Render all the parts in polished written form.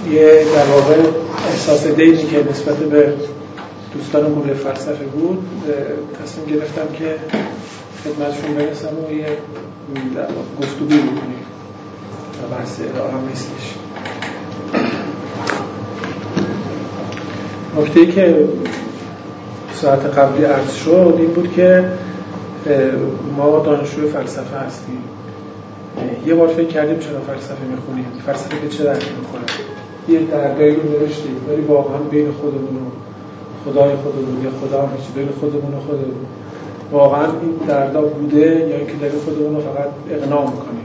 یه در واقع احساس دینی که نسبت به دوستان گروه فلسفه بود، تصمیم گرفتم که خدمتشون برسم و یه در واقع گفتگوی بکنیم و بحث ارائه هم نیستش. نکته‌ای که ساعت قبلی عرض شد این بود که ما دانشجوی فلسفه هستیم. یه بار فکر کردیم چرا فلسفه میخونیم؟ فلسفه به چه دردی میخوره؟ یه دردایی رو نوشتیم ولی واقعا بین خودمون و خدای خودمون یا خدا هم هیچی، بین خودمون و خودمون واقعا این دردا بوده یا اینکه داریم خودمون رو فقط اقناع میکنیم؟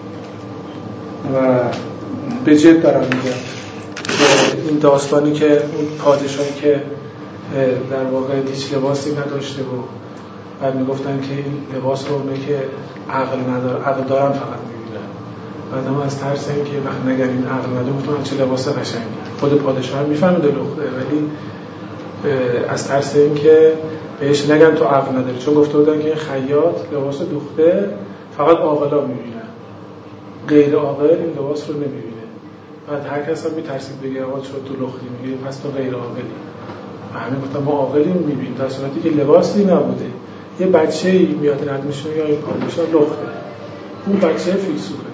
و به جد دارم میگم این داستانی که اون پادشاهی که در واقع هیچ لباسی نداشته و بعد میگفتن که این لباس رو اونه که عقل دارن فقط میبینن، بعد هم از ترس این که وقت نگر این عقل نداره میتونن چه لباس قشنگی. خود پادشاه هم میفهمده لخته ولی از ترس این که بهش نگن تو عقل نداری، چون گفته بودن که خیاط لباس دوخته فقط عاقلا میبینن، غیر عاقل این لباس رو نمیبینه. بعد هر کس هم میترسید بگه آقا چرا تو لختی میگی، پس تو غیر عاقلی. همین گفتم ما عاقلیم میبینیم، در صورتی که لباسی نبوده. یه بچه‌ای میاد رد میشه یا این پادشاه لخته، اون بچه فیلسوفه،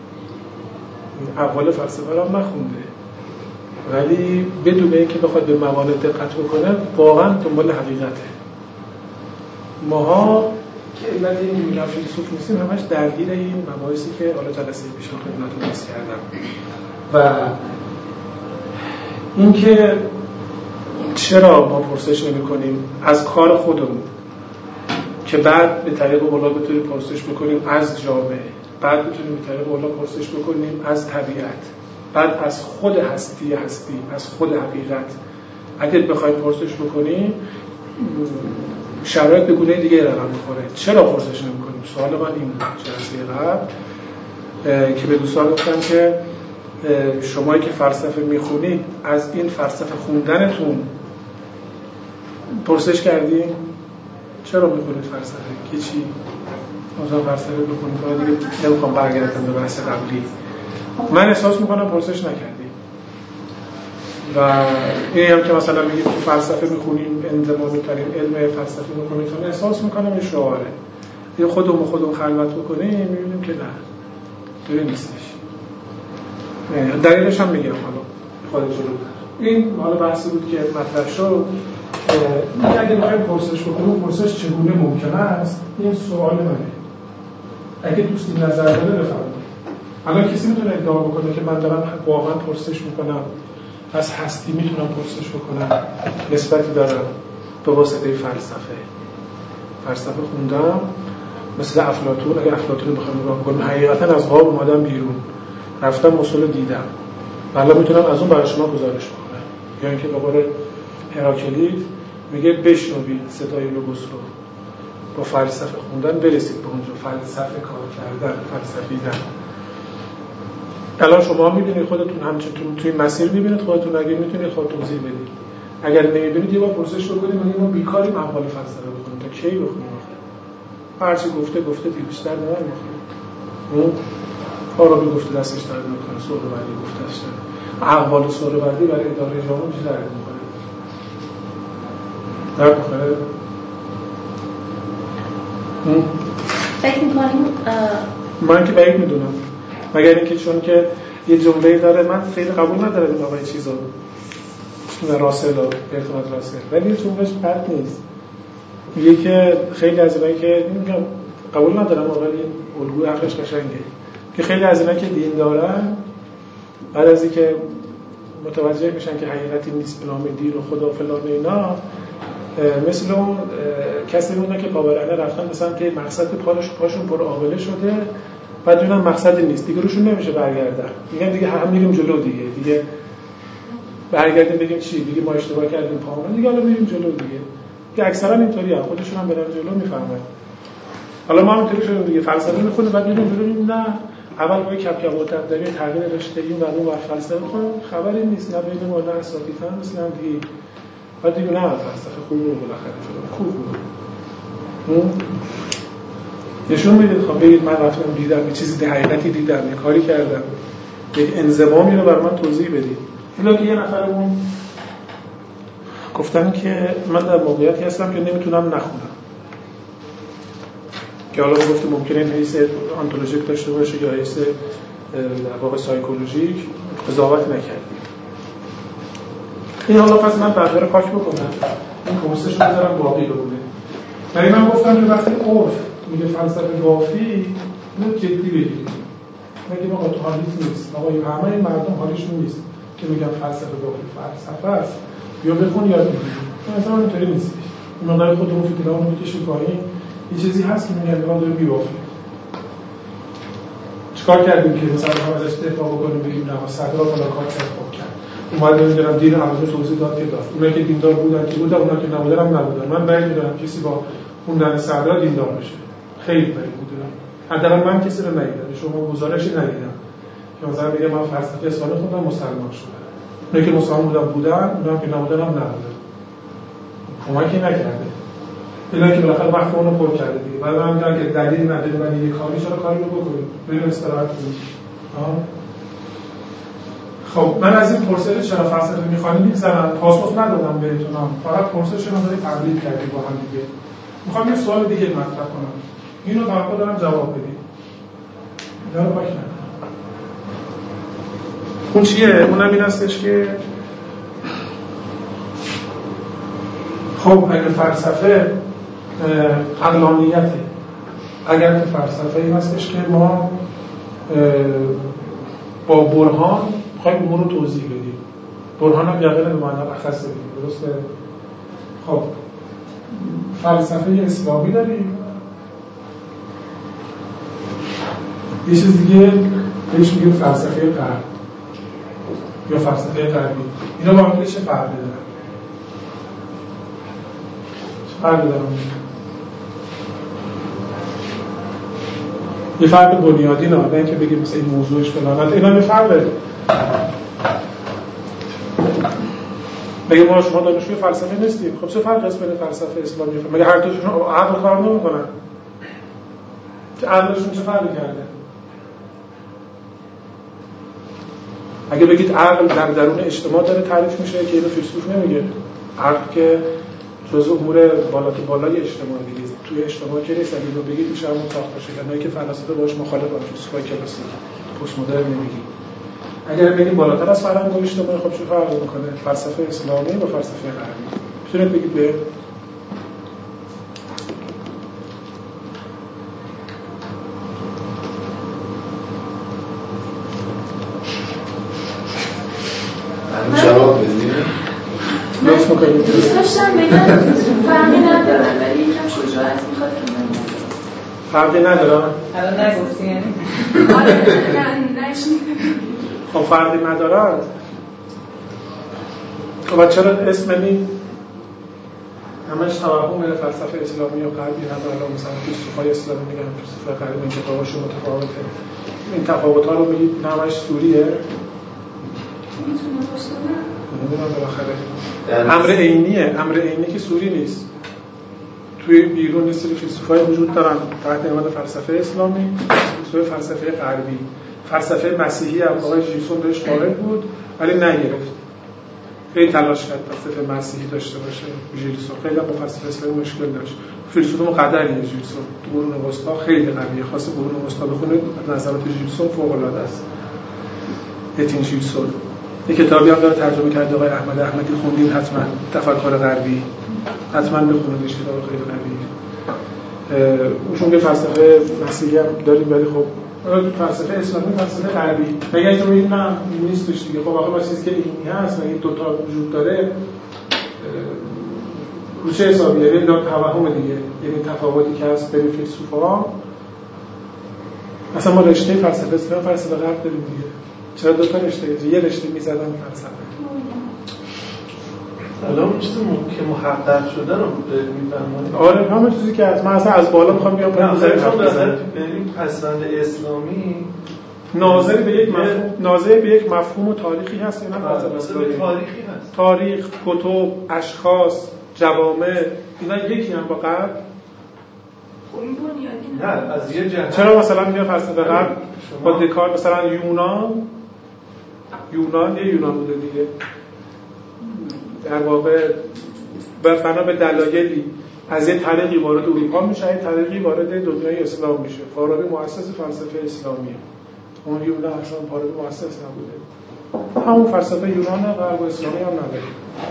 اول فلسفه رو هم نخونده ولی بدون اینکه بخواد به موانع دقت بکنه واقعا دنبال حقیقته. ماها که علت این میگم فیلسوف نیستیم، همش درگیر این مباحثی که حالا جلسه پیش خدمتتون عرض کردم. و اینکه چرا ما پرسش نمی‌کنیم از کار خودمون که بعد به طریق اولا بتونیم پرسش بکنیم از جامعه، بعد بتونیم به طریق اولا پرسش بکنیم از طبیعت، بعد از خود هستی از خود حقیقت. اگه بخوایم پرسش بکنیم شرایط به گونه دیگه رقم می‌خوره. چرا پرسش نمی‌کنیم؟ سوال من این بود جلسه قبل که به دوستان گفتم که شمایی که فلسفه میخونید از این فلسفه خوندنتون پرسش کردیم چرا میخونید فلسفه؟ که چی؟ مثلا فلسفه بخونید و دیگه نمیخوام برگردم به بحث قبلی. من احساس میکنم پرسش نکردیم و این هم که مثلا میگید که فلسفه میخونیم انضمامی ترین علم فلسفه میخونیم، من احساس میکنم این شعاره یه خودمون خلوت بکنیم میبینیم که نه دوری نیستش. دلیلش هم میگم حالا خود جلو. این حالا بحثی بود که مطرح شد. اگه بخوایم پرسش بکنیم پرسش چگونه ممکن است؟ این سوال منه. اگه دوستی نظر داره بفرمایید. الان کسی میتونه ادعا بکنه که من دارم واقعا پرسش میکنم، از هستی میتونم پرسش بکنم، نسبتی دارم به واسطه فلسفه خوندم مثل افلاطون. اگه افلاطون بخوام نگاه کنم حقیقتا از خواب اومدم بیرون، رفتم اصول دیدم و الان میتونم از اون برای شما گزارش بکنم. یا اینکه به قول هراکلیت میگه بشنوید صدای لوگوس رو، با فلسفه خوندن برسید به اونجا، فلسفه کار کردن، فلسفیدن. الان شما میبینید خودتون همچنین توی مسیر میبینید خودتون، اگه میتونید خودتون توضیح بدید. اگر نمیبینید یه بار پرسش بکنید ما بیکاریم احوال فلسفه بخونیم تا کی بخونیم؟ هر چی گفته بیشتر نمیخواد. فارابی گفته دستش درد میکنه، سهروردی گفته دستش اقوال سهروردی برای اداره جامعه میشه درد میکنه. درد میکنه. فکر میکنیم من که بعید میدونم، مگر اینکه چون که یه جمله داره من خیلی قبول ندارم این آقای چیزا راسل و ارتباط راسل، ولی این جملهش بد نیست. میگه که خیلی از اینایی که میگم قبول ندارم ولی الگوی عقلش قشنگه که خیلی از اینا که دین دارن بعد از اینکه متوجه میشن که حقیقتی نیست به نام دین و خدا و فلان اینا، مثل اون کسی مونه که پاورانه رفتن مثلا که مقصد پاشون پر آبله شده، بعد اونم مقصدی نیست دیگه، روشون نمیشه برگردن، میگن دیگه هم میریم جلو، دیگه برگردیم بگیم چی، دیگه ما اشتباه کردیم پامون دیگه، حالا میریم جلو دیگه اکثرا اینطوریه، خودشون هم برن جلو میفهمن. حالا ما هم اینطوری شدیم دیگه، فلسفه میخونه بعد میریم جلو، نه اول با کپ کپ متداری تغییر رشته این و اون فلسفه میخونیم، خبری نیست، نه بین ما نه اساتیدان مثل هم دیگه، بعد دیگه نه فلسفه خوبه بالاخره شده خوب بود. نشون میدید خب بگید من رفتم دیدم یه چیزی حقیقتی دیدم، یه کاری کردم، یک انضمامی رو برای من توضیح بدید. اینا که یه نفرمون گفتن که من در موقعیتی هستم که نمیتونم نخونم، که حالا گفتم ممکنه این حیث آنتولوژیک داشته باشه یا حیث در واقع سایکولوژیک، قضاوت نکردیم. این حالا پس من بقیه رو پاک بکنم، این کورسش رو بذارم باقی بمونه. ولی من گفتم که وقتی عرف میگه فلسفه بافی، اینو جدی بگیرید. میگم آقا تو حالیت نیست، آقا همه این مردم حالیشون نیست که میگن فلسفه بافی فلسفه است، یا بخون یاد بگیر. مثلا اینطوری نیست. اون مقدار خودمون فکرامون میکشیم پایین، یه چیزی هست که میگن ما داریم بی‌وافی. چیکار کردیم که مثلا ما ازش دفاع بکنیم بگیم نه صدرا بالا کار کرد. اومد نمیدونم دین عوض توضیح داد که داد. اونایی که دیندار بودن که بودن، اونایی که نبودن هم نبودن. من بعید می‌دونم کسی با خوندن صدرا دیندار بشه. خیلی بعید می‌دونم. حداقل من کسی رو ندیدم. شما گزارشی ندیدم که مثلا بگه من فلسفه اسلامی خوندم مسلمان شدم. اونایی که مسلمان بودن، اونایی که نبودن هم نبودن. کمکی نکرده. اینا که بالاخره وقت اونو پر کرده دیگه. بعد من میگم که دلیل نداره ولی یه کاری چرا کاری رو بکنید. بریم استراحت کنید. خب من از این پرسش چرا فلسفه می‌خوانید می‌ذارم، پاسخ ندادم بهتون، فقط پرسش رو دارید تقلید کردید با هم دیگه. می‌خوام یه سوال دیگه مطرح کنم. اینو توقع دارم جواب بدید. اینا رو پاک نکنید. اون چیه؟ اونم این هستش که خب اگه فلسفه عقلانیته، اگر که فلسفه این هستش که ما با برهان می‌خوایم امور رو توضیح بدیم، برهان هم یقینا به معنی اخص بدیم، درسته؟ خب فلسفه اسلامی داریم، یه چیز دیگه بهش میگیم فلسفه غرب یا فلسفه غربی. اینا با هم چه فرقی دارن؟ چه فرقی دارن؟ یه فرق بنیادی نه اینکه بگیم مثلا این موضوعش فلانه، اینا یه فرقه. بگیم ما شما دانشجوی فلسفه نیستیم، خب چه فرقی هست بین فلسفه اسلامی؟ مگه هر دوشون عقل کار نمی‌کنن؟ که عقلشون چه فرقی کرده؟ اگه بگید عقل در درون اجتماع داره تعریف میشه که اینو فیلسوف نمیگه. عقل که جزء امور بالای اجتماع دیگه، توی اجتماع که نیست. اگه اینو بگید میشه همون تاخت باشه، یعنی که فلسفه باش مخالفه، فیلسوفای کلاسیک پست مدرن نمیگی. اگر بگیم بالاتر از فرهنگ و اجتماع، خب چه فرقی میکنه فلسفه اسلامی با فلسفه غربی؟ میتونید بگید به جواب بدید. لطف میکنید. دوست داشتم بگم فرقی ندارن ولی یکم شجاعت میخواد که من فرقی ندارن؟ الان نگفتی یعنی؟ نه نشنیدم. خب فرقی ندارن. خب چرا اسم این همش توهم فلسفه اسلامی یا غربی نداره؟ مثلا فیلسوفای اسلامی میگن فلسفه غربی این کتاباشون متفاوته. این تفاوت‌ها رو بگید همش سوریه؟ میتونه باشه نه؟ نمیدونم بالاخره امر عینیه، امر عینی که سوری نیست. توی بیرون یه سری فیلسوفای وجود دارن تحت عنوان فلسفه اسلامی، فلسفه غربی. فلسفه مسیحی هم آقای ژیسون بهش قائل بود ولی نگرفت. خیلی تلاش کرد فلسفه مسیحی داشته باشه ژیسون، خیلی با فلسفه اسلامی مشکل داشت. فیلسوف مقدریه ژیسون، تو قرون وسطا خیلی قویه، خاصه قرون وسطا بخونید نظرات ژیسون فوق العاده است. اتین ژیسون یک کتابی هم داره ترجمه کرده آقای احمد احمدی، خوندین حتما، تفکر غربی، حتما بخونید، کتاب خیلی قویه. چون که فلسفه مسیحی هم داریم ولی خب فلسفه اسلامی فلسفه غربی. مگه تو میگید نه این نیستش دیگه، خب واقعا چیزی که این هست مگه دو تا وجود داره رو چه حسابیه؟ یعنی توهم دیگه، یعنی تفاوتی که هست بین فیلسوفا. مثلا ما رشته فلسفه اسلام فلسفه غرب داریم دیگه، چرا دو تا رشته؟ یه رشته می‌زدن فلسفه. الان چیزی که محقق شده رو می‌فهمید؟ آره همه چیزی که از من اصلا از بالا می‌خوام بیام پایین ببین پسوند اسلامی ناظر به یک مفهوم و تاریخی هست یا نه؟ فلسفه تاریخی هست. تاریخ، کتب، اشخاص، جوامع، اینا یکی هم با غرب؟ این بنیادی نه از یه جهت. چرا مثلا میگه فلسفه غرب با دکارت مثلا یونان یونان یه یونان بوده دیگه، در واقع بنا به دلایلی از یه طریقی وارد اروپا میشه، یه طریقی وارد دنیای اسلام میشه. فارابی مؤسس فلسفه اسلامیه، اون یونان اصلا فارابی مؤسس نبوده، همون فلسفه یونان غرب اسلامی هم نداره.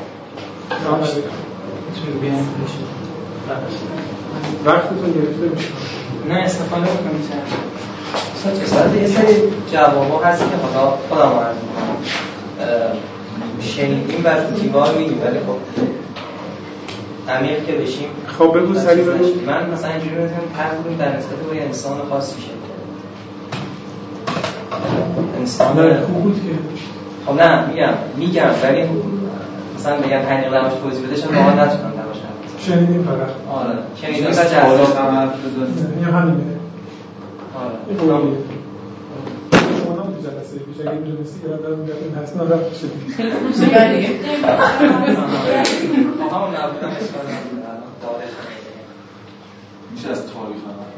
وقتتون گرفته میشه. نه استفاده میکنم چند یه سری جوابا هست که حالا خودم عرض میکنم شنیدیم و دیوار میدیم، ولی خب عمیق که بشیم خب بگو سریع بگو. من مثلا اینجوری می‌بینم هر کدوم در نسبت با یه انسان خاصی شده. انسان خوب بود که خب نه میگم ولی مثلا بگم 5 دقیقه دمش توضیح بده چون واقعا نتونم دمش شنیدیم فقط. آره شنیدیم و جذاب همینه. آره این خوبه. شما هم جلسه پیش اگه می‌دونستی که دارم میگم هست نرفت شد. یعنی همون نبودم اشکال نداره الان تاریخ میشه از تاریخ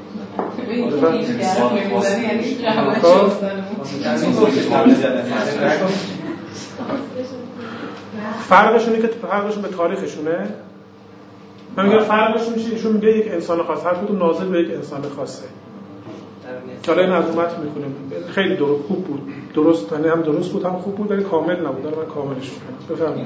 فرقشونه که فرقشون به تاریخشونه. من میگم فرقشون میشه ایشون میگه یک انسان خاص، هر کدوم ناظر به یک انسان خاصه. حالا این عظمت میکنیم خیلی خوب بود، درست یعنی هم درست بود هم خوب بود ولی کامل نبود. من کاملش میکنم. بفرمایید.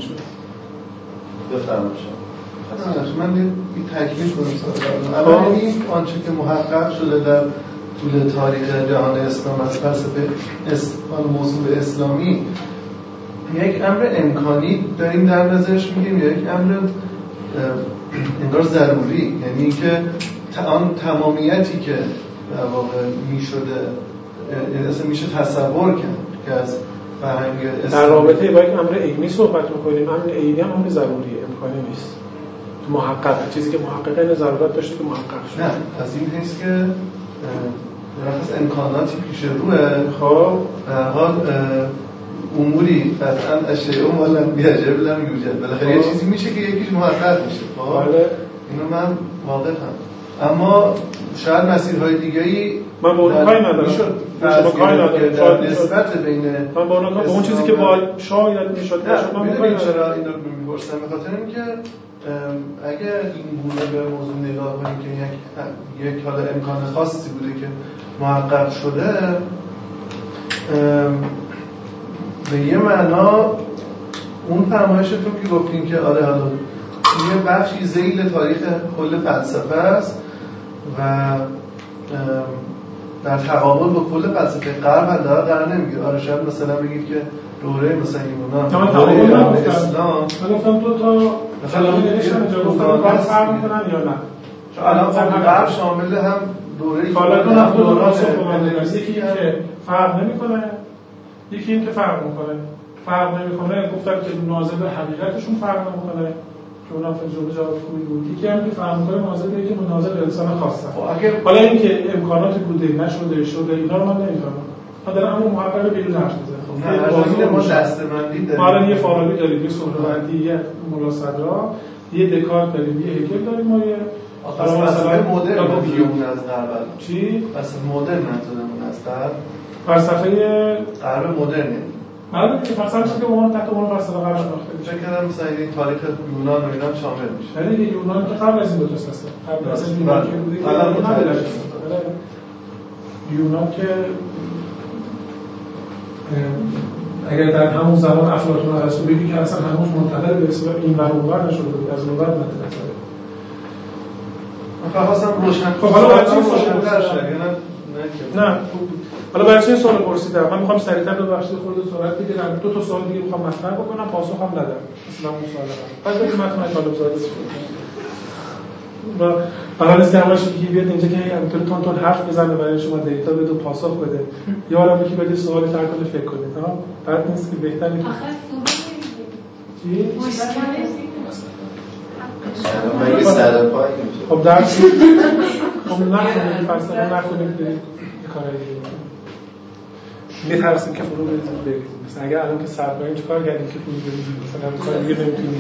من یه تکمیل کنم. اول این آنچه که محقق شده در طول تاریخ جهان اسلام از فلسفه موضوع اسلامی، یک امر امکانی داریم در نظرش میگیم یا یک امر انگار ضروری، یعنی که آن تمامیتی که در واقع میشده اصلا میشه تصور کرد که از فرهنگ در رابطه با یک امر علمی صحبت میکنیم. امر علمی هم امر ضروریه، امکانی نیست. محقق چیزی که محققین ضرورت داشته که محقق شد. نه از این حیث که برخلاف امکاناتی پیش روه، خب به هر حال اموری قطعا اشیاء مالا بیاجب لم یوجد، بالاخره یه چیزی میشه که یکیش محقق میشه. خب اینو من واقفم، اما شاید مسیرهای دیگه‌ای من با اون کاری ندارم. شما کاری ندارید. در نسبت بین من با اون چیزی که با شاید میشد شما می‌دونید چرا اینو می‌پرسم؟ به خاطر اینکه اگر این گونه به موضوع نگاه کنیم که یک حالا امکان خاصی بوده که محقق شده، به یه معنا اون فرمایشتون که گفتین که آره حالا یه بخشی ذیل تاریخ کل فلسفه است و در تقابل با کل فلسفه غرب حداقل قرار نمیگیره. آره شاید مثلا بگید که دوره مثلا یونان دوره اسلام من گفتم دو تا مثلا گفتم باید فرق میکنن یا نه، چون الان غرب شامل هم دوره حالا دو نفر یکی که فرق نمیکنه، یکی این که فرق نمیکنه گفتم که ناظر به حقیقتشون فرق نمیکنه که اونم تجربه جواب خوبی بود. یکی هم که فرق میکنه ناظر به اینکه ناظر به انسان خاصه. حالا این که امکانات بوده نشده اینا رو من نمیفهمم. من دارم همون محقق بیرون حرف میزنم. ما دسته‌بندی داریم. حالا یه فارابی داریم، یه سهروردی، یه مولا صدرا، یه دکارت داریم، یه هگل داریم، ما یه فلسفه مدرن اون از غرب. چی؟ فلسفه مدرن منظورمون از غرب. فلسفه غرب مدرن. آره که فلسفه که اون تحت عنوان فلسفه غرب شناخته میشه. فکر کنم مثلا این تاریخ یونان و اینا شامل میشه. یعنی یونان که قبل از این دو تا هست. قبل از این یونان که بوده یونان که اگر در همون زمان افلاطون و ارسطو بگی که اصلا هنوز منتقل به اسم این و اونور نشده بود، از اونور مد نظره. من خواستم روشن. خب حالا برای چی روشن‌تر شه؟ نه حالا برای چی سوال پرسیدم؟ من می‌خوام سریعتر ببخشید خورده سرعت بگیرم. دو تا سوال دیگه می‌خوام مطرح بکنم، پاسخ هم ندارم. اصلا اون سوال هم. بعد بگید متن طالب زاده و حالا استعمالش که بیاد اینجا که همینطور تون حرف بزنه برای شما دیتا بده و پاسخ بده. یا حالا که بده سوال تر کنه فکر کنید. ها بعد نیست که بهتره که چی؟ خب درس خب نکنید فلسفه نکنید برید کارایی میترسیم که فرو بریزید. مثلا اگر الان که سر کنیم چیکار کردیم که فرو بریزید؟ مثلا کار دیگه نمیتونیم.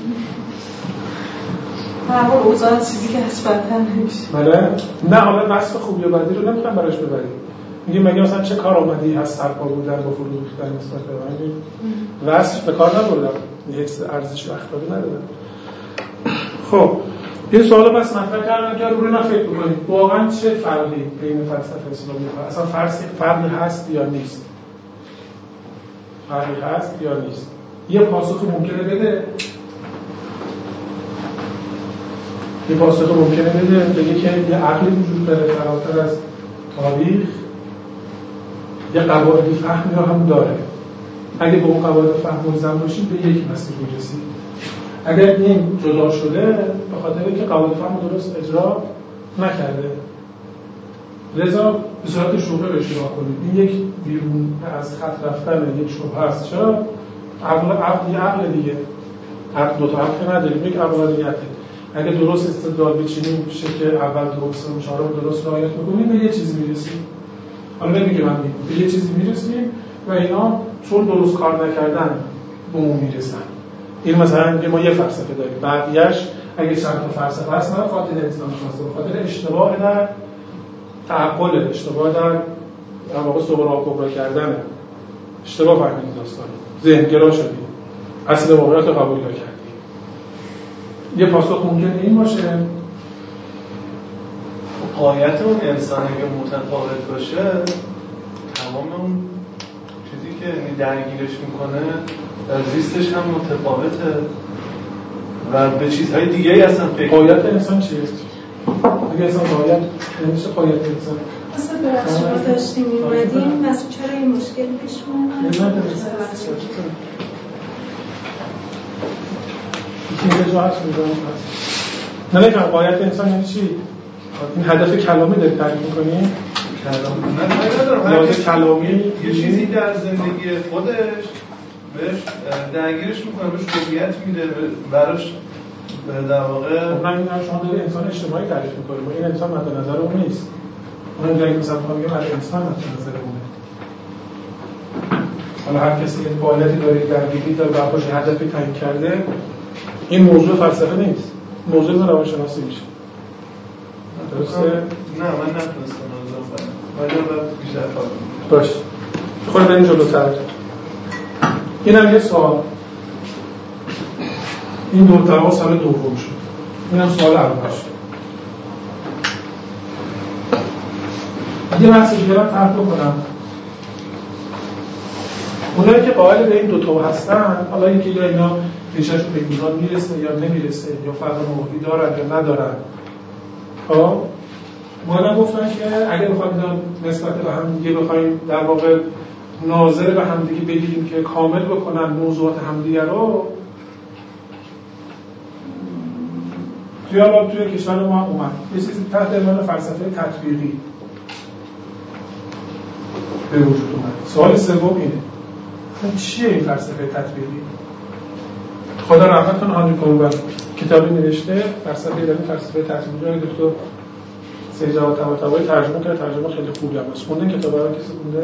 هر اوضاع چیزی که اصلا نمیشه. بله نه حالا وصف خوبی و بدی رو نمیخوام براش ببریم. میگیم مگه مثلا چه کارآمدی هست سرپا بودن با فرو ریختن نسبت به من وصف به کار نبردم، حس ارزش و اخلاقی ندادم. خب یه سوال بس مطرح کردم که روی اینا فکر بکنید واقعا چه فرقی بین فلسفه اسلامی و اصلا فرقی هست یا نیست؟ فرقی هست یا نیست؟ یه پاسخ ممکنه بده، یه پاسخ ممکنه بده بگه که یه عقلی وجود داره فراتر از تاریخ، یه قواعد فهمی رو هم داره. اگه به اون قواعد فهم ملزم باشید به یک مسیر میرسید. اگر این جدا شده به خاطر اینکه قواعد فهم درست اجرا نکرده، لذا به صورت شبهه بهش نگاه کنید. این یک بیرون از خط رفتن یک شبهه است. چرا؟ عقل دیگه، عقل دو تا عقل نداریم، یک عقلانیته. اگه درست استدلال بچینیم شکل اول درست و چهارم درست رعایت می‌کنیم به یه چیزی میرسیم. حالا نمیگم من به یه چیزی میرسیم و اینا چون درست کار نکردن به اون میرسن. این مثلا ما یه فلسفه داریم، بقیه‌اش اگه چند تا فلسفه هست نه خاطر انسان شناسی، به خاطر اشتباه در تعقل، اشتباه در واقع صغرا کبرا کردن، اشتباه فهمیدید داستان، ذهنگرا شدید، اصل واقعیت رو قبول نکردید. یه پاسخ ممکنه این باشه غایت اون انسان اگه متفاوت باشه تمام اون چیزی که درگیرش میکنه زیستش هم متفاوته و به چیزهای دیگه اصلا فکر غایت انسان چیه؟ اگه انسان غایت نمیشه غایت انسان اصلا ببخشید ما داشتیم می‌اومدیم مثلا چرا این مشکل پیش اومد؟ این جا هست می‌ذارم نه غایت انسان یعنی چی؟ این هدف کلامی دارید تعریف می‌کنی؟ کلامی کلامی یه چیزی در زندگی خودش بهش درگیرش میکنه، بهش هویت میده، براش در واقع من میگم شما دارید انسان اجتماعی تعریف می‌کنید، این انسان مد نظر اون نیست. اون اینجا مثلا میگم انسان مد نظر اونه. حالا هر کسی که فعالیتی داره درگیری داره و خودش هدفی تعیین کرده، این موضوع فلسفه نیست، موضوع روانشناسی میشه. درسته؟ نه من نتونستم نظر بدم. ولی بیشتر کار کنم. باشه. خود بریم جلوتر. اینم یه سوال. این دو سال دوم شد. اینم سوال اول شد. یه بحث دیگه رو طرح کنم. اونایی که قائل به این دو تا هستن، حالا اینکه یا اینا ریشه‌شون به ایران میرسه یا نمیرسه، یا فرق موضوعی دارن یا ندارن. خب ما گفتن که اگه بخوایم نسبت به هم دیگه بخوایم در واقع ناظر به هم دیگه بگیریم که کامل بکنن موضوعات همدیگه رو، توی کشور ما اومد یه چیزی تحت عنوان فلسفه تطبیقی به وجود اومد. سوال سوم اینه چیه این فلسفه تطبیقی؟ خدا رحمت کنه هانی کوربن کتابی نوشته فلسفه تطبیقی، دکتر سید جواد طباطبایی ترجمه کرده، ترجمه خیلی خوبی هست. خوندین کتاب رو کسی خونده؟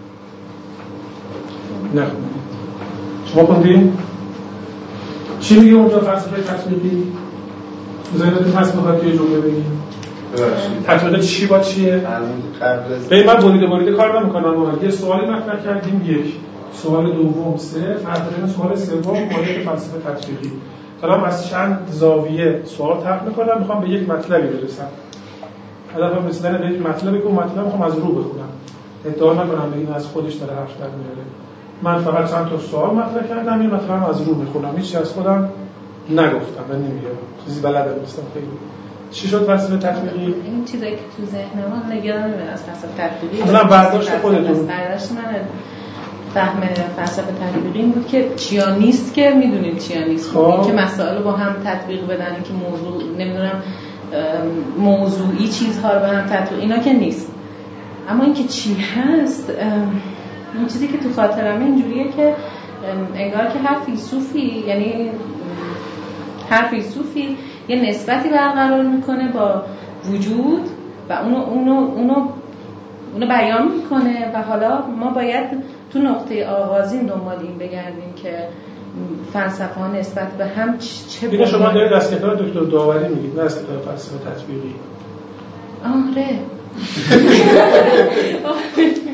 نه. شما خوندین؟ چی میگه اونجا فلسفه تطبیقی؟ ذهنتون هست میخواد توی جمله بگیم؟ تطبیق چی با چیه؟ من بریده کار نمی‌کنم. یه سوالی مطرح کردیم، یک سوال دوم، سه فرق بین سوال سوم مورد فلسفه تطبیقی. دارم از چند زاویه سوال طرح می‌کنم، می‌خوام به یک مطلبی برسم. هدفم رسیدن به یک مطلبی که اون مطلب می‌خوام از رو بخونم. ادعا نکنم بگیم از خودش داره حرف در میاره. من فقط چند تا سوال مطرح کردم، این مطلب از رو می‌خونم. هیچ از خودم نگفتم و نمیگم. چیزی بلدم نیستم خیلی. چی شد فلسفه تطبیقی؟ این چیزایی که تو ذهنم نگران نمیاد از فلسفه تطبیقی. نه برداشت خودتون. برداشت من فهم فلسفه تطبیقی این بود که چیا نیست که میدونید چیا نیست. این که مسائل رو با هم تطبیق بدن، این که موضوع نمیدونم موضوعی چیزها رو به هم تطبیق، اینا که نیست. اما این که چی هست، این چیزی که تو خاطرمه اینجوریه که انگار که هر فیلسوفی یه نسبتی برقرار میکنه با وجود و اونو بیان میکنه و حالا ما باید تو نقطه آغازین دنبال این بگردیم که فلسفه ها نسبت به هم چه دیگه شما دارید از کتاب دکتر داوری میگید، نه از کتاب فلسفه تطبیقی. آره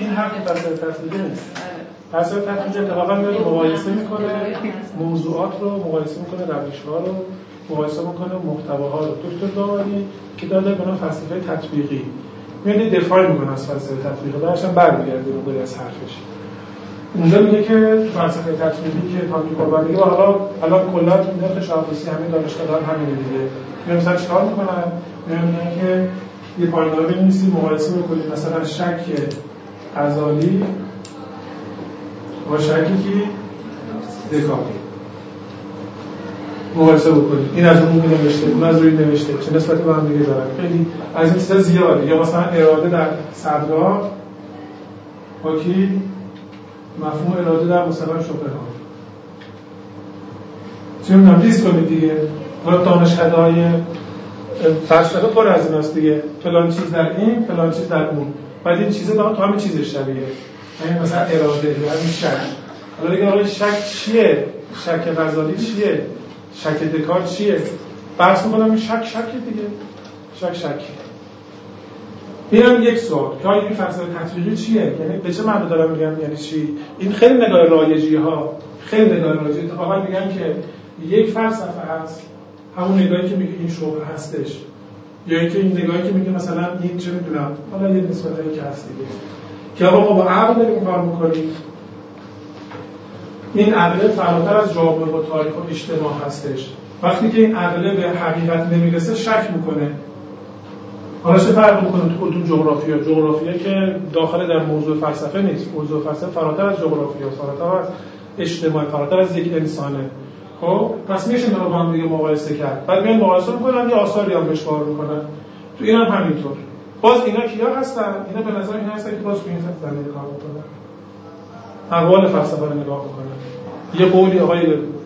این حرف فلسفه تطبیقی نیست. فلسفه تطبیقی اتفاقا میاد مقایسه میکنه موضوعات رو، مقایسه میکنه روش‌ها رو، مقایسه میکنه محتواها رو. دکتر داوری که داده به نام فلسفه تطبیقی میاد دفاع میکنه از فلسفه تطبیقی، بعدش هم برمیگرده به از حرفش. اونجا میگه که فلسفه تطبیقی که تامی قربانی میگه حالا کلا نرخ شاخصی همین دانشگاه‌ها همینه دیگه. میگم مثلا چیکار میکنن؟ میگن که یه پایگاه بنویسید مقایسه بکنید مثلا شک غزالی با شکی که دکارت مقایسه بکنید. این از اون نوشته، اون از روی نوشته، چه نسبتی با هم دیگه دارن. خیلی از این چیزا زیاده. یا مثلا اراده در صدرا با کی مفهوم اراده در مثلا شوپنهاور. چه می‌دونم لیست کنید دیگه. حالا دانشکده‌های فلسفه پر از ایناست دیگه. فلان چیز در این، فلان چیز در اون. بعد این چیزا تو همین چیزش شبیه. یعنی مثلا اراده یا همین شک. حالا دیگه آقای شک چیه؟ شک غزالی چیه؟ شک دکارت چیه؟ بحث می‌کنم این شک دیگه. شک. اینم یک سوال که آیا این فلسفه تطبیقی چیه؟ یعنی به چه معنی دارم میگم یعنی چی؟ این خیلی نگاه رایجی‌ها، اتفاقا میگن که یک فلسفه هست، همون نگاهی که میگه این شبه هستش، یا اینکه این نگاهی که میگه مثلا این چه میدونم، حالا یه نسبتایی که هست دیگه، که آقا ما با عقل داریم کار میکنیم، این عقل فراتر از جامعه و تاریخ و اجتماع هستش. وقتی که این عقل به حقیقت نمیرسه شک میکنه. حالا چه فرق میکنه تو جغرافیا که داخل در موضوع فلسفه نیست. موضوع فلسفه فراتر از جغرافیا، فراتر از اجتماع، فراتر از یک انسانه. خب پس میشه اینا رو با هم دیگه مقایسه کرد. بعد میان مقایسه میکنن یه آثاری هم بهش کار میکنن. تو اینم همینطور. باز اینا کیا هستن؟ اینا به نظر این هستن که باز تو این زمینه کار میکنن. اقوال فلسفه رو نگاه میکنن. یه قولی آقای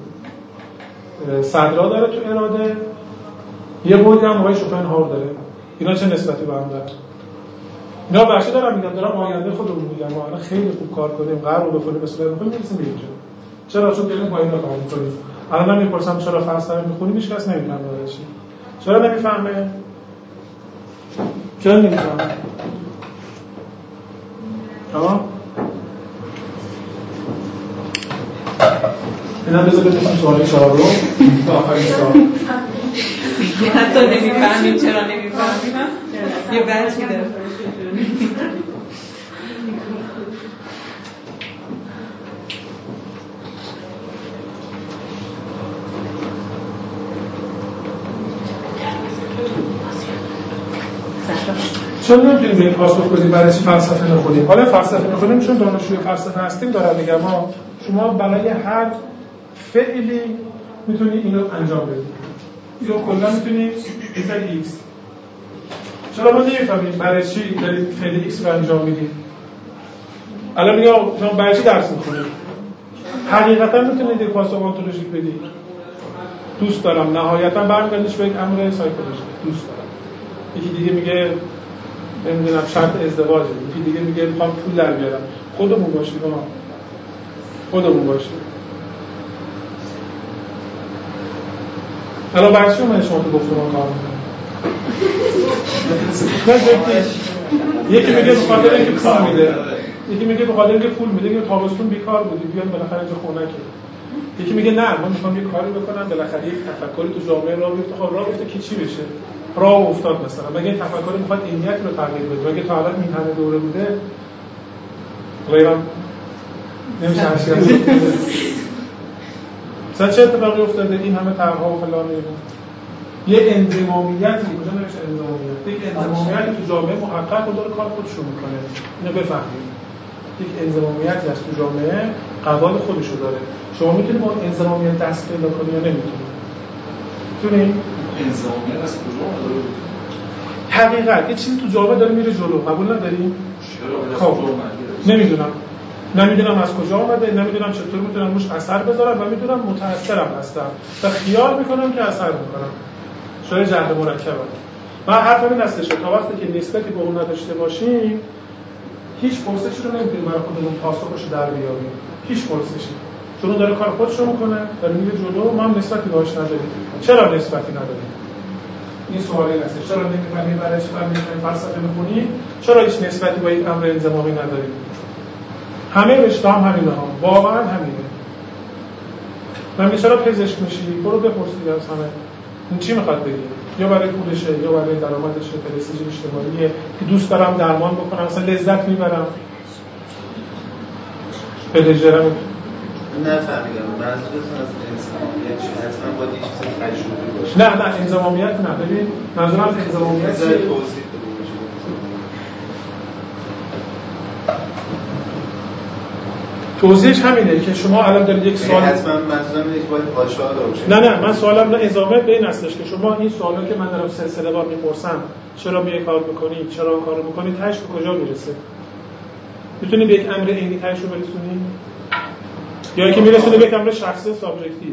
صدرا داره تو اراده، یه قولی هم آقای شوپنهاور داره. اینا چه نسبتی به هم دارن؟ اینا بخشی دارم میگم، دارم آینده خودمون میگم. ما خیلی خوب کار کنیم، قرار رو بکنیم، مثلا بکنیم میرسیم به اینجا. چرا؟ چون داریم با اینا کار میکنیم. الان من میپرسم چرا فلسفه میخونیم، هیچ کس نمیفهمه چی. چرا نمیفهمه؟ چرا نمیفهمه؟ تمام؟ اینا بذار بپرسیم سوال 4 رو تا آخرین سوال. حتی نمیفهمیم چرا نمیفهمیم. یه بچی داره. چون نمیتونیم به این پاسخ بدیم برای چی فلسفه نخونیم. حالا فلسفه نخونیم چون دانشجوی فلسفه هستیم. دارم میگم شما برای هر فعلی میتونی اینو انجام بدید. یا کلا میتونی فعل ایکس. چرا ما نمیفهمیم برای چی دارید فعل ایکس رو انجام میدید؟ الان میگم شما برای چی درس میخونید؟ حقیقتا میتونید یک پاسخ ontologic بدید. دوست دارم. نهایتا برمیگردش به یک امر سایکولوژیک. دوست دارم. یکی دیگه میگه نمیدونم شرط ازدواجه، یکی دیگه میگه میخوام پول در بیارم. خودمون باشیم ما. خودمون باشیم. الان برای چی اومده شما تو گفتمان کار میکنید؟ یکی میگه به خاطر اینکه پول میده، یکی میگه به خاطر اینکه پول میده، که تابستون بیکار بودی بیان بالاخره اینجا خونکه. یکی میگه نه من میخوام یه کاری بکنم بالاخره یک تفکری تو جامعه راه بیفته. خب راه بیفته که چی بشه؟ راه افتاد مثلا. مگه این تفکر میخواد عینیت رو تغییر بده؟ مگه تا الان این همه دوره بوده؟ غیرم نمیشه هرچی مثلا چه اتفاقی افتاده؟ این همه طرح‌ها و فلان اینا. یه انضمامیتی کجا نمیشه انضمامیت؟ یک انضمامیتی تو جامعه محقق داره کار خودشو میکنه. اینو بفهمید. یک انضمامیتی هست تو جامعه قواعد خودشو داره. شما میتونید با انضمامیت دست پیدا کنید یا نمیتونید؟ میتونید؟ انضمامیت از کجا داره؟ حقیقت یه چیزی تو جامعه داره میره جلو. قبول نداریم؟ خب نمیدونم از کجا اومده، نمیدونم چطور میتونم روش اثر بذارم و میدونم متأثرم هستم و خیال میکنم که اثر میکنم. شاید جهل مرکبه. من حرف این هستش تا وقتی که نسبتی به اون نداشته باشیم هیچ پرسشی رو نمیتونیم برای خودمون پاسخش در بیاریم. هیچ پرسشی. چون اون داره کار خودش رو میکنه، داره میره جلو، ما هم نسبتی باهاش نداریم. چرا نسبتی نداریم؟ این سوالی هست. چرا نمی‌فهمی برای چی فلسفه می‌خونی؟ چرا هیچ نسبتی با این امر انضمامی نداری؟ همه رشته هم همینه ها، واقعا همینه. من چرا پزشک میشی؟ برو بپرسید از همه. این چی میخواد بگه؟ یا برای پولشه، یا برای درآمدشه، پرستیژ اجتماعیه که دوست دارم درمان بکنم، مثلا لذت میبرم. پدیجرم نفهمیدم منظورتون از انضمامیت چیه؟ حتما باید یه چیز تجربی باشه. نه انضمامیت نه. ببین منظورم از انضمامیت چیه؟ توضیحش همینه که شما الان دارید یک سوال حتما منظورم یک باید قاچاق باشه. نه من سوالم نه اضافه به این هستش که شما این سوالا که من دارم سلسله وار میپرسم چرا میای کار میکنی، چرا اون کارو میکنی، تهش به کجا میرسه؟ میتونی به یک امر عینی تهش رو برسونی یا اینکه میرسونه به یک امر شخصی سابجکتیو؟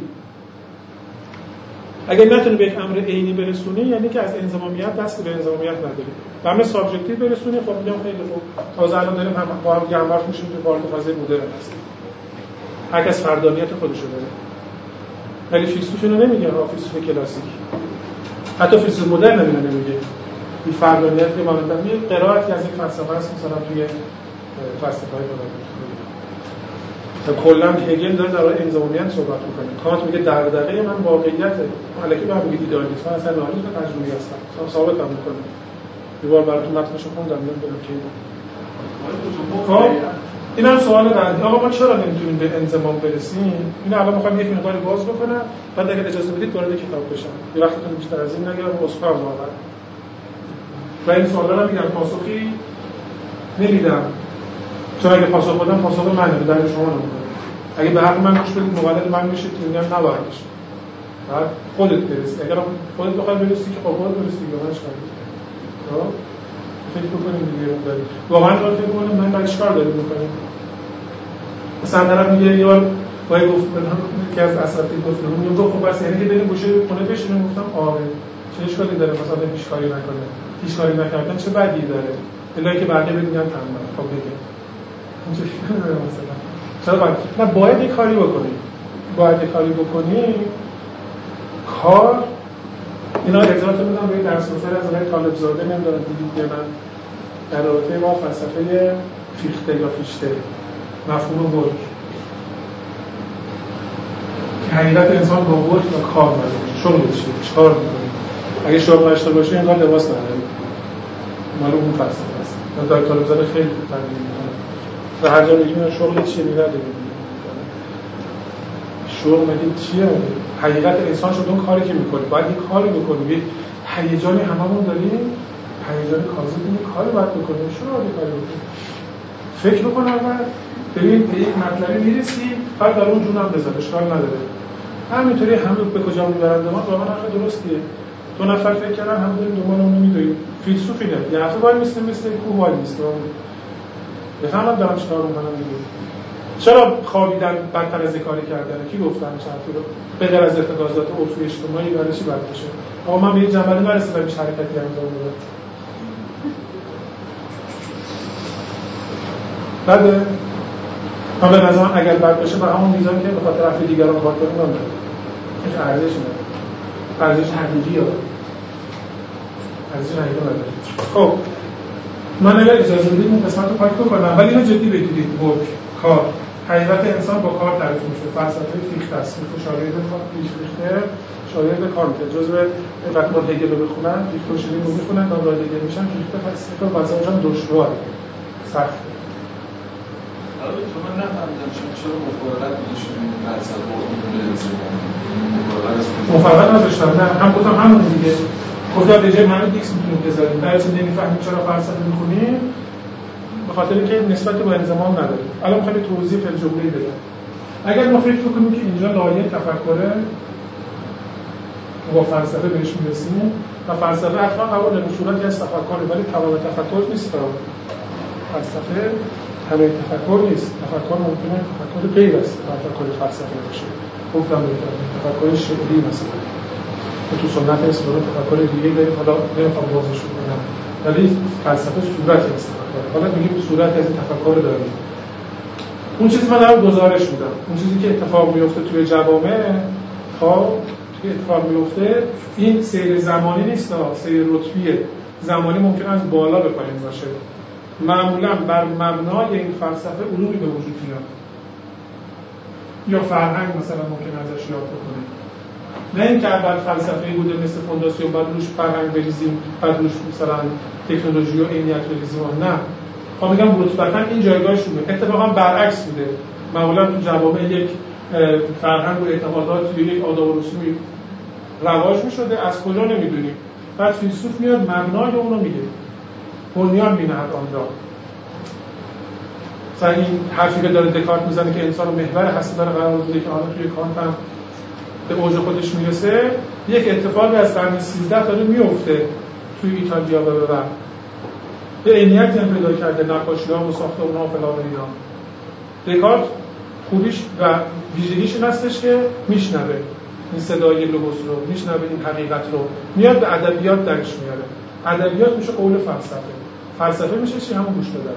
اگه نتونی به یک امر عینی برسونی یعنی که از انضمامیت دست به انضمامیت نداری. به امر سابجکتیو برسونی خب میگم خیلی خوب. تازه الان داریم هم با هم گرم وقت میشیم تو وارد فاز مدرن هست. هر کس فردانیت خودشو داره. ولی فیلسوفینو نمیگه ها، فیلسوف کلاسیک. حتی فیلسوف مدرن نمیگه. این فردانیت که مانند یه قرائتی از یک فلسفه است مثلا توی فلسفه‌های مدرن. کلا هگل داره در انضمامیت صحبت می‌کنه. کانت میگه دغدغه من واقعیته. الکی به میگه ایدئالیسم اصلا ناقص تجربی هستم. ثابت می‌کنه. یه بار براتون متنشو خوندم نمیدونم کی. خب اینم سوال بعدی. آقا ما چرا نمیتونیم به انضمام برسیم؟ این الان می‌خوام یک مقداری باز بکنم بعد اگه اجازه بدید وارد کتاب بشم. یه وقتتون بیشتر از این نگیرم اسفار واقعا. و این سوالا رو میگم پاسخی نمیدم. چون اگه پاسخ بدم پاسخ منه به درد شما نمی‌خوره. اگه به حق من گوش بدید مقلد من میشید که میگم نباید بشه. بعد خودت برسی. اگر خودت بخوای برسی که خب خودت برسی دیگه من چیکار کنم؟ فکر بکنیم دیگه اون واقعا رو فکر کنم من بعد چیکار دارم می‌کنم. مثلا طرف میگه یه بار وای گفت که از اساتید گفتم میگم خب بس یعنی که بریم گوشه خونه بشینیم گفتم آره چه اشکالی داره مثلا هیچ کاری نکنه. هیچ کاری نکردن چه بدی داره؟ الا که بقیه بگن تمام خب دیگه. اونجوری مثلا چرا باید یه کاری بکنی. کار اینا اجازه میدم به درس گفتن از آقای طالب زاده نمیدونم دیدید یا نه در رابطه با فلسفه فیخته یا فیشته مفهوم ورک حقیقت انسان با ورک و کار باشه شغل چیه چیکار می‌کنی اگه شغل داشته باشه انگار لباس نداری مال اون فلسفه است در طالب زاده خیلی تبیین می‌کنه و هر جا میگیم شغل چیه می‌گه شغل مگه چیه حقیقت انسان شد اون کاری که می‌کنی باید یه کاری بکنی یه هیجانی هممون داریم هیجان کاذب این کاری باید بکنیم شروع کاری بکنیم فکر بکن اول ببین به یک مطلبی میرسی بعد در اون جونم بذار اشکال نداره همینطوری همه به کجا میبرند ما واقعا حرف درستیه دو نفر فکر کردن هم داریم دنبال اون میدویم فیلسوف اینه یه هفته باید مثل کوه وای میسته بفهمم دارم چیکار میکنم دیگه چرا خوابیدن بدتر از کاری کردن کی گفتن چند رو به غیر از ارتکازات عرفی اجتماعی برای چی بد باشه آقا من به این جنبه نرسیدم هیچ حرکتی انجام بدم بعد من به نظرم اگر بد باشه به همون میزان که به خاطر رفع دیگران کار کنیم نداره هیچ ارزشی نداره ارزش حقیقیه ارزش حقیقی نداره خب من اگر اجازه بدید این قسمت رو پاک بکنم ولی اینو جدی بگیرید ورک کار حقیقت انسان با کار تعریف میشه فلسفه فیخته است شاگرد شاگرد کانت جزء وقتی با هگل رو بخونن فیخته و شیرین رو میخونن تا وارد هگل میشن فیخته فلسفه واسه اونجا دشواره سخته البته تو من نفهمیدم چرا مفاوضت می‌شیم فلسفه مفاوضت نذاشتم نه هم گفتم همون دیگه گفتم به جای همین ایکس میتونیم بذاریم در اصل نمی‌فهمیم چرا فلسفه می‌خونیم به خاطر که نسبت با انضمام نداریم الان می‌خوام توضیح فعل جمله‌ای بدم اگر ما فکر کنیم که اینجا لایه تفکره با فلسفه بهش می‌رسیم و فلسفه حتما قبول به صورتی از تفکره ولی تمام تفکر نیست فلسفه همه تفکر نیست تفکر ممکنه تفکر غیر از تفکر فلسفه باشه گفتم بهتون تفکر شعری مثلا تو سنت اسلام تفکر دیگه داریم حالا نمیخوام بازش کنم ولی فلسفه صورتی از تفکر حالا میگیم صورتی از تفکر داریم اون چیزی من الان گزارش میدم اون چیزی که اتفاق میفته توی جوامع خب اتفاق میفته این سیر زمانی نیست، سیر رتبیه. زمانی ممکن است بالا به پایین باشه. معمولا بر مبنای این فلسفه علومی به وجود میاد یا فرهنگ مثلا ممکن ازش یاد بکنیم. نه اینکه اول فلسفه بوده مثل فونداسیون بعد روش فرهنگ بریزیم بعد روش مثلا تکنولوژی و عینیت بریزیم. نه، خب میگم رتبتا این جایگاهش بوده. اتفاقا برعکس بوده. معمولا تو جوامع یک فرهنگ و اعتقادات یا یک آداب و رسومی رواج می‌شده، از کجا نمیدونیم. بعد فیلسوف میاد مبنای اون رو میگه، بنیان می‌نهد آن را. مثلا این حرفی که داره دکارت میزنه که انسان رو محور هستی داره قرار بوده که حالا توی کانت هم به اوج خودش میرسه، یک اتفاقی از قرن 13 داره میفته توی ایتالیا و به بعد یه عینیتی هم پیدا کرده، نقاشی‌ها و ساختمان‌ها و فلان و اینا. دکارت خوبیش و ویژگیش این هستش که میشنوه این صدای لوگوس رو، میشنوه این حقیقت رو، میاد به ادبیات درش میاره. ادبیات میشه قول فلسفه. فلسفه میشه چی؟ همون گوش دادن.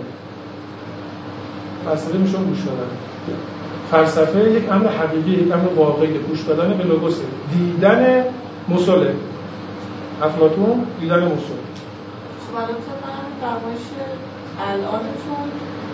فلسفه میشه گوش دادن. فلسفه یک امر حقیقی، یک امر واقعی، گوش دادن به لوگوس، دیدن مسئله. افلاطون دیدن مسئله. البته من فرمایش الانتون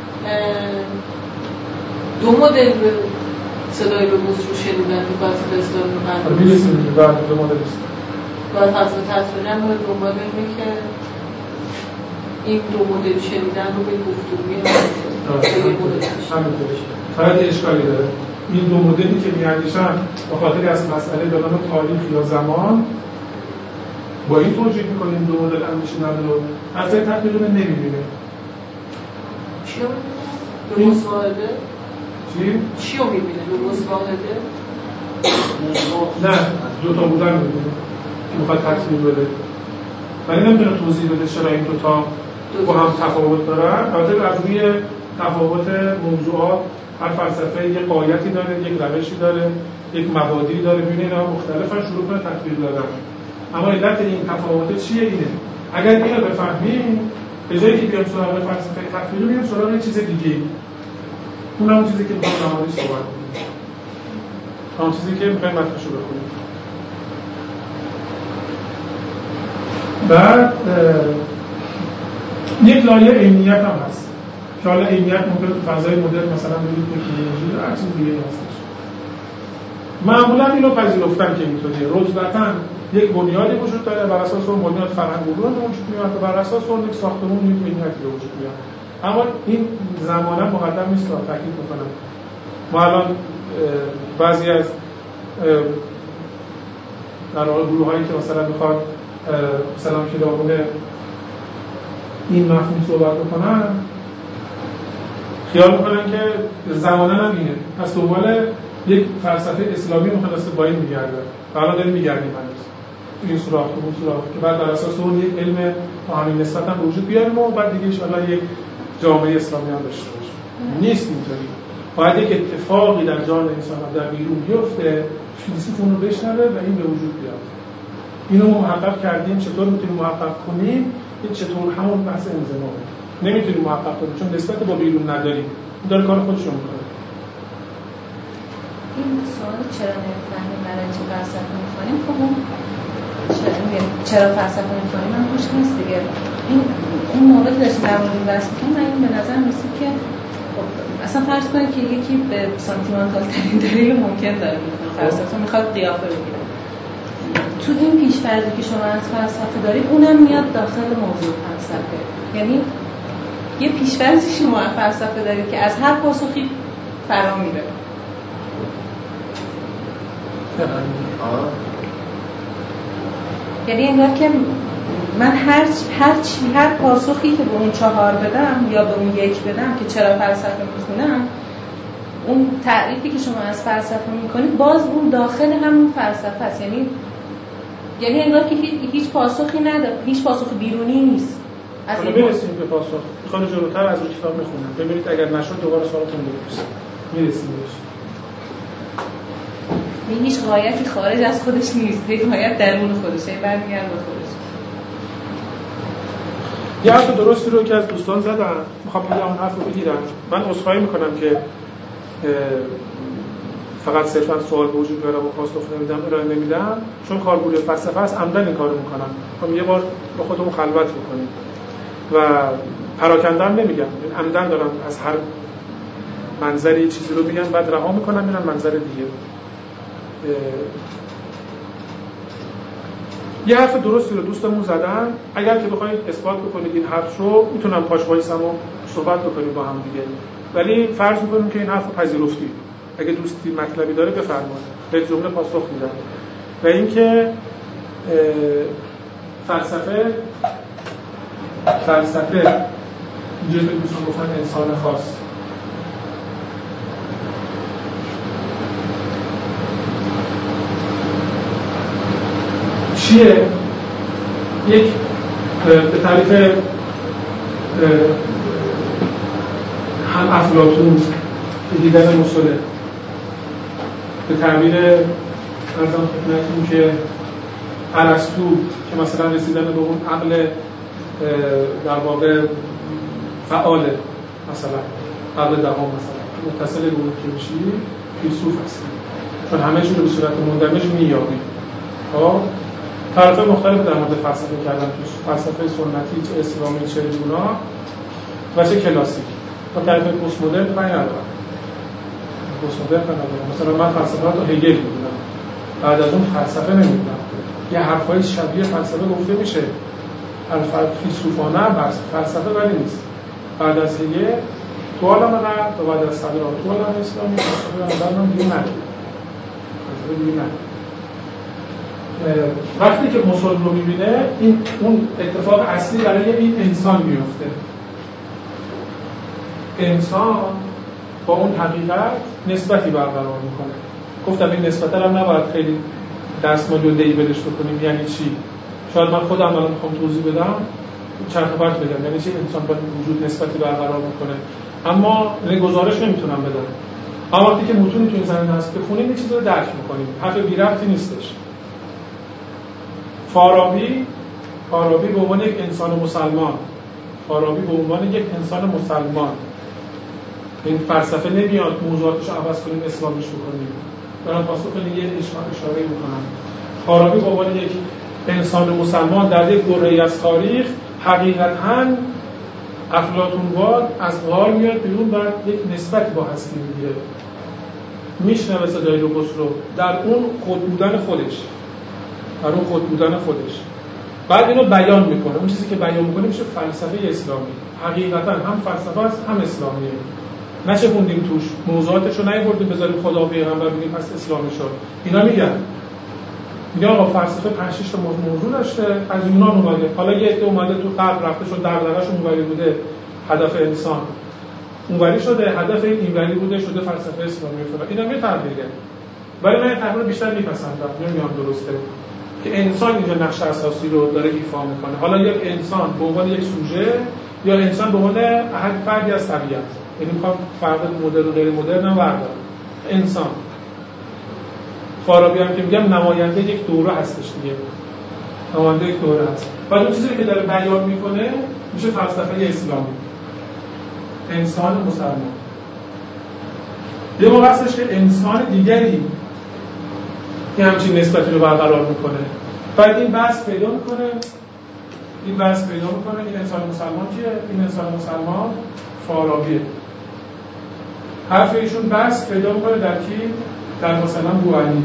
دو مدل صدای لوگوس رو شنیدن تو فلسفه اسلامی قرار می‌رسیم بعد دو مدل است. بعد فلسفه تصویری هم دو مدل که این دو مدل شنیدن رو به گفتگوی همینطوره. فقط اشکالی داره. این دو مدلی که می‌اندیشن به خاطر از مسئله به نام تاریخ یا زمان با این توجیه می‌کنیم دو مدل اندیشیدن رو از این تطبیق نمی‌بینه. چی رو می‌بینه؟ لوگوس واحده؟ چی رو می‌بینه؟ لوگوس واحده؟ نه، دو تا بودن می‌بینه که می‌خواد تطبیق بده. ولی نمی‌تونه توضیح بده چرا این دو تا با هم تفاوت دارن. البته از روی تفاوت موضوعات هر فلسفه یک قایتی داره، یک روشی داره، یک مبادی داره، ببینید اینا مختلفن، شروع کنه تطبیق دادن. اما علت این تفاوت چیه؟ اینه اگر اینو بفهمیم به جایی که بیام سراغ فلسفه تطبیقی میام سراغ یه چیز دیگه، اون هم چیزی که میخوام نهایی صحبت کنیم، اون چیزی که میخوایم متنشو بخونیم. بعد یک لایه عینیت هم هست که حالا عینیت ممکنه تو فضای مدرن مثلا بگید تکنولوژی یا هر چیز دیگه هستش. معمولا اینو پذیرفتن که اینطوریه. رتبتاً یک بنیادی وجود داره، بر اساس اون بنیاد فرهنگ و علوم وجود میاد و بر اساس اون یک ساختمون یک عینیتی وجود میاد. اما این زمانه مقدم نیست که تاکید بکنم. ما الان بعضی از در واقع گروهایی که مثلا میخواد مثلا کتابونه این مفهوم صحبت بکنن خیال میکنن که زمانه هم اینه، پس دنبال یک فلسفه اسلامی مختص با این میگرده و الان داریم میگردیم هنوز این سراغ تو اون سراغ که بعد بر اساس اون یک علم با همین نسبت هم وجود بیاریم و بعد دیگه انشاءالله یک جامعه اسلامی هم داشته باشیم. نیست اینطوری. باید یک اتفاقی در جان انسان در بیرون بیفته، فیلسوف اون رو بشنوه و این به وجود بیاد. اینو محقق کردیم. چطور میتونیم محقق کنیم؟ این چطور همون بحث انضمامه. نمیتونیم محقق کنیم چون نسبت با بیرون نداریم. این داره کار خودش رو میکنه. این سوال چرا نمیفهمیم برای چه فلسفه میخوانیم؟ خب اون چرا فلسفه میخوانیم هم خوش نیست دیگه. این موقعی داشتیم در مورد بحث میکنیم و این به نظر میسید که اصلا فرض کنید که یکی به سانتیمانتال ترین دلیل ممکن داره فلسفه میخواد قیافه بگیره. تو این پیش‌فرضی که شما از فلسفه دارید اونم میاد داخل موضوع فلسفه. یعنی یه پیش‌فرضی شما از فلسفه دارید که از هر پاسخی فرا میره. یعنی انگار که من هر پاسخی که به اون 4 بدم یا به اون 1 بدم که چرا فلسفه میخونم، اون تعریفی که شما از فلسفه میکنید باز اون داخل همون فلسفه است. یعنی انگار که هیچ پاسخی نداره، هیچ پاسخ بیرونی نیست. از این برسیم به پاسخ. میخوام جلوتر از اون کتاب بخونم. ببینید اگر نشد دوباره سوالتون بپرسید. میرسیم بهش. هیچ غایتی خارج از خودش نیست، یک غایت درون خودشه، برمیگرده به خودش. یه حرف درستی رو که از دوستان زدن، میخوام اون حرف رو بگیرم. من عذرخواهی میکنم که فقط صرفا سوال به وجود میاره و پاسخ نمیدم، ارائه نمیدم، چون کارگروه فلسفه است عمدن این کارو میکنن. خب یه بار با خودمون خلوت بکنیم و پراکنده هم نمیگم، عمدن دارم از هر منظری چیزی رو میگن بعد رها میکنم میرن منظر دیگه. یه حرف درستی رو دوستمون زدن، اگر که بخواید اثبات بکنید این حرف رو میتونم پاش وایسم و صحبت بکنیم با هم دیگه، ولی فرض میکنیم که این حرف رو پذیرفتید. اگه دوستی مطلبی داره بفرمایید، به جمله پاسخ میدم. و اینکه فلسفه اینجوری که دوستان گفتن انسان خاص، چیه؟ یک به تعریف هم افلاطون دیدن مسئله، به تعبیر ارزم خدمتتون که ارسطو که مثلا رسیدن به اون عقل در واقع فعاله، مثلا عقل دهم مثلا متصل به اون که میشی فیلسوف هستی، چون همه چیز رو به صورت مندمج مییابی. خب طرفای مختلف در مورد فلسفه کردن، تو فلسفه سنتی، چه اسلامی، چه یونا و چه کلاسیک. با تعریف پست مدرن فرقی نداره. پست مدرن مثلا من فلسفه رو هگل میدونم، بعد از اون فلسفه نمیدونم. یه حرفای شبیه فلسفه گفته میشه، فیلسوفانه بس فلسفه ولی نیست. بعد از هگل تو عالم غرب و بعد از صدرات تو عالم اسلامی فلسفه رو دیگه نداره. وقتی که مسلم رو میبینه اون اتفاق اصلی برای این انسان میفته. انسان با اون حقیقت نسبتی برقرار میکنه. گفتم این نسبت رو نباید خیلی دستمالیده‌ای بدش بکنیم. یعنی چی؟ شاید من خودم الان میخوام توضیح بدم چند تا بگم یعنی چی انسان با وجود نسبتی برقرار میکنه، اما گزارش نمیتونم بدم. اما وقتی که متونی تو این زمینه هست بخونیم این چیزا رو درک میکنیم. حرف بی ربطی نیستش. فارابی به عنوان یک انسان مسلمان، این فلسفه نمیاد موضوعاتش رو عوض کنیم اسلامش بکنیم. دارم پاسخ یه اشاره میکنم. فارابی به عنوان یک انسان مسلمان در یک دوره‌ای از تاریخ حقیقتاً افلاطونواد از غار میاد بیرون و یک نسبت با هستی میگیره. میشنوه صدای لوگوس رو در اون خود بودن خودش. بعد اینو بیان میکنه. اون چیزی که بیان میکنه میشه فلسفه اسلامی. حقیقتا هم فلسفه است هم اسلامیه. نشه خوندیم توش موضوعاتش رو نیاوردیم بذاریم خدا و پیغمبر بگیم پس اسلامی شد. اینا میگن آقا فلسفه 5 6 تا موضوع داشته، از یونان اومده، حالا یه عده اومده تو غرب رفته شد دغدغه‌اش اونوری بوده، هدف انسان اونوری شده، هدف اینوری بوده شده فلسفه اسلامی فلان. اینا میفهمیده. ولی من تقریبا بیشتر میپسندم، نمیدونم درسته که انسان اینجا نقش اساسی رو داره ایفا میکنه. حالا یک انسان به عنوان یک سوژه یا انسان به عنوان احد فردی از طبیعت. یعنی میخوام فرد مدرن و غیر مدرن هم بردارم. انسان فارابی هم که میگم نماینده یک دوره هستش دیگه. نماینده یک دوره هست. بعد اون چیزی که داره بیان میکنه میشه فلسفه اسلامی. انسان مسلمان. یه موقع هستش که انسان دیگری که همچین نسبتی رو برقرار میکنه. بعد این بحث پیدا میکنه این انسان مسلمان کیه؟ این انسان مسلمان فارابیه. حرف ایشون بحث پیدا میکنه در کی؟ در مثلا بوعلی،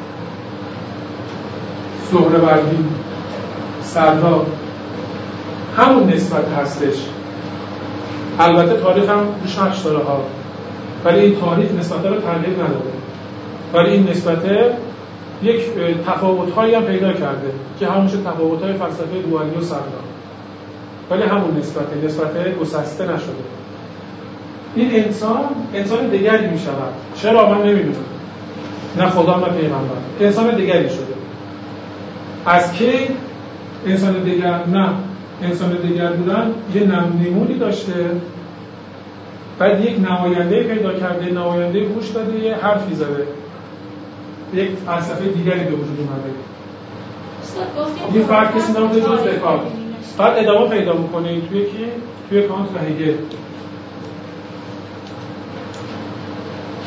سهروردی، سردار. همون نسبت هستش. البته تاریخ هم روش نقش داره ها، ولی این تاریخ نسبت‌ها رو تغییر نداده. ولی این نسبته یک تفاوت‌هایی هم پیدا کرده که همون میشه تفاوت‌های فلسفه بوعلی و سردار. ولی همون نسبت گسسته نشده. این انسان دیگری میشود. چرا من نمیدونم. نه خدا نه پیغمبر. انسان دیگری شده. از کی انسان دیگر بودن یه نمونه‌ای داشته. بعد یک نماینده پیدا کرده، نماینده گوش داده، یه حرفی زده. یک فلسفه دیگری به وجود اومده. این فرق کسی نبوده جز دکارت. بعد ادامه پیدا میکنه این توی کانت و هگل.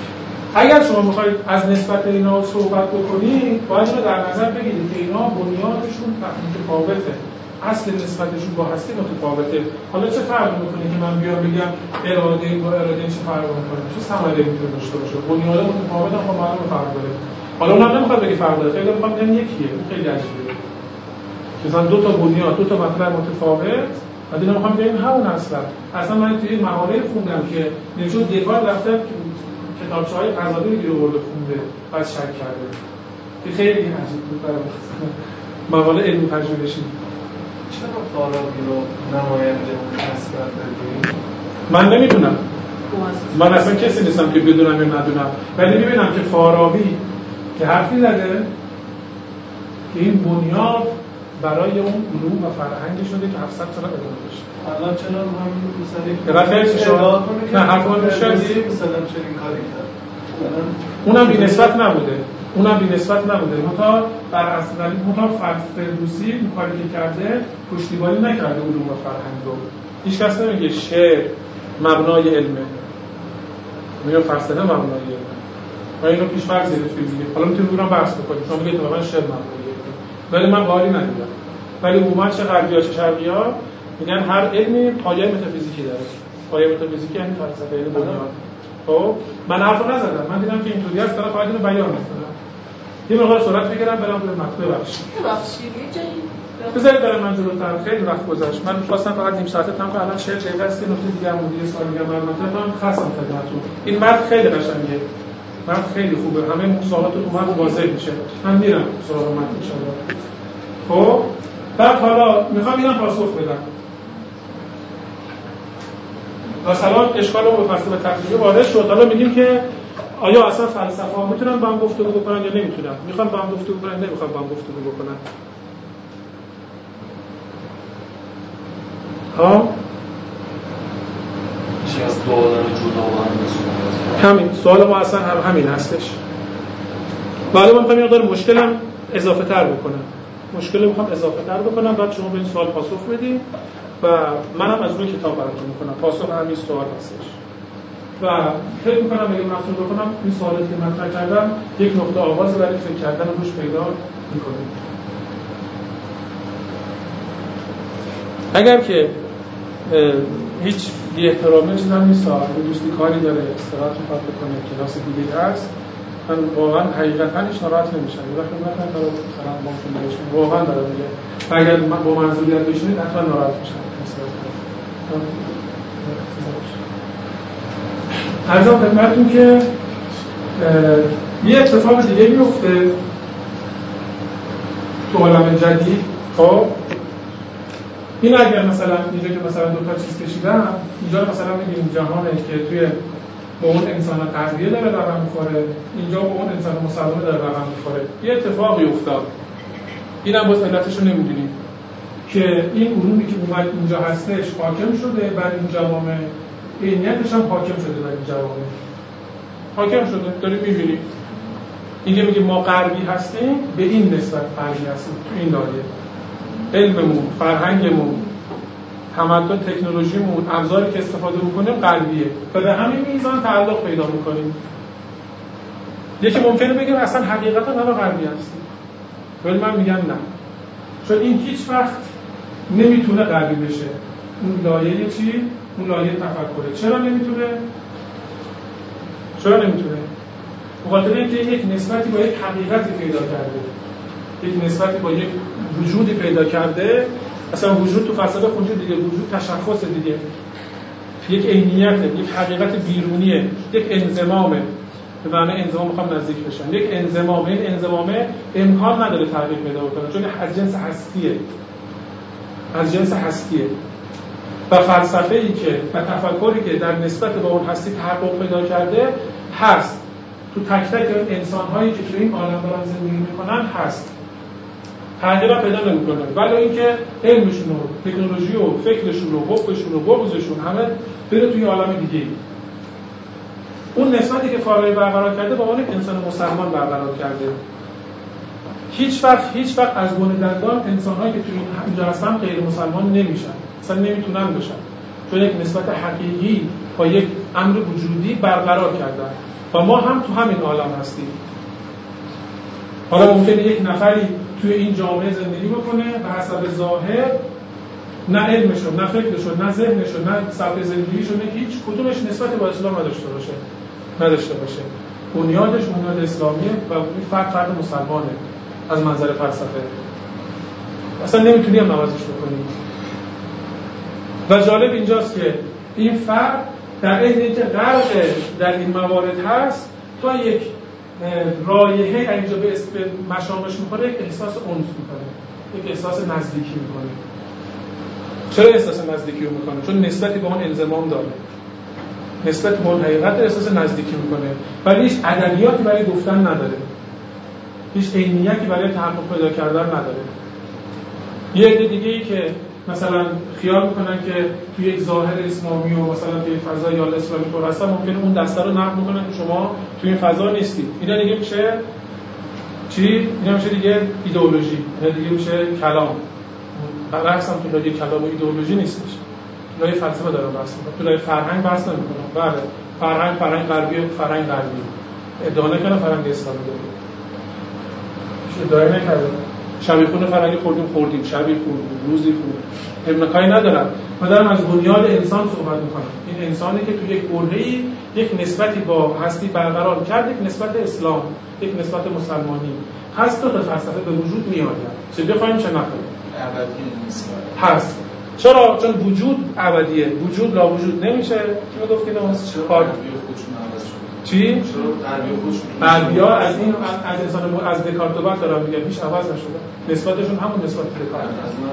اگر شما میخواید از نسبت اینا صحبت بکنید باید اینو در نظر بگیرید که اینا بنیادشون متفاوته، اصل نسبتشون با هستی متفاوته. حالا چه فرقی میکنه که من بیام بگم اراده با اراده چه فرقی میکنه؟ چه ثمره میتونه داشته باشه؟ بنیاد متفاوته، خب معلومه فرق داره. حالا اونم نمیخواد بگه فرق داره، خیلی میخوام بگم یکیه، خیلی عجیبه. مثلا دو تا بنیاد، دو تا مطلب متفاوت، بعد اینا میخوام بگم همون اصلا من توی این مقاله خوندم که نشون دیوار رفته کتابچه‌های غزالی رو آورده خونده، بعد شک کرده. که خیلی عجیب بود برام. مقاله علمی پژوهشی. چرا فارابی رو نماینده نسبت دادیم؟ من نمیدونم. من اصلا کسی نیستم که بدونم یا ندونم. ولی میبینم که فارابی که حرفی زده که این بنیاد برای اون علوم و فرهنگی شده که 700 سال ادامه داشته. الان چرا همین مثلا دقیقاً چه شما نه حرف من میشه مثلا چنین کاری کرد. اونم بی نسبت نبوده. مثلا بر اساس فردوسی کاری که کرده پشتیبانی نکرده علوم و فرهنگ رو. هیچ کس نمیگه شعر مبنای علمه. میگه فلسفه مبنای علمه. و اینو پیش فرض زیرش بگیرید. حالا میتونیم اونم بحث بکنیم. شما میگید واقعا شعر مبنای علمه. ولی من قائلی ندیدم. ولی عموما چه غربی‌ها چه شرقی‌ها میگن هر علمی پایه متافیزیکی داره. پایه متافیزیکی یعنی فلسفه علم بنیاد. خب من حرفو نزدم. من دیدم که اینطوری است، طرف اینو بیان می‌کنه. یه مقدار سرعت بگیرم برام به مطلب ببخشید یه جایی بذارید برام من جلوتر خیلی وقت گذشت. من خواستم فقط نیم ساعته تمام کنم. الان 40 دقیقه است. نکته دیگه هم یه سوال دیگه من مطلبم خاصم خدمتتون. این متن خیلی قشنگه. متن خیلی خوبه. همه سوالات تو من واضح میشه. من میرم سراغ متن ان شاء الله. خب بعد حالا میخوام اینم پاسخ بدم. مثلا اشکال رو به فلسفه تقلیدی وارد شد. حالا میگیم که آیا اصلا فلسفه‌ها میتونن با هم گفتگو بکنن یا نمیتونن؟ میخوان با هم گفتگو بکنن، نمیخوان با هم گفتگو بکنن. ها؟ چی از دو آدم جدا و هم همین سوال ما اصلا همین هستش. ولی من میخوام یه مقدار مشکلم اضافه تر بکنم. بعد شما به این سوال پاسخ بدید و منم از روی کتاب براتون میکنم. پاسخ همین سوال هستش. و فکر میکنم اگه مطرح بکنم این سوالاتی که مطرح کردم یک نقطه آغاز برای فکر کردن روش پیدا میکنیم. اگر که هیچ بی احترامی چیزم نیست، دوستی کاری داره استراحت میخواد بکنه کلاس دیگه هست، من واقعا حقیقتا هیچ ناراحت نمیشم. یه وقتی مثلا باشون بهشون واقعا داره میگه اگر با منظوریت بشینید حتما ناراحت میشم. عرضم خدمتتون که یه اتفاق دیگه میفته تو عالم جدید. خب این اگر مثلا اینجا که مثلا دو تا چیز کشیدم، اینجا مثلا میگیم جهانه که توی با اون انسان قضیه داره رقم میخوره، اینجا با اون انسان مسلمه داره رقم میخوره. یه اتفاقی افتاد، اینم باز علتش رو نمیدونیم که این علومی که اومد اینجا هستش حاکم شده بر این جوامع، عینیتش هم حاکم شده بر این جوامع. حاکم شده، داریم میبینیم. اینکه میگه ما غربی هستیم، به این نسبت غربی هستیم. تو این دایره علممون، فرهنگمون، تمدن، تکنولوژیمون، ابزاری که استفاده میکنیم غربیه و به همین میزان تعلق پیدا میکنیم. یکی ممکنه بگه اصلا حقیقتا ما غربی هستیم، ولی من میگم نه، چون این هیچ وقت نمیتونه غربی بشه. اون لایه چی؟ اون لایه تفکره. چرا نمیتونه؟ بخاطر اینکه یک نسبتی با یک حقیقتی پیدا کرده، یک نسبتی با یک وجودی پیدا کرده. اصلا وجود تو فلسفه خونده دیگه، وجود تشخص دیگه، یک عینیته، یک حقیقت بیرونیه، یک انضمامه. به معنی انضمام میخوام نزدیک بشم. یک انضمام، این انضمامه امکان نداره تغییر پیدا کنه چون از جنس هستیه. و فلسفه‌ای که و تفکری که در نسبت با اون هستی تحقق پیدا کرده هست. تو تک تک انسان‌هایی که تو این عالم دارن زندگی میکنن هست. تغییر پیدا نمی‌کنه. ولی اینکه علمشون و تکنولوژی و فکرشون و حقشون و بغضشون همه بره توی عالم دیگه. اون نسبتی که فارابی برقرار کرده با اون انسان مسلمان برقرار کرده. هیچ وقت از گونه دندان انسان‌هایی که توی اینجا هستن غیر مسلمان نمیشن. اصلا نمیتونن بشن. چون یک نسبت حقیقی با یک امر وجودی برقرار کردن. و ما هم تو همین عالم هستیم. حالا ممکنه یک نفری توی این جامعه زندگی بکنه به حسب ظاهر، نه علمشو، نه فکرشو، نه ذهنشو، نه سبک زندگیشو، نه هیچ کدومش نسبت با اسلام نداشته باشه. بنیادش بنیاد اسلامیه و این فرد مسلمانه از منظر فلسفه. اصلا نمیتونی هم نوازش بکنی. و جالب اینجاست که این فرد در این اینکه غرق در این موارد هست، تا یک رایحه اینجا به مشامش میخوره، یک احساس انس میکنه، یک احساس نزدیکی میکنه. چرا احساس نزدیکی رو میکنه؟ چون نسبتی به اون انضمام داره، نسبت به اون حقیقت احساس نزدیکی میکنه، ولی هیچ ادبیاتی برای گفتن نداره، هیچ عینیتی برای تحقق پیدا کردن نداره. یه عده دیگه‌ای که مثلا خیال میکنن که توی یک ظاهر اسلامی و مثلا توی فضای یا اسلامی پر هستن، ممکنه اون دسته رو نقد میکنن که شما توی این فضا نیستید. اینا دیگه میشه چی؟ اینا میشه دیگه ایدئولوژی، اینا دیگه میشه کلام. بحث هم تو لایه کلام و ایدئولوژی نیستش. لایه فلسفه دارم بحث میکنم. تو لایه فرهنگ بحث نمیکنم. بله، فرهنگ غربی، فرهنگ غربی. ادعا نکنه فرهنگ اسلامی داره. ادعا نکنه. شبیخون فرهنگ خوردیم، شبیه خوردیم، روزی خوردیم. ابن کای ندارم. من دارم از بنیاد انسان صحبت میکنم. این انسانی که تو یک برهه‌ای یک نسبتی با هستی برقرار کرد، یک نسبت اسلام، یک نسبت مسلمانی. هست تو فلسفه به وجود میاد. چه بخوایم چه نخوایم. ابدی نیست. هست. چرا؟ چون وجود ابدیه. وجود لا وجود نمیشه. چی گفت اینو؟ چرا غربی خودشون عوض شد؟ چی؟ چرا غربی خودشون؟ غربی‌ها از این از انسان از دکارت بعد دارن میگن هیچ عوض نشده. نسبتشون همون نسبت دکارت. از من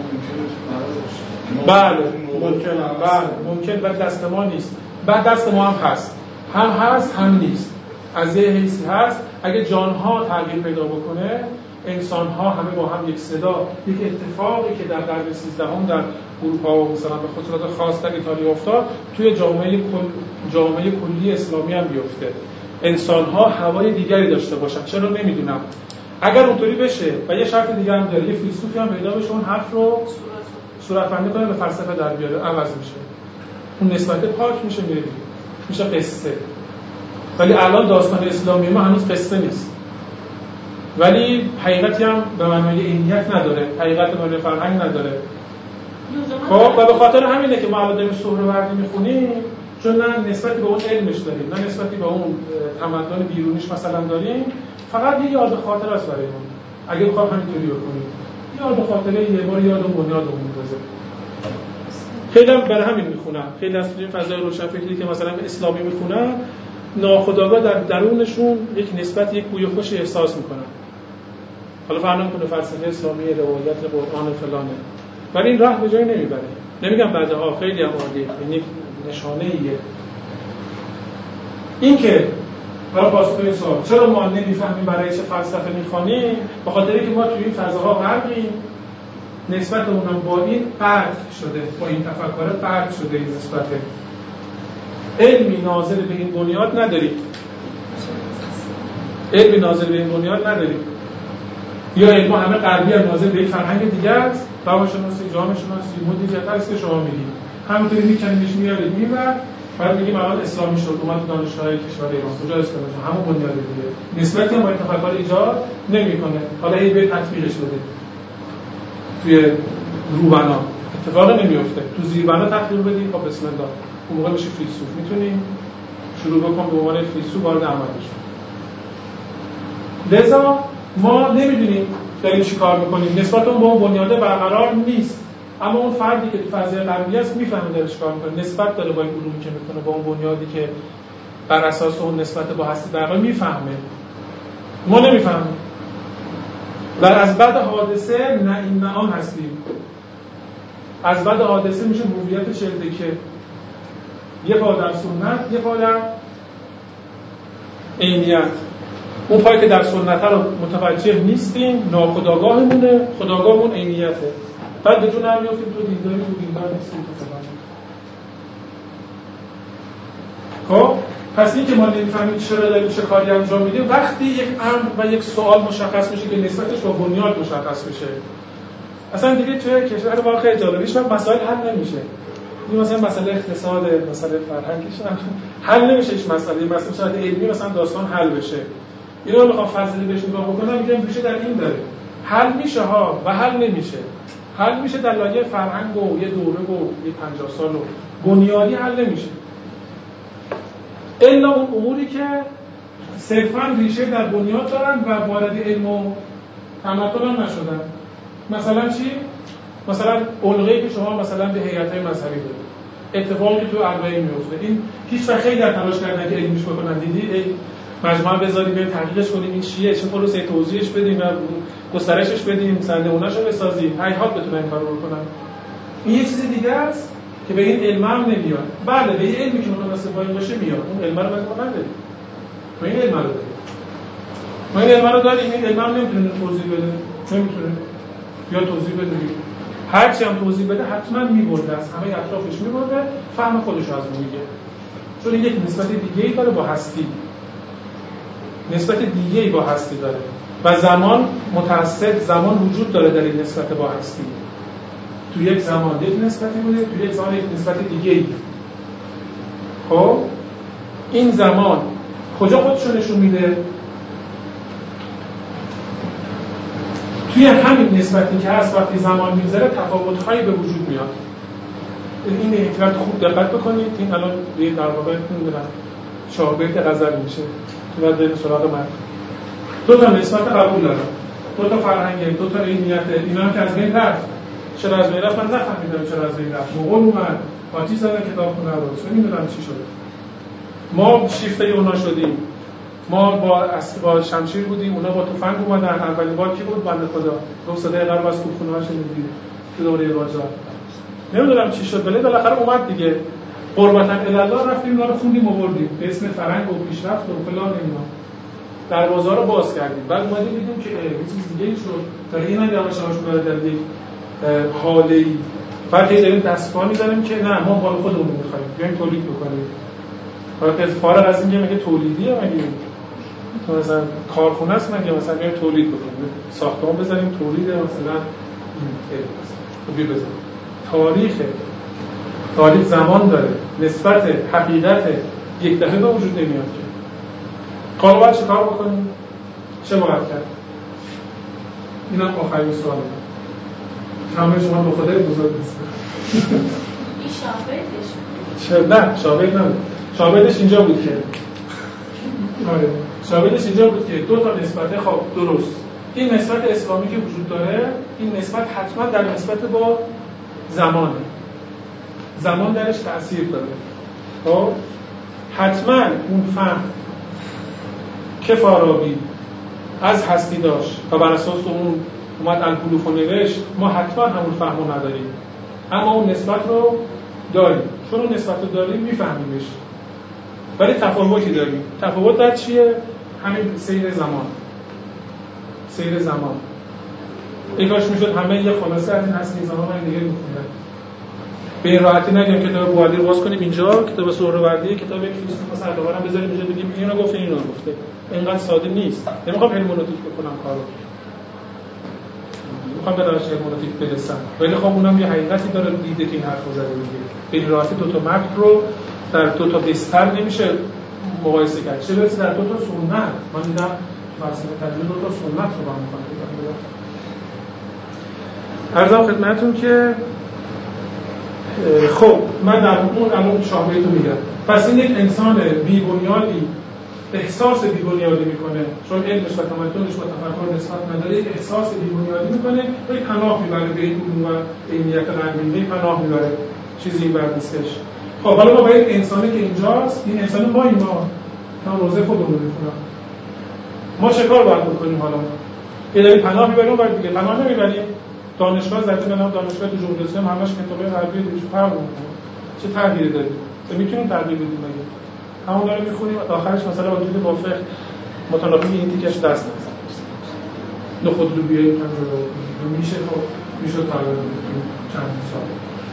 ممکنه بله، ممکن و دست ما نیست. بعد دست ما هم هست. هم هست، هم نیست. از یه حیثی هست. اگه جان‌ها تغییر پیدا بکنه، انسان‌ها همه با هم یک صدا، یک اتفاقی که در قرن 13 در اروپا و مثلا به خصوص خاص در ایتالیا افتاد، توی جامعه کلی اسلامی هم بیفته. انسان‌ها هوای دیگری داشته باشن. چرا نمیدونم. اگر اونطوری بشه و یه شرط دیگه هم داره، یه فیلسوفی هم پیدا بشه اون حرف رو صورت‌بندی کنه به فلسفه در بیاره، عوض میشه. اون نسبت پاک میشه قصه. ولی الان داستان اسلامی ما هنوز قصه نیست. ولی حقیقتی هم به معنای عینیت نداره، حقیقت به معنای فرهنگ نداره. خب و به خاطر همینه که ما الان داریم سهروردی میخونیم، چون نه نسبتی به اون علمش داریم، نه نسبتی به اون تمدن بیرونیش مثلا داریم. فقط یه یاد خاطر است برای ما. اگه بخوام همینطوری بکنیم، یاد خاطره یه بار یادم بنیادمون میندازه. خیلی هم برای همین میخونم. خیلی از این فضای روشنفکری که مثلا اسلامی میخونن، ناخودآگاه در درونشون یک نسبت، یک بوی خوش احساس میکنن. حالا فرق نمیکنه فلسفه اسلامی، روایت قرآن فلانه، ولی این راه به جایی نمیبره. نمیگم بعدها خیلی هم عالیه، یعنی نشانه ایه. این که برای پاسخ این سوال چرا ما نمیفهمیم برای چه فلسفه میخوانیم، به خاطر اینکه ما توی این فضاها غرقیم، نسبت اونم با این قطع شده، با این تفکر قطع شده. این نسبت علمی ناظر به این بنیاد نداریم. علمی ناظر به این بنیاد نداریم. یا علم همه غربی هم ناظر به یک فرهنگ دیگه است، روانشناسی، جامعه شناسی، مدیریت هست که شما میگید. همونطوری میکنیمش میارید میبر، بعد میگیم الان اسلامی شد، اومد دانشگاه‌های کشور ایران. کجا اسلامی شد؟ همون بنیاد دیگه. نسبتی هم با این تفکر ایجاد نمیکنه. حالا این به تطبیقش بده. توی روبنا اتفاق نمیفته. تو زیربنا تطبیق بدی، خب بسم الله. اون موقع میشه فیلسوف. میتونی شروع بکن به عنوان فیلسوف وارد عمل بشی. لذا ما نمیدونیم داریم چی کار میکنیم. نسبت اون با اون بنیاده برقرار نیست. اما اون فردی که تو فضای غربی است میفهمه داره چی کار میکنه. نسبت داره با این علومی که میکنه، با اون بنیادی که بر اساس اون نسبت با هستی برقرار میفهمه. ما نمیفهمیم. و از بعد حادثه نه این نه آن هستیم. از بعد حادثه میشه هویت چلدکه. یه پا در سنت، یه پا در عینیت. اون پایی که در سنت رو متوجه نیستیم، ناخودآگاهمونه، خودآگاهمون عینیته. بعد به جون هم میافتیم تو دینداری، تو دیندار نیستیم تو فلان. خب پس این که ما نمی‌فهمیم چرا داریم چه کاری انجام میدیم، وقتی یک امر و یک سوال مشخص میشه که نسبتش با بنیاد مشخص میشه، اصلا دیگه توی کشور واقعا خیلی جالبه، هیچ وقت مسائل حل نمیشه. این مثلا مسئله اقتصاد، مسئله فرهنگیش حل نمیشه. هیچ مسئله صورت علمی مثلا داستان حل بشه. اینا رو میخوام فلسفی بهش نگاه بکنم، میگم ریشه در این داره. حل میشه ها و حل نمیشه. حل میشه در لایه فرهنگ و یه دوره و یه 50 سال و بنیادی حل نمیشه. الا اون اموری که صرفاً ریشه در بنیاد دارن و وارد علم و تمدن نشدن. مثلا چی؟ مثلا علقه‌ای که شما مثلا به هیئت‌های مذهبی دارید. اتفاقی که تو اربعین میفته. این هیچ وقت خیلی در تلاش کردن که علمیش بکنن. دیدی مجموعه بذاریم بریم تحقیقش کنیم این چیه، چه پروسه توضیحش بدیم و گسترشش بدیم، نمونه‌شو بسازیم. هیهات بتونن این کارو بکنن. این یه چیز دیگه است که به این علم هم نمیاد. بله به این علمی که مناسب با این باشه میاد. اون علم رو باید ما نداریم. ما این علم رو داریم. ما این علم رو داریم. این علم هم نمیتونه توضیح بده. نمیتونه. یا توضیح بده. هر چی هم توضیح بده حتما میبرده، از همه اطرافش میبرده، فهم خودش از اون میگه. چون این یک نسبت دیگه‌ای داره با هستی. نسبت دیگه‌ای با هستی داره. و زمان متعصب، زمان وجود داره در این نسبت با هستی. تو یک زمان یک نسبتی بوده، تو یک زمان یک نسبت دیگه‌ای. خب این زمان کجا خودشو نشون میده؟ توی همین نسبتی که هست وقتی زمان میگذره تفاوت‌هایی به وجود میاد. این حکمت خوب دقت بکنید. این الان یه در واقع نمیدونم شاهبیت غزل میشه که بعد بریم سراغ من. دو تا نسبت قبول دارم، دو تا فرهنگ، دو تا علمیت، اینا هم که از بین رفت. چرا از بین رفت من نفهمیدم چرا از بین رفت. مغول اومد آتیش زدن کتابخونه رو، چون نمیدونم چی شده. ما شیفته اونا شدیم. ما با شمشیر بودیم، اونا با تفنگ اومدن. اولین بار کی بود؟ بنده خدا. رو صدای غرب از کوفه‌ها شنیدید تو دوره قاجار. نمیدونم چی شد، ولی بالاخره اومد دیگه. قربتاً الله رفتیم اونا رو خوندیم آوردیم به اسم فرهنگ و پیشرفت و فلان اینا. دروازه‌ها رو باز کردیم. بعد اومدیم دیدیم که یه چیز دیگه شد. تا این هم یواش یواش میاد در یک حاله‌ای. بعد داریم دست‌پا می‌زنیم که نه ما مال خودمون می‌خوایم. بیایم تولید بکنیم. حالا فارغ از اینکه مگه تولیدیه، مگه مثلا کارخونه است، مگه مثلا بیایم تولید بکنیم، ساختمان بزنیم تولید مثلا بزنیم. تاریخ زمان داره، نسبت حقیقت یک دفعه به وجود نمیاد که. حالا باید چه کار بکنیم؟ چه باید کرد؟ اینم آخرین سواله. همه شما به خدای بزرگ نیست. این شاهدش نه شاهد نبود. شاهدش اینجا بود که شاهدش اینجا بود که دو تا نسبت خب درست. این نسبت اسلامی که وجود داره، این نسبت حتما در نسبت با زمانه. زمان درش تأثیر داره. خب حتما اون فهم که فارابی از هستی داشت و بر اساس اون اومد الکلوف نوشت، ما حتما همون فهمو نداریم، اما اون نسبت رو داریم. چون اون نسبت رو داریم میفهمیمش، ولی تفاوتی داریم. تفاوت در چیه؟ همین سیر زمان. ایکاش میشد همه یه خلاصه از این هستی زمان من دیگه میخوندن. به این راحتی نگیم کتاب بوادی رو باز کنیم اینجا، کتاب سهروردی، کتاب فیلسوف سردوارم بذاریم اینجا بگیم اینو گفته اینو گفته. اینقدر ساده نیست. نمیخوام هرمنوتیک بکنم کارو. میخوام به روش هرمنوتیک برسم. ولی خب اونم یه حقیقتی داره، دیده که این حرفو زده دیگه. به این راحتی دو تا متن رو در دو تا بستر نمیشه مقایسه کرد. چه برسه در دو تا سنت. من دیدم فلسفه تجربه دو تا سنت رو با هم می‌کنه. عرضم خدمتتون که خب من در اون الان شاهدی رو میگم. پس این یک انسان بی‌بنیادی احساس بی‌بنیادی میکنه، چون علمش و تمدنش با تفکر نسبت نداره، یک احساس بی‌بنیادی میکنه و یک پناه میبره به این علوم و علمیت غربی، پناه میبره، چیزی این بر نیستش. خب حالا ما با این انسانی که اینجاست، این انسان ما من روزه خودمون میکنم، ما چه کار باید بکنیم؟ حالا یه داریم پناه میبریم و بعد دیگه پناه نمیبریم. دانشگاه زدیم به نام دانشگاه تو جمهوری اسلامی همش کتابای غربی دیگه فرق میکنه. چه تغییری داره؟ میتونیم تغییر بدیم مگه؟ همون داره میخونیم آخرش مثلا وجود وافق متناقض این تیکش دست نمیزنه. نخود رو بیایم رو میشه تغییر بدیم چند سال.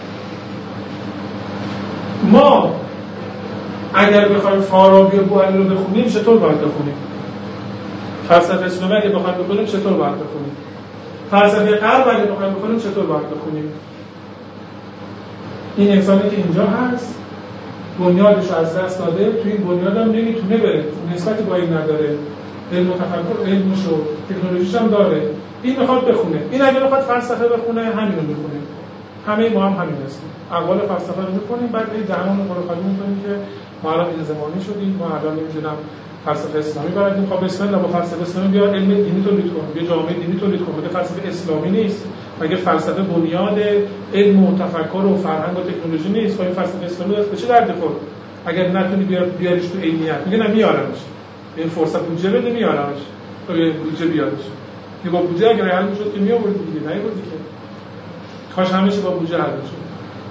ما اگر بخوایم فارابی و بوعلی رو بخونیم چطور باید بخونیم؟ فلسفه اسلامی اگه بخوایم بخونیم چطور باید بخونیم؟ فلسفه غرب اگه بخوایم بخونیم چطور باید بخونیم؟ این انسانی که اینجا هست بنیادش رو از دست داده، توی این بنیاد هم نمیتونه بره، نسبتی با این نداره، علم و تفکر علمش و تکنولوژیش هم داره. این میخواد بخونه، این اگه بخواد فلسفه بخونه همین رو میخونه. همه ما هم همین هستیم، اقوال فلسفه رو میخونیم، بعد این دهنمون رو خالی میکنیم که ما الان این زمانی شدیم، ما الان نمیدونم فلسفه اسلامی بلدیم. خب بسم الله با فلسفه اسلامی بیا علم دینی تولید کن، بیا جامعه دینی تولید کن. مگه فلسفه اسلامی نیست؟ مگه فلسفه بنیاد علم و تفکر و فرهنگ و تکنولوژی نیست؟ خب این فلسفه اسلامی به چه درد بخور اگر نتونی بیاریش تو علمیت؟ میگه نمیارمش، این فرصت بودجه بده میارمش، تو بودجه بیارش. با بودجه اگر حل میشد که میآورد دیگه، نیوردی که. کاش همیشه با بودجه حل میشد.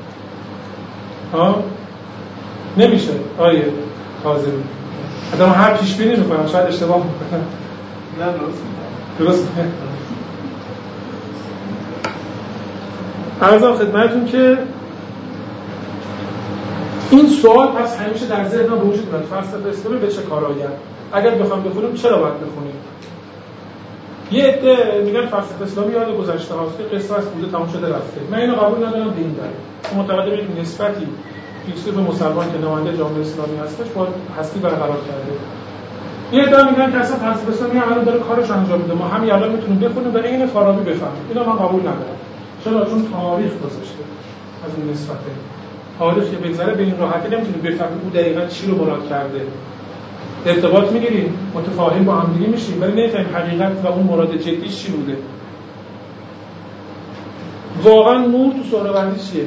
نمیشه. آیه حاضری آدم هر پیش بینی میکنم، شاید اشتباه میکنم. نه درست عرضم خدمتتون که این سوال پس همیشه در ذهن ما به وجود میاد. فلسفه اسلامی به چه کار آید؟ اگر بخوام بخونیم چرا باید بخونیم؟ یه عده میگن فلسفه اسلامی یاد گذشته هاست، که قصه است بوده تمام شده رفته. من اینو قبول ندارم به این دلیل. معتقدم یک نسبتی فیلسوف مسلمان که نماینده جامعه اسلامی هستش با هستی برقرار کرده. یه عده میگن که اصلا فلسفه اسلامی الان داره کارش انجام میده، ما همین الان میتونیم بخونیم و عین فارابی بفهمیم. اینو من قبول ندارم. چرا؟ چون تاریخ گذشته از اون نسبته. تاریخ که بگذره به این راحتی نمیتونیم بفهمیم او دقیقاً چی رو مراد کرده. ارتباط میگیریم، متفاهم با هم دیگه میشیم، ولی نمیفهمیم حقیقت و اون مراد جدیش چی بوده. واقعا نور تو سهروردی چیه؟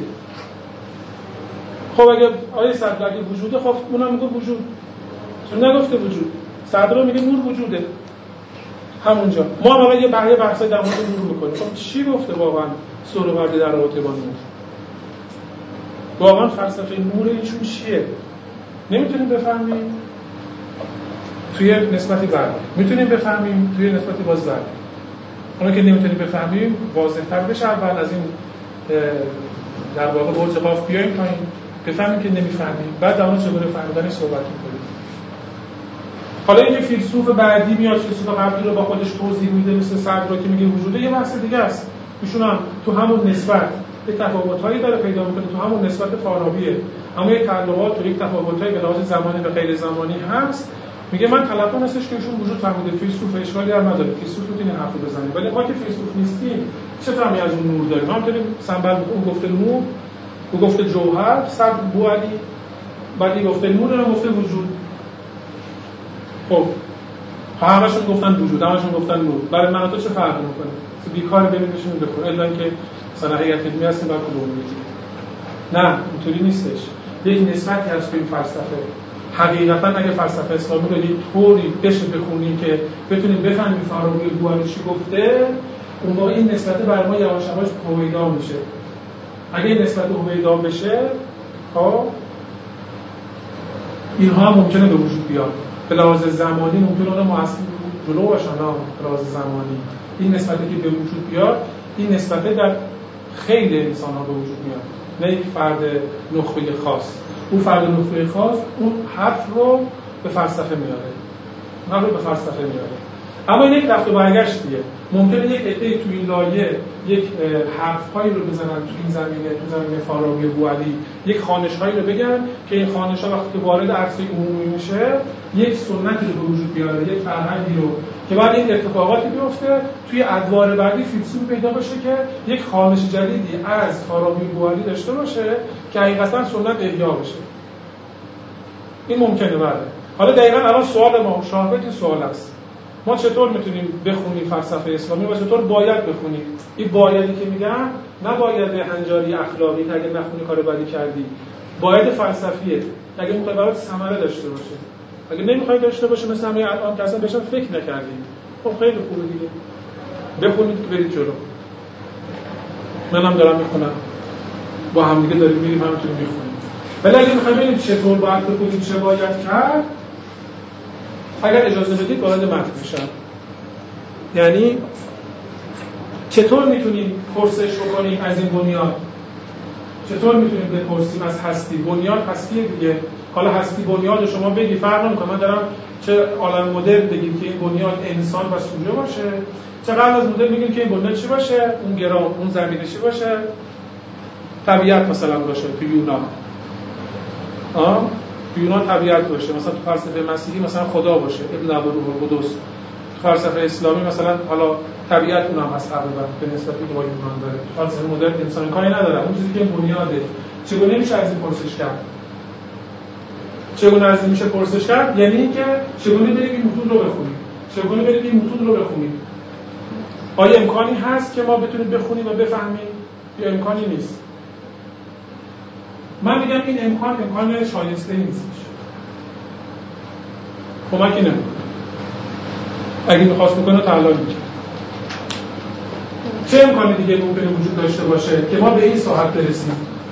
خب اگه آیه صدر اگه وجوده، خب اونم میگه وجود. چون نگفته وجود. صدر میگه نور وجوده. همونجا. ما هم الان یه بحثای در مورد نور میکنیم. خب چی گفته واقعا سهروردی در رابطه با نور؟ واقعا فلسفه نور ایشون چیه؟ نمیتونیم بفهمیم. توی نسبتی بعد میتونیم بفهمیم، توی نسبتی باز بعد. اون که نمیتونیم بفهمیم واضح‌تر بشه، اول از این در واقع برج قاف بیایم پایین بفهمیم که نمیفهمیم، بعد در اون چگونه فهمیدنش صحبت می‌کنیم. حالا اینکه فیلسوف بعدی میاد فیلسوف قبلی رو با خودش توضیح میده مثل صدر رو که میگه وجوده، یه بحث دیگه است. ایشون هم تو همون نسبت یک تفاوت‌هایی داره پیدا می‌کنه، تو همون نسبت فارابیه، اما یک تعلقات و یک تفاوت‌های به لحاظ زمانی و غیر زمانی هست. میگه من تلقی هستش که ایشون وجود فهمیده، فیلسوف اشکالی هم نداره، فیلسوف میتونه حرف بزنه، ولی ما که فیلسوف نیستیم چه فهمی از اون نور داریم؟ ما میتونیم سنبل اون گفته نور، اون گفته جوهر، صد بوعلی، بعدی گفته نور، هم گفته وجود. خب همشون گفتن وجود، همشون گفتن نور. برای من تو چه فرقی میکنه؟ بیکار ببینیشون بخور، الا اینکه مثلا هیئت علمی هستیم بعد کلون میگیم. نه اینطوری نیستش. یک نسبتی هست به این فلسفه. حقیقتا اگه فلسفه اسلامی رو یک طوری بشه بخونیم که بتونیم بفهمیم فارابی بوعلی چی گفته، اون موقع این نسبت برای ما یواش یواش هویدا میشه. اگه این نسبت هویدا بشه، خب اینها ممکنه به وجود بیاد. به لحاظ زمانی ممکنه اونها مؤثر جلو باشن، به لحاظ زمانی این نسبتی که به وجود بیاد، این نسبت در خیلی انسان‌ها به وجود میاد، نه یک فرد نخبه خاص. اون فرد نخبه خاص اون حرف رو به فلسفه میاره، حرف رو به فلسفه میاره. اما این یک رفت و برگشتیه. ممکنه یک عده‌ای تو این لایه یک حرف‌هایی رو بزنن تو این زمینه، تو زمینه فارابی و بوعلی، یک خوانش‌هایی رو بگن که این خوانش‌ها وقتی وارد عرصه عمومی میشه، یک سنتی رو به وجود بیاره، یک فرهنگی رو که بعد این اتفاقاتی بیفته توی ادوار بعدی فیلسوف پیدا بشه که یک خوانش جدیدی از فارابی و بوعلی داشته باشه که حقیقتاً سنت احیا بشه. این ممکنه. بله. حالا دقیقاً الان سوال ما شاهد این سوال است. ما چطور میتونیم بخونیم فلسفه اسلامی و چطور باید بخونیم؟ این بایدی که میگم نه باید هنجاری اخلاقی که اگه نخونی کار بدی کردی، باید فلسفیه اگه میخوای برات ثمره داشته باشه. اگه نمیخوای داشته باشه مثلا همین الان که اصلا بهش فکر نکردی، خب خیلی خوبه دیگه، بخونید که برید جلو. منم دارم میخونم، با هم دیگه داریم میریم همونطوری میخونیم. ولی اگه میخوایم ببینیم چطور باید بخونیم، چه باید کرد، اگر اجازه بدید وارد متن میشم. یعنی چطور میتونیم پرسش بکنیم از این بنیاد؟ چطور میتونیم بپرسیم از هستی؟ بنیاد هستیه دیگه. حالا هستی بنیاد شما بگی فرق نمیکنه، من دارم چه عالم مدل بگیم که این بنیاد انسان و سوژه باشه، چه قبل از مدل میگیم که این بنیاد چی باشه، اون گرام، اون زمینه چی باشه. طبیعت مثلا باشه تو یونان، تو یونان طبیعت باشه، مثلا تو فلسفه مسیحی مثلا خدا باشه، ابن و روح القدس. تو فلسفه اسلامی مثلا حالا طبیعت اونم هست تقریبا به نسبتی که با یونان داره. فلسفه مدرن انسان کاری نداره، اون چیزی که بنیاده. چگونه میشه از این پرسش کرد؟ چگونه از این میشه پرسش کرد؟ یعنی اینکه چگونه بریم این متون رو بخونیم، چگونه بریم این متون رو بخونیم. آیا امکانی هست که ما بتونیم بخونیم و بفهمیم یا امکانی نیست؟ من میگم این امکان شایسته نیست، کمکی نمیکنه. اگه میخواست بکنه تا الان میکنه. چه امکانی دیگه ممکنه وجود داشته باشه که ما به این ساحت برسیم؟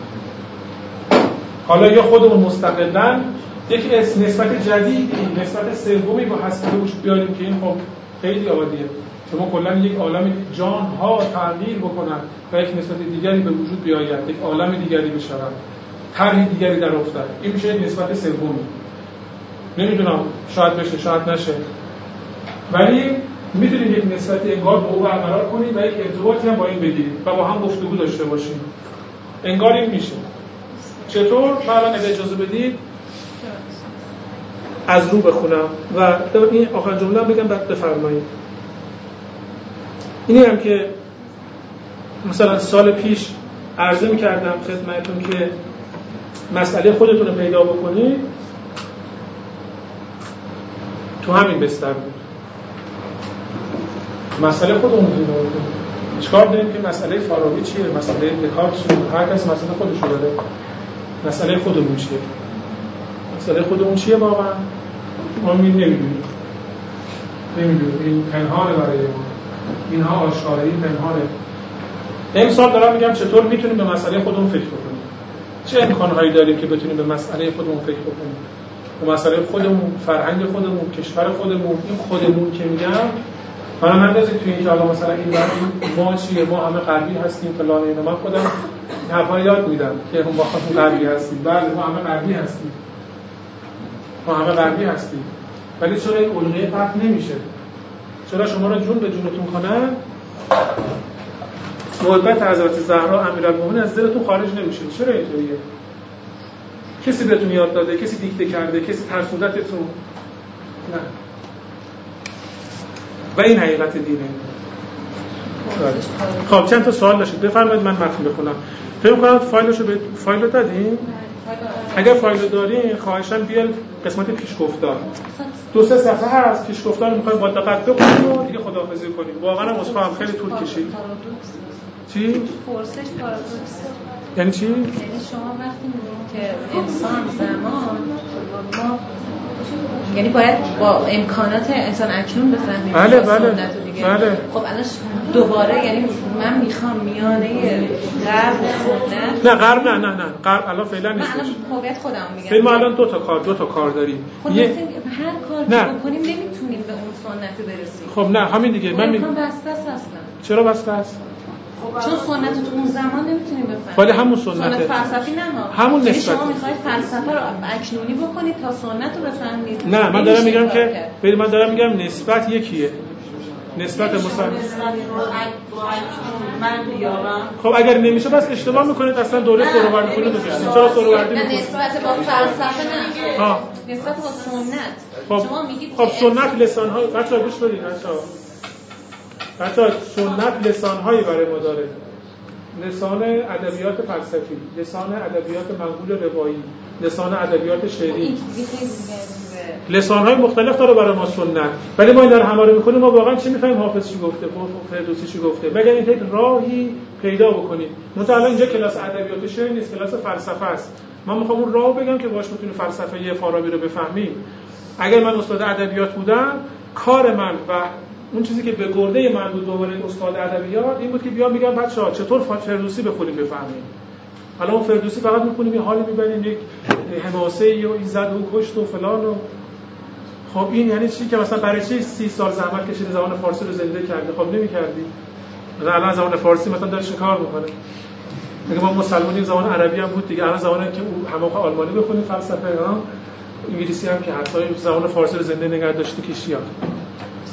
حالا یا خودمون مستقلاً یک نسبت جدیدی، نسبت سومی با هستی به وجود بیاریم که این خب خیلی عادیه. شما کلاً یک عالم جان‌ها تغییر بکنن و یک نسبت دیگری به وجود بیاید، یک عالم دیگری بشود، طرح دیگری در افتاد. این میشه یک نسبت سومی. نمیدونم شاید بشه شاید نشه، ولی میتونید یک نسبت انگار با او برقرار کنید و یک ارتباطی هم با این بگیرید و با هم گفتگو داشته باشید. انگار این میشه. چطور؟ من الان اگه اجازه بدید از رو بخونم و این آخر جمله هم بگم بعد بفرمایید. اینی هم که مثلا سال پیش عرضه می‌کردم خدمتتون که مسئله خودتون رو پیدا بکنید، تو همین بستر بود. مسئله خودمون پیدا بکنید. چیکار داریم که مسئله فارابی چیه، مسئله دکارت چیه، هر کس مسئله خودش رو داره. مسئله خودمون چیه؟ مسئله خودمون چیه واقعا؟ ما نمیدونیم. این پنهانه برای ما. اینها آشکاره، این پنهانه. امسال دارم میگم چطور میتونیم به مسئله خودمون فکر بکنیم. چه امکانهایی داریم که بتونیم به مسئله خودمون فکر بکنیم؟ به مسئله خودمون، فرهنگ خودمون، کشور خودمون. این خودمون که میگم من نندازید توی این که حالا مثلا این ما چیه، ما همه غربی هستیم فلان اینا. من خودم حرفا یاد میدم که ما خودمون غربی هستیم. بله ما همه غربی هستیم. ولی چرا این علقه قطع نمیشه؟ چرا شما را جون به جونتون کنن؟ محبت حضرت زهرا امیرالمومنین از دلتون خارج نمیشه. چرا اینطوریه؟ کسی بهتون یاد داده، کسی دیکته کرده، کسی ترسوندتتون؟ نه. و این حقیقت دینه. خب چند تا سوال داشتید، بفرمایید من متن بخونم. فکر کنم فایل رو دادین؟ اگر فایل رو دارین خواهشاً بیاین قسمت پیشگفتار. 2-3 صفحه هست، پیشگفتار رو می‌خوایم با دقت بخونیم و دیگه خداحافظی کنیم. واقعا مصفهم خیلی طول کشید. چی؟ پرسش پارادوکس. یعنی چی؟ یعنی شما وقتی میگید که انسان زمان ما یعنی باید با امکانات انسان اکنون بفهمیم. بله. خب الان دوباره یعنی من میخوام میانه غرب سنت. نه غرب نه غرب الان فعلا نیست. من الان هویت خودم میگم. فعلا الان دو تا کار داریم. خب هر کار که بکنیم نمیتونیم به اون سنت برسیم. خب نه همین دیگه من میگم بسته است اصلا. چرا بسته است؟ چون سنت تو اون زمان نمیتونیم بفهمیم. ولی همون سنت فلسفی نه همون نسبت. شما میخواید فلسفه رو اکنونی بکنید تا سنت رو بفهمید. نه من دارم میگم که نسبت یکیه. نسبت مسلم. خب اگر نمیشه بس اشتباه میکنید، اصلا دوره سروردی کنید. چرا سروردی میکنید؟ نسبت با فلسفه نه. نسبت با سنت. شما میگید خب سنت لسان‌های بچه‌ها گوش بدید بچه‌ها سنت لسان‌هایی برای ما داره. لسان ادبیات فلسفی، لسان ادبیات منقول روایی، لسان ادبیات شعری. لسان‌های مختلف داره برای ما سنت. ولی ما اینا رو همه رو می‌کنیم، ما واقعا چی می‌فهمیم حافظ چی گفته، فردوسی چی گفته. مگر اینکه راهی پیدا بکنید. مثلا الان اینجا کلاس ادبیات شعر نیست، کلاس فلسفه است. من می‌خوام اون راهو بگم که باهاش می‌تونیم فلسفه فارابی رو بفهمیم. اگر من استاد ادبیات بودم، کار من و اون چیزی که به گرده من بود به عنوان استاد ادبیات این بود که بیام میگم بچه‌ها چطور فردوسی بخونیم بفهمیم. حالا اون فردوسی فقط می‌خونیم یه حالی می‌بریم، یک حماسه و این زد و کشت و فلان و خب این یعنی چی که مثلا برای چی 30 سال زحمت کشیده زبان فارسی رو زنده کرده؟ خب نمی‌کردی. مثلا الان زبان فارسی مثلا داره کار می‌کنه. میگه ما مسلمانیم، زبان عربی هم بود دیگه. الان زبانی که همه آلمانی بخونیم فلسفه انگلیسی هم که حتی زبان فارسی رو زنده نگه داشته کشیان.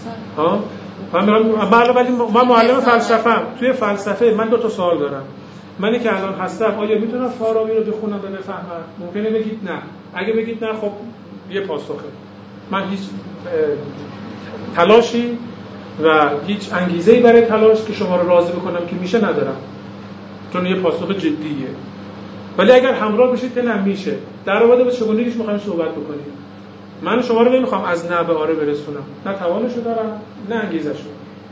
من معلم فلسفه‌ام. توی فلسفه من 2 تا سوال دارم. منی که الان هستم آیا میتونم فارابی رو بخونم و بفهمم؟ ممکنه بگید نه. اگه بگید نه خب یه پاسخه. من هیچ تلاشی و هیچ انگیزه‌ای برای تلاش که شما رو راضی بکنم که میشه ندارم، چون یه پاسخ جدیه. ولی اگر همراه بشید که نمیشه، در مورد به چگونگیش میخوایم صحبت بکنیم. من شما رو نمیخوام از نه به آره برسونم، نه توانشو دارم نه انگیزشو.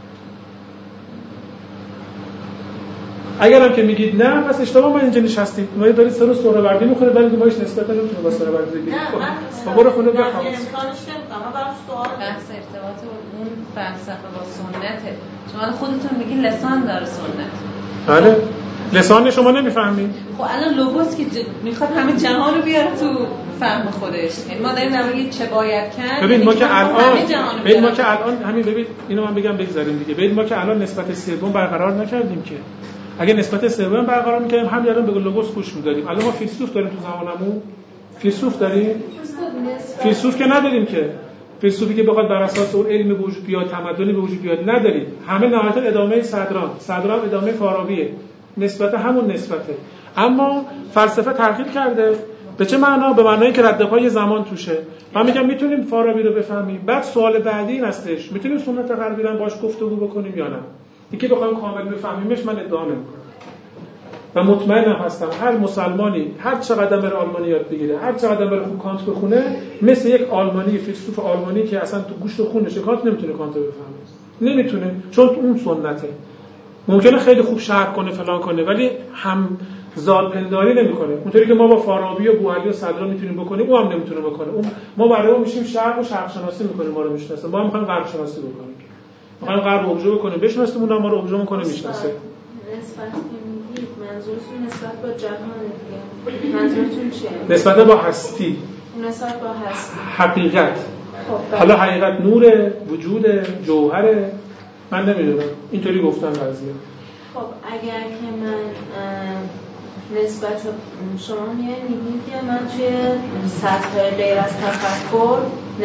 اگرم که میگید نه پس اشتباه ما اینجا نشستیم. ما دارید سر و سهروردی میکنه ولی ما هیچ نسبت نمیتونه با سهروردی بگید. نه برو خونه بخوام. امکانش نمیدونم. من برام سوال بحث ارتباط اون فلسفه با سنته. شما خودتون میگین لسان داره سنت. بله. لسان شما نمیفهمید. خب الان لوگوس که میخواد همه جهان رو بیاره تو فهم خودش. ما داریم نمیگیم چه باید کرد. ببین ما که الان همین ببین اینو من بگم بگذاریم دیگه. ببین ما که الان نسبت سوم برقرار نکردیم که. اگه نسبت سوم برقرار می‌کردیم همین الان به لوگوس گوش می‌دادیم. الان ما فیلسوف داریم تو زمانمون. فیلسوف داریم؟ فیلسوف که نداریم که. فیلسوفی که بخواد بر اساس اون علم به وجود بیاد، تمدنی به وجود بیاد نداریم. همه نهایتا ادامه صدران ادامه فارابیه. نسبت همون نسبته. اما فلسفه تغییر کرده. به چه معنا؟ به معنایی که رد پای زمان توشه. من میگم میتونیم فارابی رو بفهمیم. بعد سوال بعدی این هستش، میتونیم سنت غربی رو باهاش گفتگو بکنیم یا نه؟ اینکه بخوایم کامل بفهمیمش من ادعا نمی‌کنم. و مطمئنم هستم هر مسلمانی هر چقدر بره آلمانی یاد بگیره، هر چقدر بره کانت بخونه، مثل یک آلمانی فیلسوف آلمانی که اصلا تو گوشت و خونش کانت نمیتونه کانت رو بفهمه. نمیتونه، چون اون سنته. ممکنه خیلی خوب شرح کنه فلان کنه ولی هم ذات‌پنداری نمیکنه. اونطوری که ما با فارابی و بوعلی و صدرا میتونیم بکنیم، او هم نمیتونه بکنه. اون ما برای اون میشیم شرح و شرق شناسی میکنیم، ما رو میشناسه. ما میخوایم غرب شناسی بکنیم. میخوایم غرب ابژه بکنیم، بشناسیم، اونم ما رو ابژه میکنه میشناسه. نسبت که میگید منظورتون نسبت با جهان دیگه. منظورتون چیه؟ نسبت با هستی. نسبت با هستی. حقیقت. حالا حقیقت نور وجود جوهر من نمیدونم. اینطوری گفتن بعضیا. خب اگر که من نسبت شما میگید که من توی سطح غیر از تفکر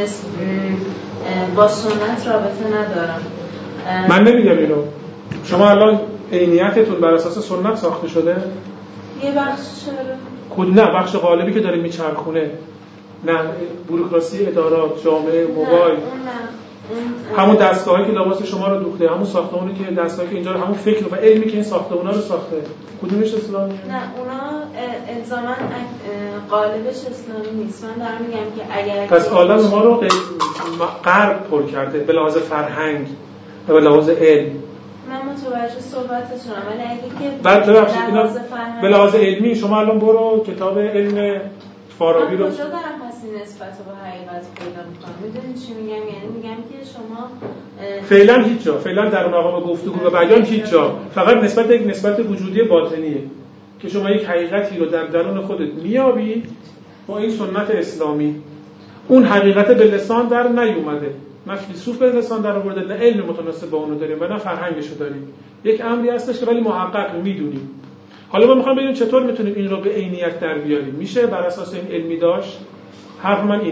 با سنت رابطه ندارم. من نمیگم اینو. شما الان عینیتتون بر اساس سنت ساخته شده؟ یه بخش چرا؟ نه بخش غالبی که داره میچرخونه. نه بوروکراسی ادارات، جامعه، موبایل. همون دستگاهی که لباس شما رو دوخته، همون ساختمانی که دستگاهی که اینجا رو، همون فکر و علمی که این ساختمونا رو ساخته، کدومش اسلامیه؟ نه اونا الزاما قالبش اسلامی نیست. من دارم میگم که اگر پس عالم ما رو غرب پر کرده به لحاظ فرهنگ و به لحاظ علم. من متوجه صحبتتونم ولی اگه که بعد به لحاظ علمی شما الان برو کتاب علم فارابی رو کجا دارم پس این نسبت رو با حقیقت پیدا می‌کنم؟ میدونید چی میگم؟ یعنی میگم که شما فعلا هیچ جا، فعلا در مقام گفتگو و بیان هیچ جا، فقط یک نسبت وجودی باطنیه که شما یک حقیقتی رو در درون خودت میابی با این سنت اسلامی. اون حقیقت به لسان در نیومده، نه فیلسوف به لسان در آورده، نه علم متناسب با اونو داریم و نه فرهنگشو داریم. یک امری هستش که ولی محقق میدونیم. حالا ما میخوام ببینیم چطور میتونیم این رو به عینیت در بیاریم. میشه بر اساس این علمی داشت؟ حرف من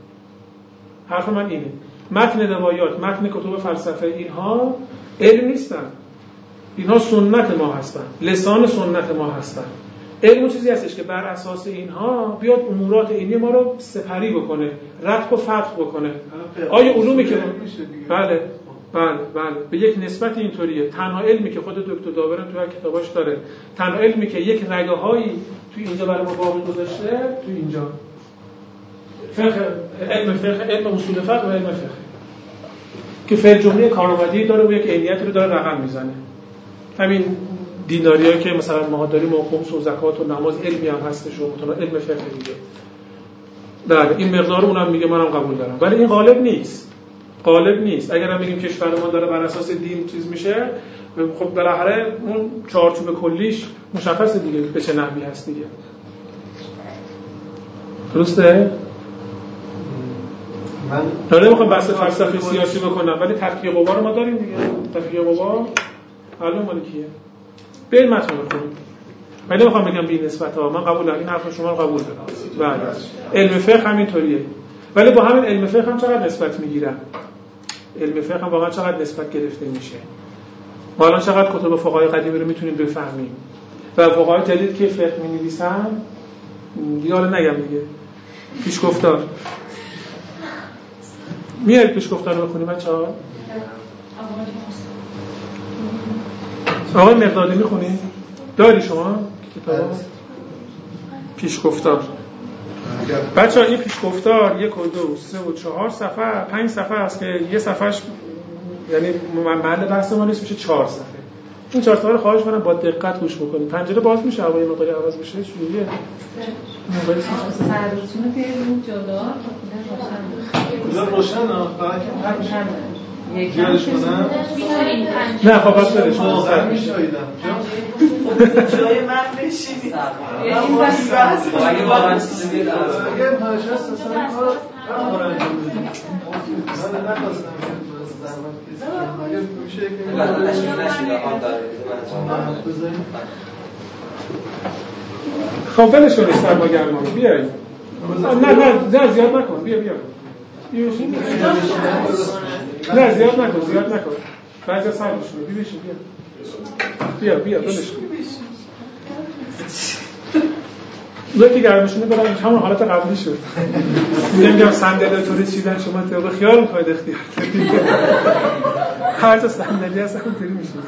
اینه. متن روایات، متن کتب فلسفه اینها علم نیستن. اینها سنت ما هستن، لسان سنت ما هستن. علم چیزی هستش که بر اساس اینها بیاد امورات علمی ما رو سپری بکنه، رفع و فتح بکنه. آیا علومی که بله به یک نسبت اینطوریه. تنها علمی که خود دکتر داورن تو هر کتاباش داره، تنها علمی که یک رگه‌هایی تو اینجا برای ما باقی گذاشته، تو اینجا علم اصول فقه و علم فقه که فعل جمله کارآمدی داره و یک عینیت رو داره رقم میزنه. همین دیناریایی که مثلا ما داریم و خمس و زکات و نماز علمی هم هستش و مثلا علم فقه دیگه. بله این مقدار اونم میگه منم قبول دارم، ولی این غالب نیست. اگر هم بگیم کشورمان داره بر اساس دین چیز میشه، خب بالاخره اون چارچوب کلیش مشخصه دیگه به چه نحوی هست دیگه. درسته؟ من نمیخوام بحث فلسفی سیاسی بکنم ولی تفکیک قوا رو ما داریم دیگه. تفکیک قوا معلوم مال کیه؟ به متن بخونیم. من نمیخوام بگم بی نسبت ها، من قبول دارم، این حرف شما رو قبول دارم. بله. علم فقه هم اینطوریه. ولی با همین علم فقه هم چقدر نسبت میگیرن؟ علم فقه هم واقعا چقدر نسبت گرفته میشه؟ ما الان چقدر کتب فقهای قدیمی رو میتونیم بفهمیم؟ و فقهای جدید که فقه می‌نویسن دیگه حالا نگم دیگه پیشگفتار میارید پیشگفتار رو بخونیم بچه‌ها. آقای مقدادی میخونی؟ داری شما کتاب پیشگفتار؟ بچه‌ها این پیشگفتار 1 و 2 3 و 4 صفحه 5 صفحه است که یه صفحهش یعنی محل بحث ما نیست، میشه 4 صفحه. این 4 صفحه رو خواهش کنم با دقت گوش بکنید. پنجره باز میشه هوای مقداری عوض بشه چجوریه؟ موبایل سرتون بیارید جدا کجا روشنه فقط یکی نه خب بس برش واقعا میشاییدم جای من بشینید این بس اگه واقعا چیزی میاد اگه پاشه اصلا کار کار انجام بدیم من نخواستم زحمت کشیدم اگه میشه یک خب ولش کنید سرماگرمان بیایید. نه زیاد نکن بیا نه زیاد نکن بعضی سر بشونه بیا ولش کن یکی گرمشونه برای همون حالت قبلی شد میگم صندلی طوری چیدن شما طبق خیال میخواید اختیار کنید هر تا صندلی هست هم طوری میشه.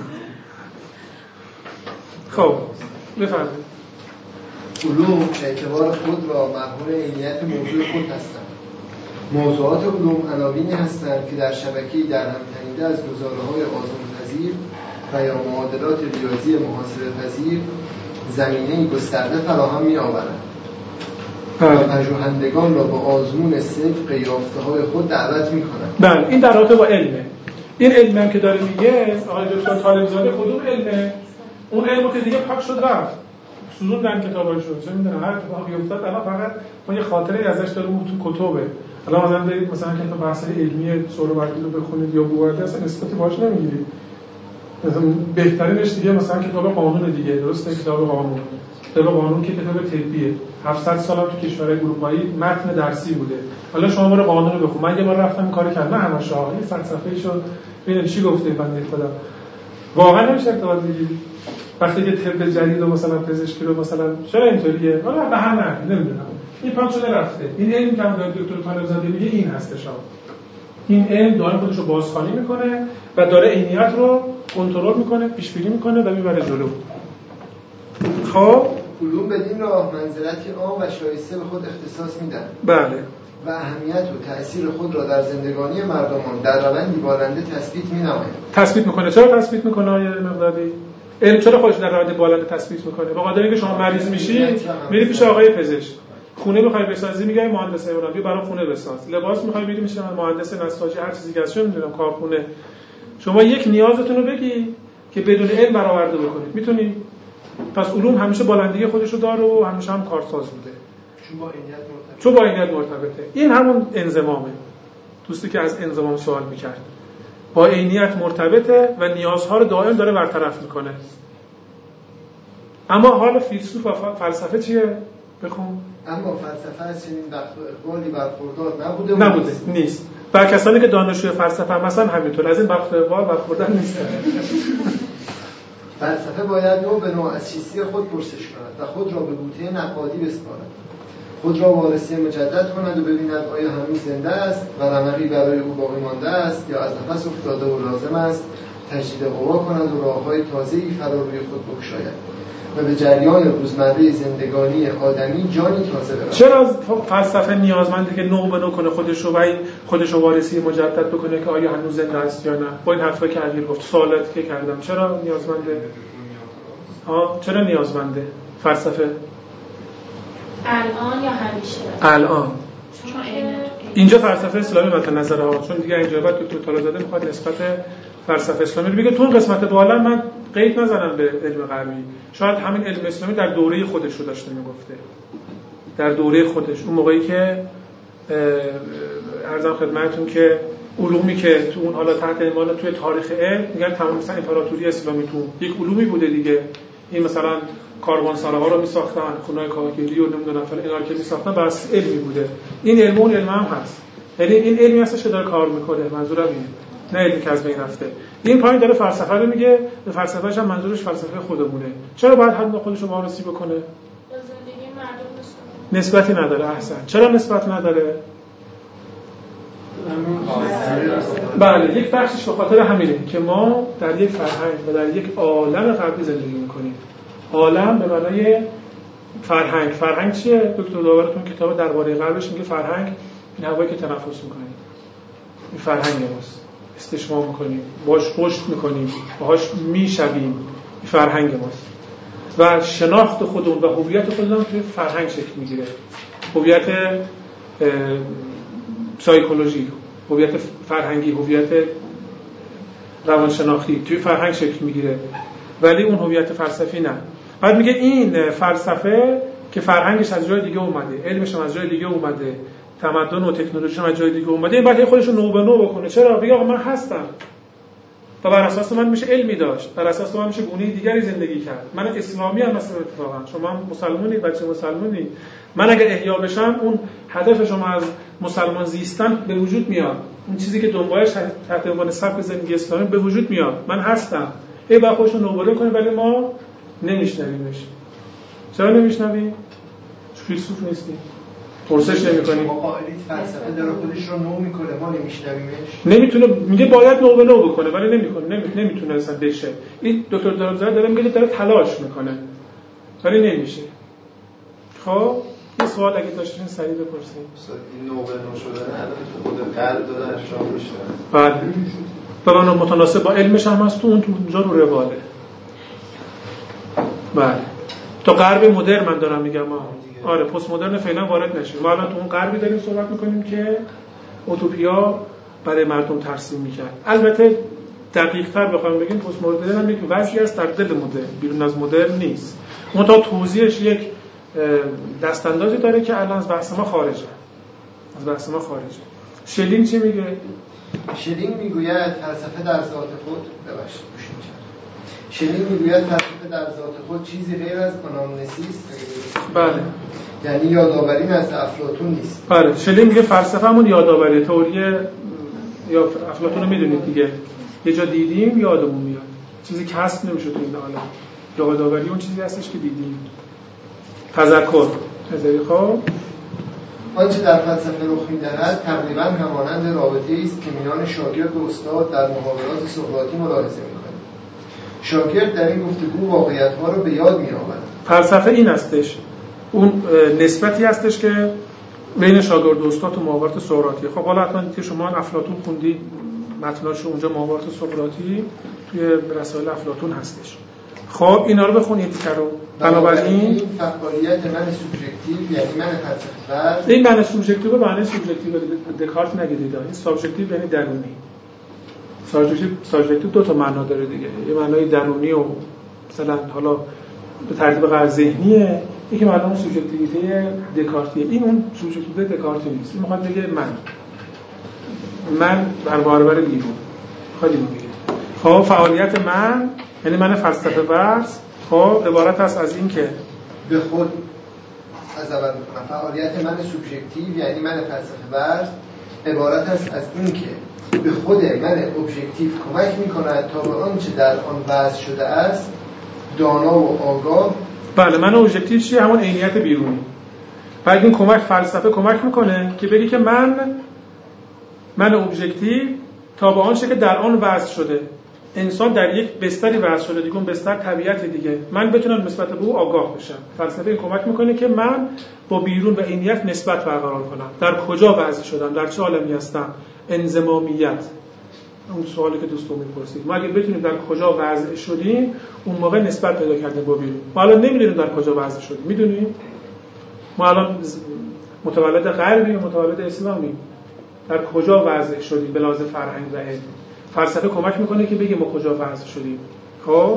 خب بفرمایید. علوم اعتبار خود را محور عینیت موضوع خود هستند. موضوعات علوم عناوینی هستند که در شبکه‌ای در هم تنیده از گزاره‌های آزمون‌پذیر و یا معادلات ریاضی محاسبه‌پذیر زمینه‌ای گسترده فراهم می‌آورند و پژوهندگان را با آزمون صدق یافته‌های خود دعوت می‌کنند. بله این در رابطه با علمه. این علمی هم که داره میگه آقای دکتر طالب‌زاده کدوم علمه؟ اون علمو که دیگه پاک شد رفت. سوزوندن کتاباشو چه می‌دونم هر اتفاقی افتاد الان فقط ما یه خاطره ازش داریم تو کتبه. الان مثلا برید مثلا کتاب بحث علمی سهروردی رو بخونید یا بوارده اصلا نسبتی باهاش نمیگیرید. مثلا بهترینش دیگه مثلا کتاب قانون دیگه درسته کتاب قانون که کتاب طبیه 700 سال هم تو کشورهای اروپایی متن درسی بوده. حالا شما برو قانون رو بخون. من یه بار رفتم کار کردم همش این فلسفه شد ببینید چی گفته بنده خدا. واقعا نمیشه ارتباط بگیرید. وقتی که طب جدید و مثلا پزشکی رو مثلا چرا اینطوریه؟ حالا به هم نمیدونم. این پاک شده رفته. این علم که دکتر طالب‌زاده میگه این هستش. این علم داره خودش رو بازخوانی میکنه و داره عینیت رو کنترل میکنه، پیش بینی میکنه و میبره جلو. خب علوم بدین راه منزلتی عام و شایسته به خود اختصاص میدن. بله. و اهمیت و تأثیر خود را در زندگانی مردمان در روندی بالنده تثبیت می‌نماید. تثبیت میکنه. چرا تثبیت میکنه آیه مقدادی؟ علم چرا خودش در روند بالنده تثبیت میکنه؟ به خاطر اینکه شما مریض میشی میری پیش آقای پزشک. خونه میخوای بسازی میگه مهندس ایرانی بیا برام خونه بساز. لباس میخوای میری میشه مهندس نساجی هر چیزی که چه میدونم کارخونه. شما یک نیازتون رو بگی که بدون علم برآورده بکنید. میتونی؟ پس علوم همیشه بالندگی خودش رو داره و همیشه هم کارساز بوده. چون با عینیت مرتبطه. این همون انضمامه. دوستی که از انضمام سوال میکرد. با عینیت مرتبطه و نیازها رو دائم داره برطرف میکنه. اما حال فیلسوف و فلسفه چیه؟ بخون. اما فلسفه از چنین بخت و اقبالی برخوردار نبوده نیست. و کسانی که دانشجوی فلسفه هم مثلا همینطور از این بخت و اقبال برخوردار نیستن. فلسفه باید نوع به نوع از چیستی خود پرسش کند و خود را به بوته نقادی بسپارد. خود را وارسی مجدد کند و ببیند آیا هنوز زنده است و رمقی برای او باقی مانده است یا از نفس افتاده و لازم است تجدید قوا کند و راه‌های تازه‌ای فرا روی خود بگشاید و به جریان روزمره زندگانی آدمی جانی تازه برود. چرا فلسفه نیازمنده که نوع به نوع کنه خودش رو وارسی مجدد بکنه که آیا هنوز زنده است یا نه؟ با این حرفا که علی گفت سوالاتی که کردم چرا نیازمنده؟ چرا نیازمنده فلسفه؟ الان یا همیشه؟ الان. اینجا فلسفه اسلامی مد نظره ها، چون دیگه اینجا بعد دکتر طالب‌زاده میخواد نسبت فلسفه اسلامی رو بگه. تو اون قسمت بالا من قید نزنم به علم غربی. شاید همین علم اسلامی در دوره خودش رو داشته میگفته. در دوره خودش اون موقعی که عرضم خدمتتون که علومی که تو اون حالا تحت عنوان توی تاریخ علم میگن تمام مثلا امپراتوری اسلامی تو یک علومی بوده دیگه. این مثلا کاروانسراها رو میساختن، خونه‌های کاهگیری و نمیدونم فلان اینا که میساختن بس علمی بوده. این علم اون علم هم هست. یعنی این علمی هستش که داره کار میکنه. منظورم اینه. نه علمی که از بین رفته. این پایین داره فلسفه رو میگه، به فلسفه‌ش هم منظورش فلسفه خودمونه. چرا باید حد خودش رو وارسی بکنه؟ زندگی مردم نسبتی نداره. احسن. چرا نسبت نداره؟ بله، یک بخشش به خاطر همینه که ما در یک فرهنگ و در یک عالم غربی زندگی میکنیم. عالم به معنای فرهنگ چیه؟ دکتر داورتون کتاب درباره غربش میگه فرهنگ این هوایی که تنفس میکنیم. این فرهنگ ماست. استشمام میکنیم، باش پشت میکنیم، باهاش میشویم. این فرهنگ ماست. و شناخت خودمون و هویت خودمون توی فرهنگ شکل میگیره. هویت سایکولوژی، هویت فرهنگی، هویت روانشناختی توی فرهنگ شکل میگیره، ولی اون هویت فلسفی نه. بعد میگه این فلسفه که فرهنگش از جای دیگه اومده، علمش از جای دیگه اومده، تمدن و تکنولوژیش از جای دیگه اومده، این باید خودش رو نو به نو بکنه. چرا؟ بگه آقا من هستم و بر اساس من میشه علمی داشت، بر اساس من میشه گونه دیگری زندگی کرد. من اسلامی ام مثلا، اتفاقا شما مسلمانی، بچه مسلمانی، من اگه احیا بشم اون هدف شما از مسلمان زیستن به وجود میاد، اون چیزی که دنبالش تحت عنوان سبک زندگی اسلامی به وجود میاد. من هستم. با خودش رو نوبله کنه، ولی ما نمیشنویمش. چرا نمیشنویم؟ فیلسوف نیستیم، پرسش نمی‌کنیم. قائلیت فلسفه داره خودش رو نو میکنه، ما نمیشنویمش. نمیتونه، میگه باید نو به نو بکنه ولی نمیکنه، نمیتونه اصلا بشه. این دکتر دارابزاده داره میگه داره تلاش میکنه ولی نمیشه. خب یه سوال اگه داشتین سریع بپرسید. این نو به نو شدن الان تو خود قلب دادن انجام میشه. بله. و من متناسب با علمش هم هست، تو اونجا رو رواله. بله. تا غرب مدرن من دارم میگم آره، پست مدرن فعلا وارد نشیم. ما الان تو اون غربی داریم صحبت میکنیم که اوتوپیا برای مردم ترسیم میکرد. البته دقیق‌تر بخوایم بگیم پست مدرن هم یک وضعی است در دل مدرن، بیرون از مدرن نیست. اون تا توضیحش یک دستاندازی داره که الان از بحث ما خارجه. شلینگ چی میگه؟ شلینگ میگوید فلسفه در ذات خود شلینگ میگوید فلسفه در ذات خود چیزی غیر از آنامنسیس. بله. یعنی یادآوری نزد افلاطون نیست. بله. شلینگ میگه فلسفه همون یادآوری، تئوری یا افلاطون رو میدونید دیگه. یه جا دیدیم یادمون میاد. چیزی کسب نمیشه تو این عالم. یادآوری اون چیزی هستش که دیدیم. تذکر. خب آنچه در فلسفه رخ می‌دهد تقریباً همانند رابطه‌ای است که میان شاگرد و استاد در محاورات سقراطی ملاحظه می‌کنیم. شاگرد در این گفتگو واقعیت‌ها رو به یاد می‌آورد. فلسفه این هستش، اون نسبتی هستش که بین شاگرد و استاد تو محاورات سقراطی. خب حالا حتما که شما افلاطون خوندید، متناش اونجا محاورات سقراطی توی رسائل افلاطون هستش. خب اینا رو بخونید رو. بنابراین فعالیت من سوبژکتیو یعنی من فلسفه، این من سوبژکتیو به معنی سوبژکتیو دکارت نگیرید. این سابژکتیو یعنی درونی. سابژکتیو دو تا معنا داره دیگه. یه معنای درونی و مثلا حالا به ترتیب قرار ذهنیه، یکی معنای سوبژکتیویته دکارتیه. این اون سوبژکتیویته دکارتی نیست. این میخواد بگه من بر برابر بیرون. خیلی میگه. خب فعالیت من یعنی من فلسفه ورز، خب عبارت است از این که به خود از اول میکنم. فعالیت من سوبژکتیو یعنی من فلسفه ورز عبارت است از این که به خود من ابژکتیو کمک میکند تا به آنچه در آن وضع شده است دانا و آگاه. بله، من ابژکتیو چیه؟ همون عینیت بیرونی. بعد این فلسفه کمک میکنه که بگی که من ابژکتیو تا به آنچه که در آن وضع شده. انسان در یک بستری وضع شده دیگه، اون بستر طبیعت دیگه، من بتونم نسبت به او آگاه بشم. فلسفه این کمک میکنه که من با بیرون و عینیت نسبت برقرار کنم. در کجا وضع شدم، در چه عالمی هستم، انضمامیت. اون سوالی که دوستان میپرسید، ما اگه بتونیم در کجا وضع شدیم اون موقع نسبت پیدا کردیم با بیرون. ما الان نمیدونیم در کجا وضع شدیم. میدونیم ما الان متولد غربی و متولد اسلامی، در کجا وضع شدیم به لحاظ فرهنگ و علم. فلسفه کمک میکنه که بگیم ما کجا وضع شدیم. خب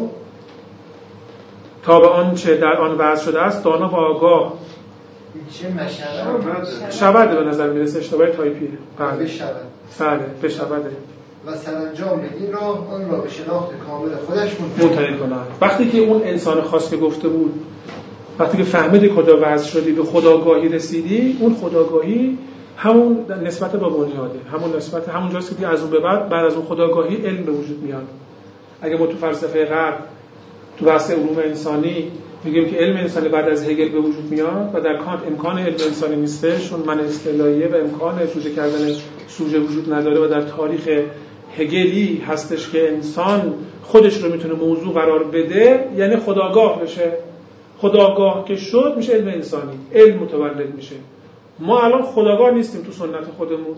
تا به آنچه در آن وضع شده است دانا و آگاه. چه شبده به نظر میرسه، اشتباه تایپیه. بله بشبده. و سرانجام این راه آن را به شناخت کامل خودش منتهی کنند. وقتی که اون انسان خاص که گفته بود، وقتی که فهمیدی کجا وضع شدی، به خودآگاهی رسیدی، اون خودآگاهی همون نسبت با بنیاده، همون نسبت همون جاست که از اون به بعد از اون خودآگاهی علم به وجود میاد. اگه ما تو فلسفه غرب تو بحث علوم انسانی میگیم که علم انسانی بعد از هگل به وجود میاد و در کانت امکان علم انسانی نیستش، چون من اصطلاحیه و امکان جوجه کردن سوژه وجود نداره و در تاریخ هگلی هستش که انسان خودش رو میتونه موضوع قرار بده، یعنی خودآگاه بشه. خودآگاه که شد میشه علم انسانی، علم متولد میشه. ما الان خودآگاه نیستیم تو سنت خودمون.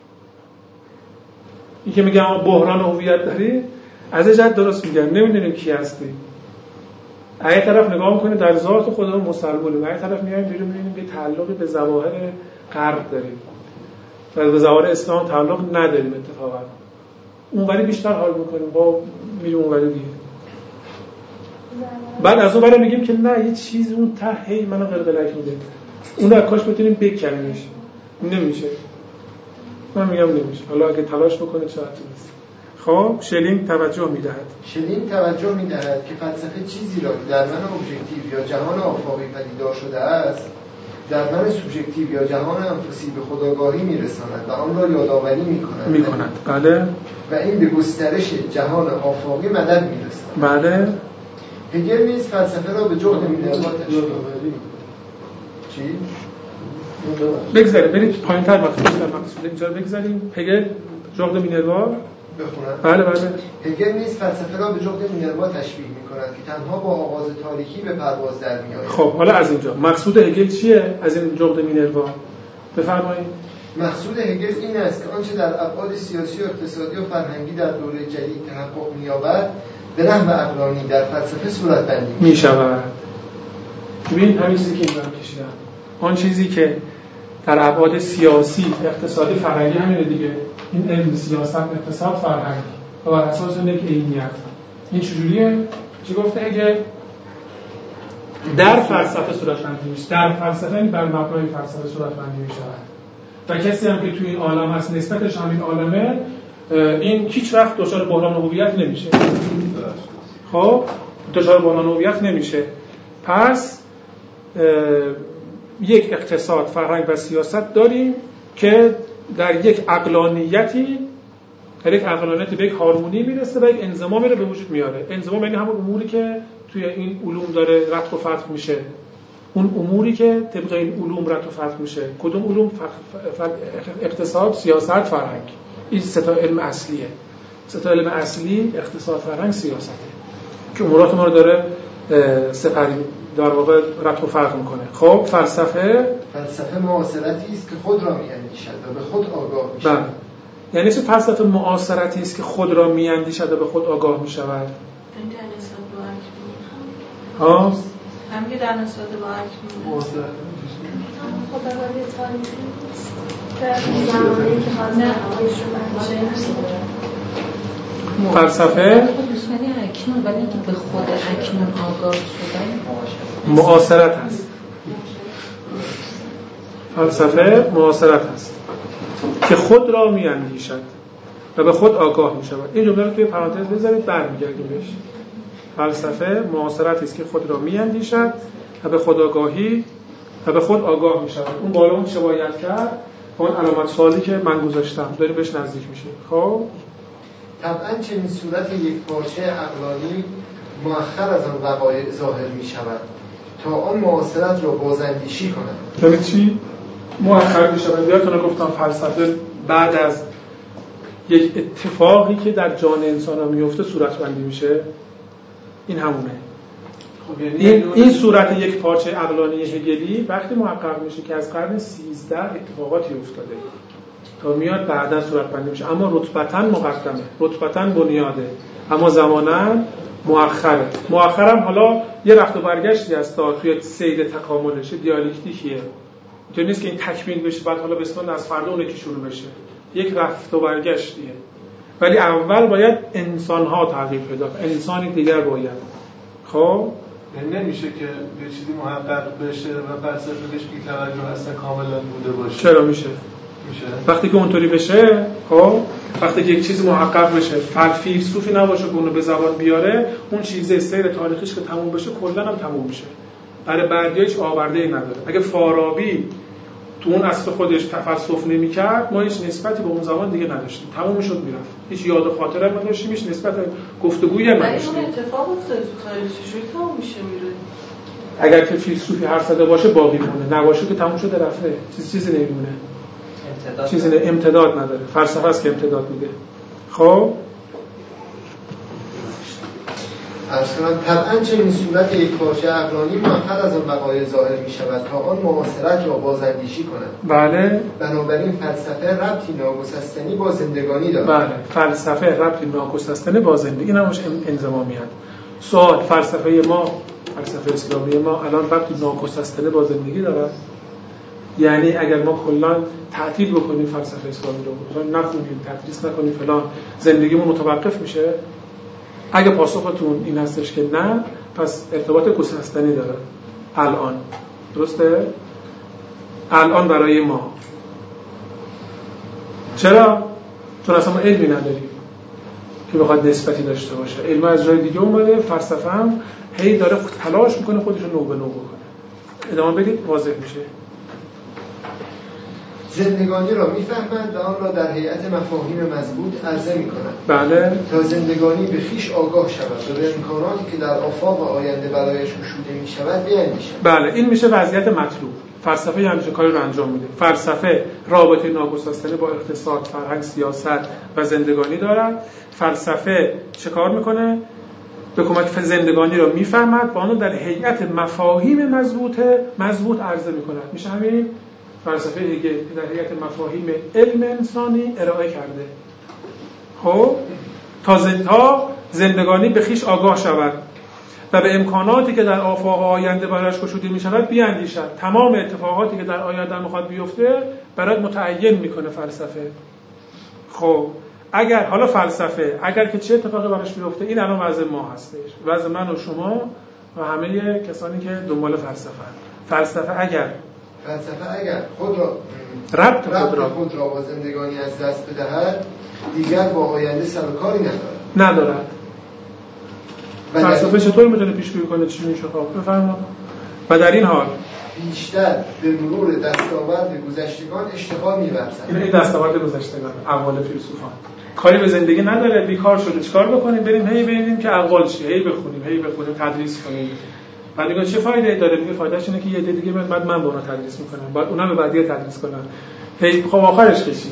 این که میگم بحران هویت داری از جد درست میگم، نمیدونیم کی هستیم. اگه طرف نگاه میکنه در ذات خودمون مسلمونه، اگه طرف میایم بیرون میبینیم که تعلقی به ظواهر غرب داریم و به ظواهر اسلام تعلق نداریم. اتفاقا اونوری بیشتر حال میکنیم، با میریم اونوری دیگه. بعد از اون میگیم که نه یه چیز اون ته هی منو قلقلک میده، اون رو کاش بتونیم بکنیمش. نمیشه. من میگم نمیشه. حالا اگه تلاش بکنه چقدر نیست. خب شلینگ توجه میدهد. شلینگ توجه میدهد که فلسفه چیزی را که در من ابژکتیو یا جهان آفاقی پدیدار شده است در من سوبژکتیو یا جهان انفسی به خودآگاهی میرساند و آن را یادآوری میکند. بله. و این به گسترش جهان آفاقی مدد میرساند. بله. هگل نیز فلسفه را به جهد مینروا تشبیه چی؟ بگذاریم برید پایین‌تر مقصود اینجا بگذاریم. هگل جهد مینروا بخونم. بله. هگل نیز فلسفه را به جهد مینروا تشبیه می‌کند که تنها با آغاز تاریکی به پرواز در می‌آید. خب حالا از اینجا مقصود هگل چیه از این جهد مینروا؟ بفرمایید. مقصود هگل این است که آنچه در ابعاد سیاسی و اقتصادی و فرهنگی در دوره جدید تحقق می‌یابد به نحو عقلانی در فلسفه صورت‌بندی می‌شود. ببین همین چیزی که اینجا کشیدم، آن چیزی که در ابعاد سیاسی، اقتصادی، فرهنگی همینه دیگه. این علم سیاست، اقتصاد، فرهنگ و بر اساس یک عینیت. این چجوریه؟ چی گفته هگل؟ در فلسفه صورت‌بندی میشه. در فلسفه بر مبنای فلسفه صورت‌بندی می‌شود. و کسی هم که توی این عالم هست نسبتش همین عالمه، این هیچ وقت دچار بحران هویت نمیشه. خب دچار بحران هویت نمیشه. پس یک اقتصاد، فرهنگ و سیاست داریم که در یک عقلانیتی به یک هارمونی میرسه و یک انضمامی رو به وجود میاره. انضمام یعنی همون اموری که توی این علوم داره رتق و فتق میشه. اون اموری که طبق این علوم رتق و فتق میشه. کدوم علوم؟ اقتصاد، سیاست، فرهنگ. این سه تا علم اصلیه. سه تا علم اصلی اقتصاد، فرهنگ، سیاسته که امورات ما رو داره سپری در واقع رتق و فرق میکنه. خب فلسفه معاصرتی است که خود را میاندیشد و به خود آگاه میشود. بله. یعنی چه فلسفه معاصرتی است که خود را میاندیشد و به خود آگاه میشود؟ در نسبت با اکنون. همین که در نسبت با اکنون معاصرت خداگاهی تاریخی در زمانی که فلسفه یعنی اکنون، ولی اینکه به خود اکنون آگاه شدن معاصرت هست. فلسفه معاصرت هست که خود را میاندیشد و به خود آگاه میشود. این جمله رو توی پرانتز بذارید برمیگردیم بهش. فلسفه معاصرتی است که خود را میاندیشد و به خود آگاهی و به خود آگاه میشود. اون بالا اون چه باید کرد؟ اون علامت سوالی که من گذاشتم داریم بهش نزدیک میشیم. خب طبعا چنین صورت یک پارچه عقلانی مؤخر از آن وقایع ظاهر می شود تا آن معاصرت را بازاندیشی کند. یعنی چی؟ مؤخر می شود. یادتونه گفتم فلسفه بعد از یک اتفاقی که در جان انسان ها میفته صورت بندی میشه. این همونه. خب یعنی این صورت یک پارچه عقلانی هگلی وقتی محقق میشه که از قرن 13 اتفاقاتی افتاده تا میاد بعدا صورت بندی میشه، اما رتبتاً مقدمه، رتبتاً بنیاده، اما زماناً مؤخره. مؤخرم حالا یه رفت و برگشتی هست تا توی سیر تکاملش، دیالکتیکیه. اینطور نیست که این تکمیل بشه بعد حالا بسیار از فردا اون یکی شروع بشه. یک رفت و برگشتیه. ولی اول باید انسان‌ها تغییر پیدا کنن، انسانی دیگر باید. خب نمیشه که یه چیزی محقق بشه و فلسفه بهش بی‌توجه اصلا کاملا بوده باشه. چرا میشه؟ وقتی که اونطوری بشه، خب وقتی که یک چیز محقق بشه، فیلسوفی نباشه که اونو به زبان بیاره، اون چیزه سیر تاریخیش که تموم بشه کلا هم تموم میشه. برای بعدی هیچ آورده‌ای نداره. اگه فارابی تو اون اصل خودش تفلسف نمی‌کرد، ما هیچ نسبتی به اون زمان دیگه نداشتیم، تموم شد میرفت، هیچ یاد و خاطره ما داشتیم، هیچ نسبت گفتگویی هم نداشتیم. اون اتفاق افتاد تو خارج چجوری تموم میشه میره؟ اگر که فیلسوفی حرف زده باشه باقی مونه، نباشه که تموم شده رفته، چیزی نمیمونه، چیزی امتداد نداره. فلسفه است که امتداد میده. خب ارسلان طبعا چنین صورت یک پارچه عقلانی منحل از آن بقای ظاهر می شود تا آن معاصرت را بازاندیشی کند. بله. بنابراین فلسفه ربطی ناگسستنی با زندگانی دارد. بله، فلسفه ربطی ناگسستنی با زندگی، این همش انضمامیت. سوال، فلسفه اسلامی ما الان ربطی ناگسستنی با زندگی دارد؟ یعنی اگر ما کلا تعطیل بکنیم فلسفه اسلامی رو، مثلا نخونیم، تدریس نکنیم فلان، زندگیمون متوقف میشه؟ اگه پاسختون این هستش که نه، پس ارتباط گسستنی داره الان. درسته؟ الان برای ما. چرا؟ چون اصلا ما علمی نداریم که بخواد نسبتی داشته باشه. علم از جای دیگه اومده، فلسفه هم هی داره تلاش میکنه خودش رو نو به نو بکنه. ادامه بدید واضح میشه. زندگانی را میفهمند و آن را در هیئت مفاهیم مضبوط عرضه میکنند. بله. تا زندگانی به خویش آگاه شود و به امکاناتی که در آفاق آینده برایش گشوده میشود بیاندیشد. بله، این میشه وضعیت مطلوب. فلسفه همیشه کاری رو انجام میده. فلسفه رابطه ناگسستنی با اقتصاد، فرهنگ، سیاست و زندگانی دارد. فلسفه چه کار میکنه؟ به کمک زندگانی را میفهمد و آن رو در هیئت مفاهیم مضبوط عرضه میکند. میشه همین فلسفه هگل که در هیئت مفاهیم علم انسانی ارائه کرده. خب تا زندگانی به خویش آگاه شود و به امکاناتی که در آفاق آینده برایش گشوده می شود بیاندیشد. تمام اتفاقاتی که در آینده میخواد بیفته برات متعین میکنه فلسفه. خب اگر فلسفه اگر که چه اتفاقی براش بیفته، این الان وضع ما هستش، وضع من و شما و همه کسانی که دنبال فلسفه اگر خود را ربط خود را با زندگانی از دست بدهد، دیگر با آینده سر و کاری ندارد. فلسفه چطور میتونه پیش‌بینی کنه چی میشه؟ خب بفرمایید. و در این حال بیشتر به مرور دستاورد گذشتگان اشتغال می‌ورزد. این دستاورد گذشتگان، اقوال فیلسوفان. کاری به زندگی نداره، بیکار شده، چیکار بکنیم؟ بریم هی ببینیم که اقوال چیه، هی بخونیم، تدریس کنیم. بعد میگه چه فایده داره؟ میگه فایدهش اینه که یه دیگه بعد من با اونها تدریس میکنم، بعد اونها به بعدی تدریس کنن. هی خب آخرش چی؟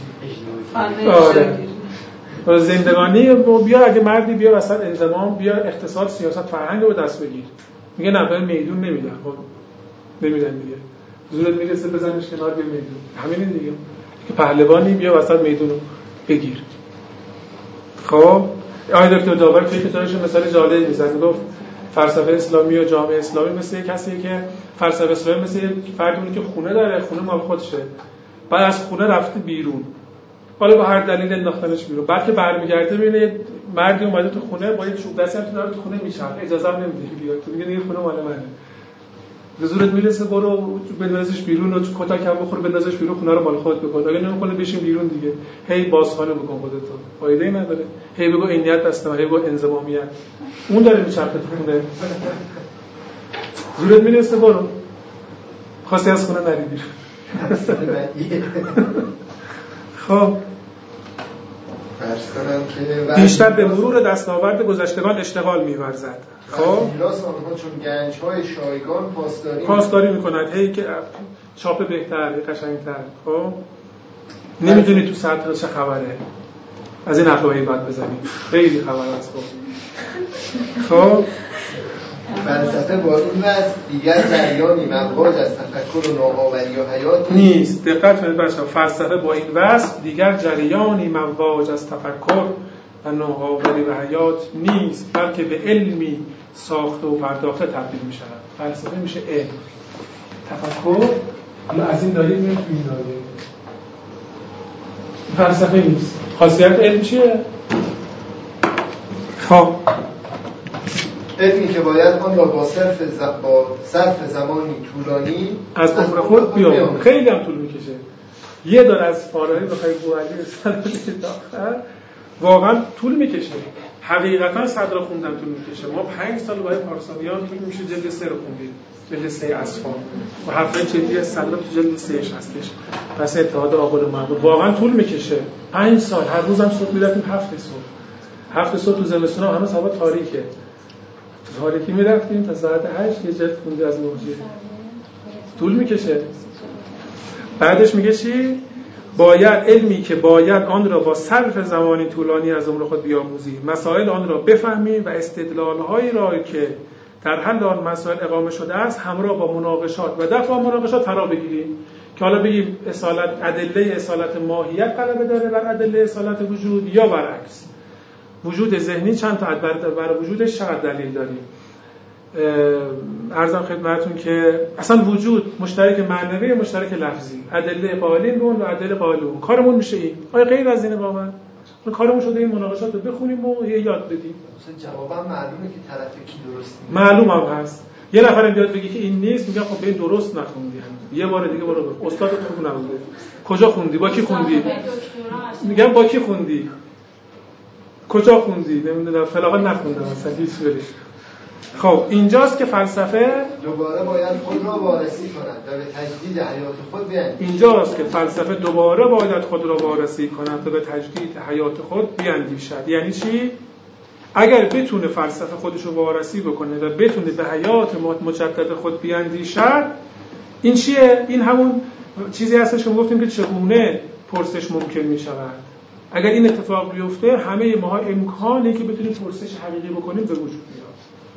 آره. زندگانی بیا، اگه مردی بیا وسط انضمام، بیا اقتصاد، سیاست، فرهنگ رو دست بگیر. میگه نه به میدون نمیدن. خب نمیدن دیگه. زورت میرسه بزنش کنار بیا میدون. همین دیگه. که پهلوانی بیا وسط میدون رو بگیر. خب آقای دکتر داور توی کتابش مثال جالب میزنه، میگفت فلسفه اسلامی و جامعه اسلامی مثل کسی که فلسفه اسلامی مثل فردی که خونه داره، خونه مال خودشه، بعد از خونه رفته بیرون، حالا با هر دلیل انداختنش بیرون، بعد که برمیگرده میبینه مردی اومده تو خونه با یه چوب دستی هم تو داره تو خونه میچرخه، اجازه هم نمیده بیاد، تو میگه دیگه خونه مال منه. به زورت میرسه برو بندازش بیرون و کتک هم بخور بندازش بیرون، خونه رو مال خودت بکن. اگه نمیکنه بشین بیرون دیگه، هی بازخانه بکن خودتو، فایده‌ای نداره. هی بگو عینیت دست من، هی بگو انضمامیت، اون داره میچرخه تو خونه. زورت میرسه برو، خواستی از خونه نری بیرون. خب بیشتر به مرور دستاورد گذشتگان اشتغال می‌ورزد. خب میراث آنها چون گنج‌های شایگان پاسداری می‌کند، هی که چاپ بهتر، قشنگ‌تر. خب نمی‌دونی تو سطح چه خبره، از این حرفایی باید بزنی، خیلی خبر است. خب فلسفه با این وضع دیگر جریانی مواج از تفکر و نوآوری و حیات نیست. دقت کنید بچه‌ها، فلسفه با این وضع دیگر جریانی مواج از تفکر و نوآوری و حیات نیست، بلکه به علمی ساخته و پرداخته تبدیل می‌شود. فلسفه میشه علم. تفکر حالا از این دلیل میاد این دلیل. فلسفه نیست. خاصیت علم چیه؟ خب علمی که باید آن را با صرف زمانی طولانی از عمر خود بیاموزد. خیلی هم طول میکشه. یه دور از فارغی بخوای بوعلی رسالت تا آخر واقعا طول میکشه. حقیقتا صدر خوندن طول میکشه. ما 5 سال برای پارسانیان طول میشه جلد 3 رو خوندیم، جلد 3 اصفهان و حرفای جدی صدر تو جلد 3 هستش. پس اتحاد آقل معبود واقعا طول میکشه. 5 سال هر روزم صبح میرفتیم 7 صبح تو زمستون هم همه هوا تاریکه، تاریکی میرفتیم تا ساعت 8 یه جلد خوندی از موجی. طول میکشه. بعدش میگه چی؟ باید علمی که باید آن را با صرف زمانی طولانی از عمر خود بیاموزی، مسائل آن را بفهمی و استدلال‌هایی را که در حل آن مسائل اقامه شده است همراه با مناقشات و دفع مناقشات فرا بگیری. که حالا بگیم اصالت، ادله اصالت ماهیت غلبه داره بر ادله اصالت وجود یا برعکس. وجود ذهنی چند تا بر وجودش چقدر دلیل داریم. عرضم خدمتتون که اصلا وجود مشترک معنوی و مشترک لفظی، ادله قائلین به اون و ادله قائل به اون. کارمون میشه این. آیا غیر از اینه واقعا؟ کارمون شده این مناقشات رو بخونیم و یاد بدیم. مثلا جوابا معلومه که طرف کی درست نیست. معلوم هم هست. یه نفر بیاد بگه که این نیست، میگم خب به این درست نخوندی. یه بار دیگه برو بخون. استاد تو نبوده. کجا خوندی؟ با کی خوندی؟ میگم با کی خوندی؟ کجا خوندی؟ نمیدونم فلان نخوندم اصلا هیچ وریش. خب اینجاست که فلسفه دوباره باید خود را وارسی کند و به تجدید حیات خود بیاندیشد. اینجاست که فلسفه دوباره باید خود را وارسی کند و به تجدید حیات خود بیاندیشد. یعنی چی؟ اگر بتونه فلسفه خودش رو وارسی بکنه و بتونه به حیات مجدد خود بیاندیشد، این چیه؟ این همون چیزی هستش که گفتیم که چگونه پرسش ممکن می شود. اگر این اتفاق بیفته همه ما امکانی که بتونیم پرسش حقیقی بکنیم به وجود میاد.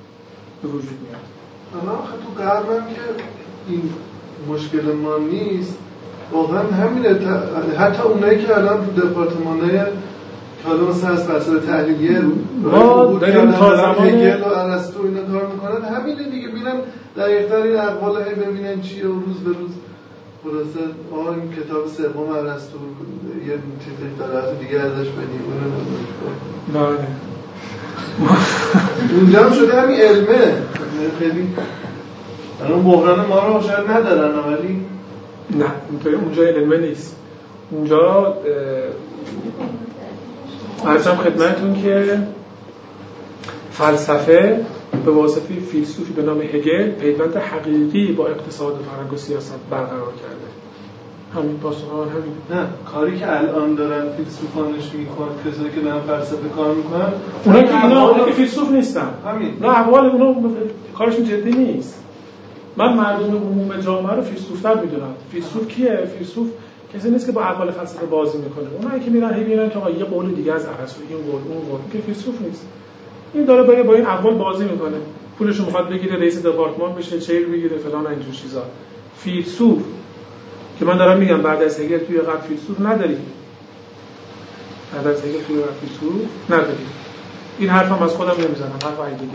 الان تو غربم که این مشکل ما نیست، واقعا همینه. حتی اونایی که الان تو دپارتمان‌های که حالا مثلا از فلسفه تحلیلیه ما داریم تا زمان هگل و ارسطو اینا کار میکنن، همینه دیگه. ببینن دقیق‌تر این اقوال ببینن چیه و روز به روز خلاصه این کتاب سوم ارسطو یه چیزی داره دیگه ازش بدیم اونو بله. اونجا هم شده همین علمه. خیلی الان بحران ما رو شاید ندارن ولی نه اینطوری اونجا علمه نیست. اونجا عرضم خدمتتون که فلسفه به واسطه فیلسوفی به نام هگل پیوند حقیقی با اقتصاد و فرهنگ و سیاست برقرار کرده. همین پاسخان همین. نه کاری که الان دارن فیلسوفانش میکنن، کسایی که دارن فلسفه کار میکنن، اونا که فیلسوف نیستن. همین. نه احوال اونا کارشون جدی نیست. من مردم عموم جامعه رو فیلسوف‌تر میدونم. فیلسوف کیه؟ فیلسوف کسی نیست که با احوال فلسفه بازی میکنه. اونایی که میرن میبینن که آقا یه قول دیگه از ارسطو، این قول اون قول، که فیلسوف نیست. این داره با این احوال بازی میکنه. پولشو میخواد بگیره، رئیس دپارتمان بشه، چیر بگیره، فلان اینجور چیزا. فیلسوف که من دارم میگم بعد از هگل توی غرب فیلسوف نداریم. بعد از هگل توی غرب فیلسوف نداریم. این حرفم از خودم نمیزنم، حرف هگل.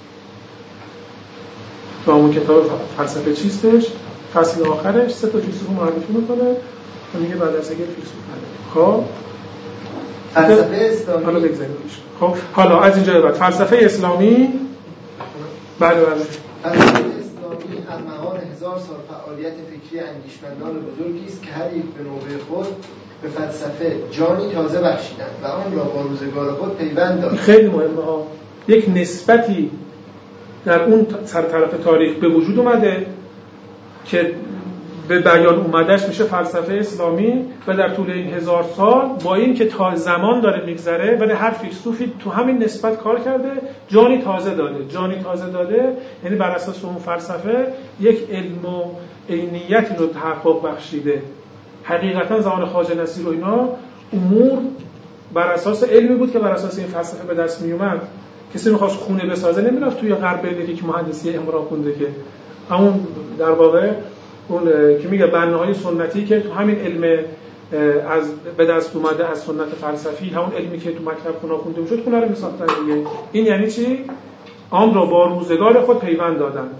تو همون کتاب فلسفه چیستش فصل آخرش 3 تا فیلسوف معرفی میکنه و میگه بعد از هگل فیلسوف نداریم. خب فلسفه اسلامی حالا بگذاریم. خب حالا از اینجا به بعد فلسفه اسلامی بله فلسفه اسلامی ارمغان 1000 سال فعالیت فکری اندیشمندان بزرگی است که هر یک به نوبه خود به فلسفه جانی تازه بخشیدند و آن را با روزگار خود پیوند دادند. خیلی مهمه ها. یک نسبتی در اون طرف تاریخ به وجود اومده که به بیان اومدهش میشه فلسفه اسلامی و در طول این 1000 سال با این که تا زمان داره میگذره ولی هر فیلسوفی تو همین نسبت کار کرده، جانی تازه داده یعنی بر اساس اون فلسفه یک علم و عینیتی رو تحقق بخشیده. حقیقتا زمان خواجه نصیر و اینا امور بر اساس علمی بود که بر اساس این فلسفه به دست می اومد. کسی می‌خواست خونه بسازه نمی‌رفت توی غرب بده که مهندسی امرا خونده، که همون در واقع اون که میگه بناهای سنتی که تو همین علم از به دست اومده از سنت فلسفی، همون علمی که تو مکتب خونه خونده میشد خونه رو میساختن دیگه. این یعنی چی؟ آن را با روزگار خود پیوند دادن.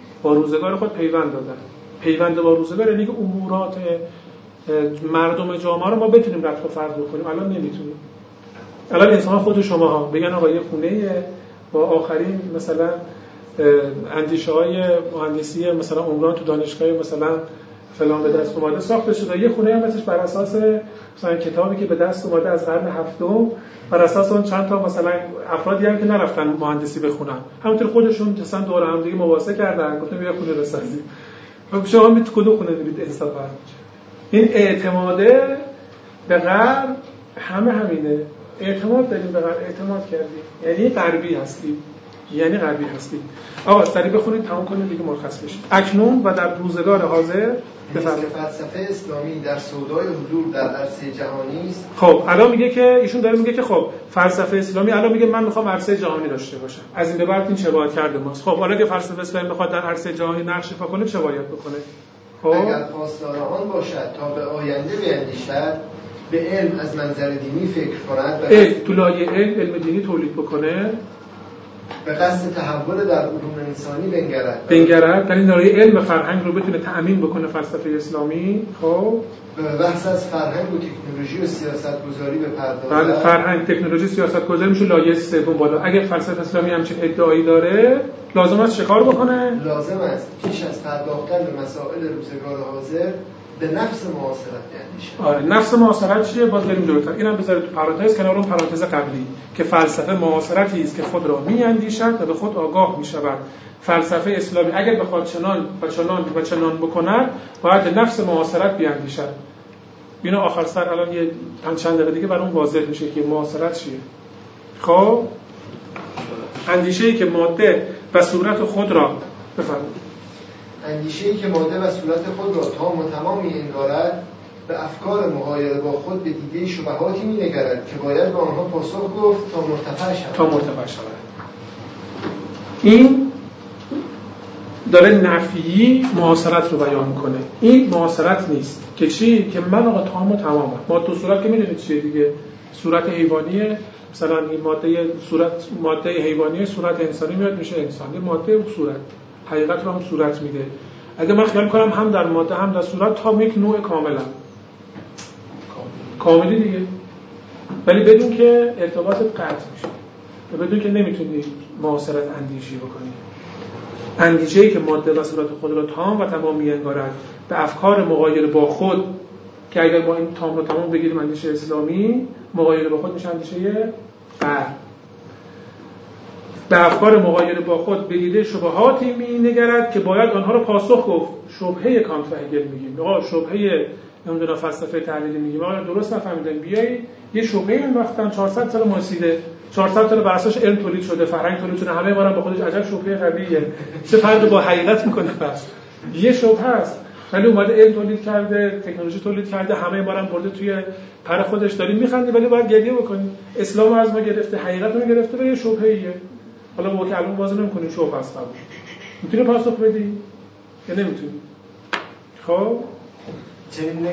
پیوند با روزگار یعنی که امورات مردم جامعه رو ما بتونیم رفع و فرض بکنیم. الان نمیتونیم. الان انسان خود شماها بگن آقا یه خونه با آخرین مثلا اندیشه‌های مهندسی مثلا عمران تو دانشگاه مثلا فلان به دست اومده ساخته شده. یه خونه هم مثلا بر اساس مثلا کتابی که به دست اومده از قرن هفتم، بر اساس اون چند تا مثلا افرادی هم که نرفتن مهندسی بخونن، همونطور خودشون مثلا دور هم دیگه مباحثه کردن، گفتن یه خونه بسازید. خب شما میتونید کدوم خونه میرید حساب کنید. این اعتماده به غرب همینه. اعتماد داریم به غرب، اعتماد کردیم، یعنی غربی هستیم. آقا سریع بخونید تمام کنید دیگه مرخص بشید. اکنون و در روزگار حاضر بفرمایید فلسفه اسلامی در سودای حضور در عرصه جهانی است. خب الان میگه که ایشون داره میگه که خب فلسفه اسلامی الان میگه من میخوام عرصه جهانی داشته باشم. از این به بعد این چه باید کرده ماست؟ خب حالا که فلسفه اسلامی میخواد در عرصه جهانی نقش ایفا کنه چه باید بکنه؟ خب اگر خواستار آن باشد تا به آینده بیندیشد، به علم از منظر دینی فکر کند و تو لایه علم دینی تولید بکنه، به قصد تحول در علوم انسانی بنگرد یعنی دارای علم فرهنگ رو بتونه تأمین بکنه فلسفه اسلامی. خب به بحث از فرهنگ و تکنولوژی و سیاستگذاری بپردازد. بله، فرهنگ، تکنولوژی، سیاستگذاری میشه لایه سوم بالا. اگه فلسفه اسلامی همچین ادعایی داره لازم است چه کار بکنه؟ لازم است پیش از پرداختن به مسائل روزگار حاضر به نفس معاصرت اندیشه. آره، نفس معاصرت چیه؟ باز بریم جلوتر. اینم بذارید تو پرانتز کنار اون پرانتز قبلی که فلسفه معاصرتی است که خود را می‌اندیشد و به خود آگاه می‌شود. فلسفه اسلامی اگر بخواد چنان بکند باید نفس معاصرت بیاندیشد. اینو آخر سر الان یه چند دقیقه دیگه برام واضح میشه که معاصرت چیه. خب اندیشه‌ای که ماده و صورت خود را بفرمایید. اندیشه‌ای که ماده و صورت خود را تام و تمام می‌انگارد، به افکار مغایر با خود به دیده شبهاتی می‌نگرد که باید به آنها پاسخ گفت تا مرتفع شود. این داره نفیی معاصرت رو بیان می‌کنه. این معاصرت نیست که چی؟ که من آقا تام و تمامم. ما تو صورت که می‌دونید چیه دیگه، صورت حیوانیه، مثلا این ماده حیوانی صورت انسانی میاد میشه انسانی، ماده و صورت حقیقت رو هم صورت میده. اگه من خیال کنم هم در ماده هم در صورت تا یک نوع کاملی دیگه، ولی بدون که ارتباطت قطع میشه و بدون که نمیتونی معاصرت اندیشی بکنی. اندیشه‌ای که ماده و صورت خود را تام و تمام می‌انگارد، به افکار مغایر با خود، که اگر ما این تام رو تمام بگیریم اندیشه اسلامی، مغایر با خود میشه اندیشه غرب. به افکار مغایر با خود به دیده شبهاتی می‌نگرد که باید آنها رو پاسخ گفت. شبهه کانت و هگل میگیم. آقا شبهه نمیدونم فلسفه تحلیلی میگیم. آقا درست نفهمیدن، بیای یه شبهه انداختن 400 سال ماسیده، 400 سال بر اساس علم تولید شده، فرهنگ تولید شده، همه ما با خودش عجب شبهه قویه. چه فرقی با حقیقت میکنه؟ پس یه شبهه است، ولی اومده علم تولید کرده، تکنولوژی تولید کرده، همه ما رو برده توی پر خودش، داریم میخندیم ولی باید گریه بکنیم. اسلام از ما گرفته، حقیقت رو گرفته به یه شبهه‌ایه. حالا با که الان بازی نمی‌کنی شبهه است. میتونی پاسخ بدی یا نمیتونی؟ خب چنین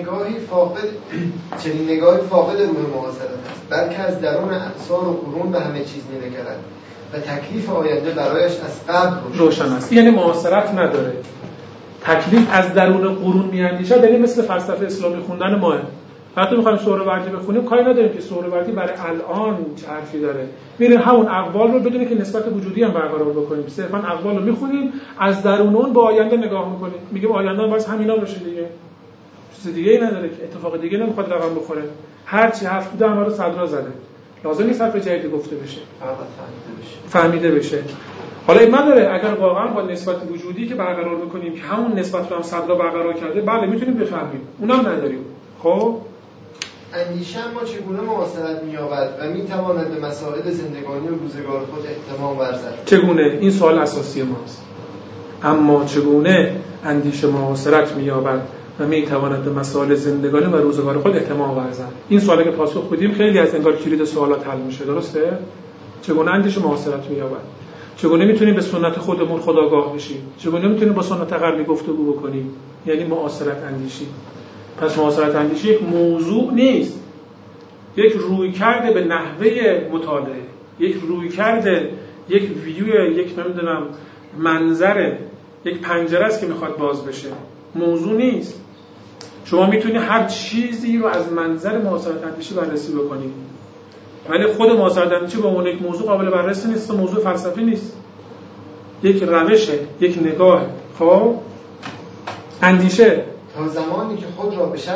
نگاهی فاقد روح معاصرت است، بلکه از درون اعصار و قرون به همه چیز می‌نگرد و تکلیف آینده برایش از قبل روشن است. یعنی معاصرت نداره، تکلیف از درون قرون میاندیشه. یعنی مثل فلسفه اسلامی خوندن ماه. حتی می‌خوایم سهروردی بخونیم، کاری نداریم که سهروردی برای الان چه حرفی داره. میریم همون اقوال رو بدونیم که نسبت وجودی هم برقرار بکنیم. صرفاً اقوال رو می‌خونیم، از درون اون با آینده نگاه می‌کنیم. میگیم آینده هم واسه همینا باشه دیگه. چیز دیگه‌ای نداره که اتفاق دیگه نمیخواد رقم بخوره. هر چی حرف بوده همه رو صدرا زده. لازم نیست حرف جدید گفته بشه. فهمیده بشه. حالا این نداره اگر واقعا با نسبت وجودی که برقرار بکنیم که همون نسبت رو هم صدرا برقرار کرده، بله میتونیم بفهمیم. اونم نداریم. خب اندیشه ما چگونه معاصرت می‌یابد و می‌تواند به مسائل زندگانی و روزگار خود احتمام ورزد؟ چگونه؟ این سوال اساسی ماست. اما چگونه اندیشه معاصرت می‌یابد و می‌تواند به مسائل زندگانی و روزگار خود احتمام ورزد؟ این سوالی که پاسخ بدیم خیلی از انگار کلید سوالات حل میشه. درسته؟ چگونه اندیشه معاصرت می‌یابد؟ چگونه می‌تونیم به سنت خودمون خودآگاه بشیم؟ چگونه می‌تونیم با سنت غربی گفتگو بکنیم؟ یعنی معاصرت اندیشی. پس معاصرت اندیشی یک موضوع نیست، یک رویکرد به نحوه مطالعه، یک رویکرد، یک ویو، یک نمیدونم منظر، یک پنجره است که میخواد باز بشه. موضوع نیست. شما میتونی هر چیزی رو از منظر معاصرت اندیشی بررسی بکنی، ولی خود معاصرت اندیشی با اون یک موضوع قابل بررسی نیست. موضوع فلسفی نیست، یک روشه، یک نگاه. خب اندیشه تا زمانی که خود را به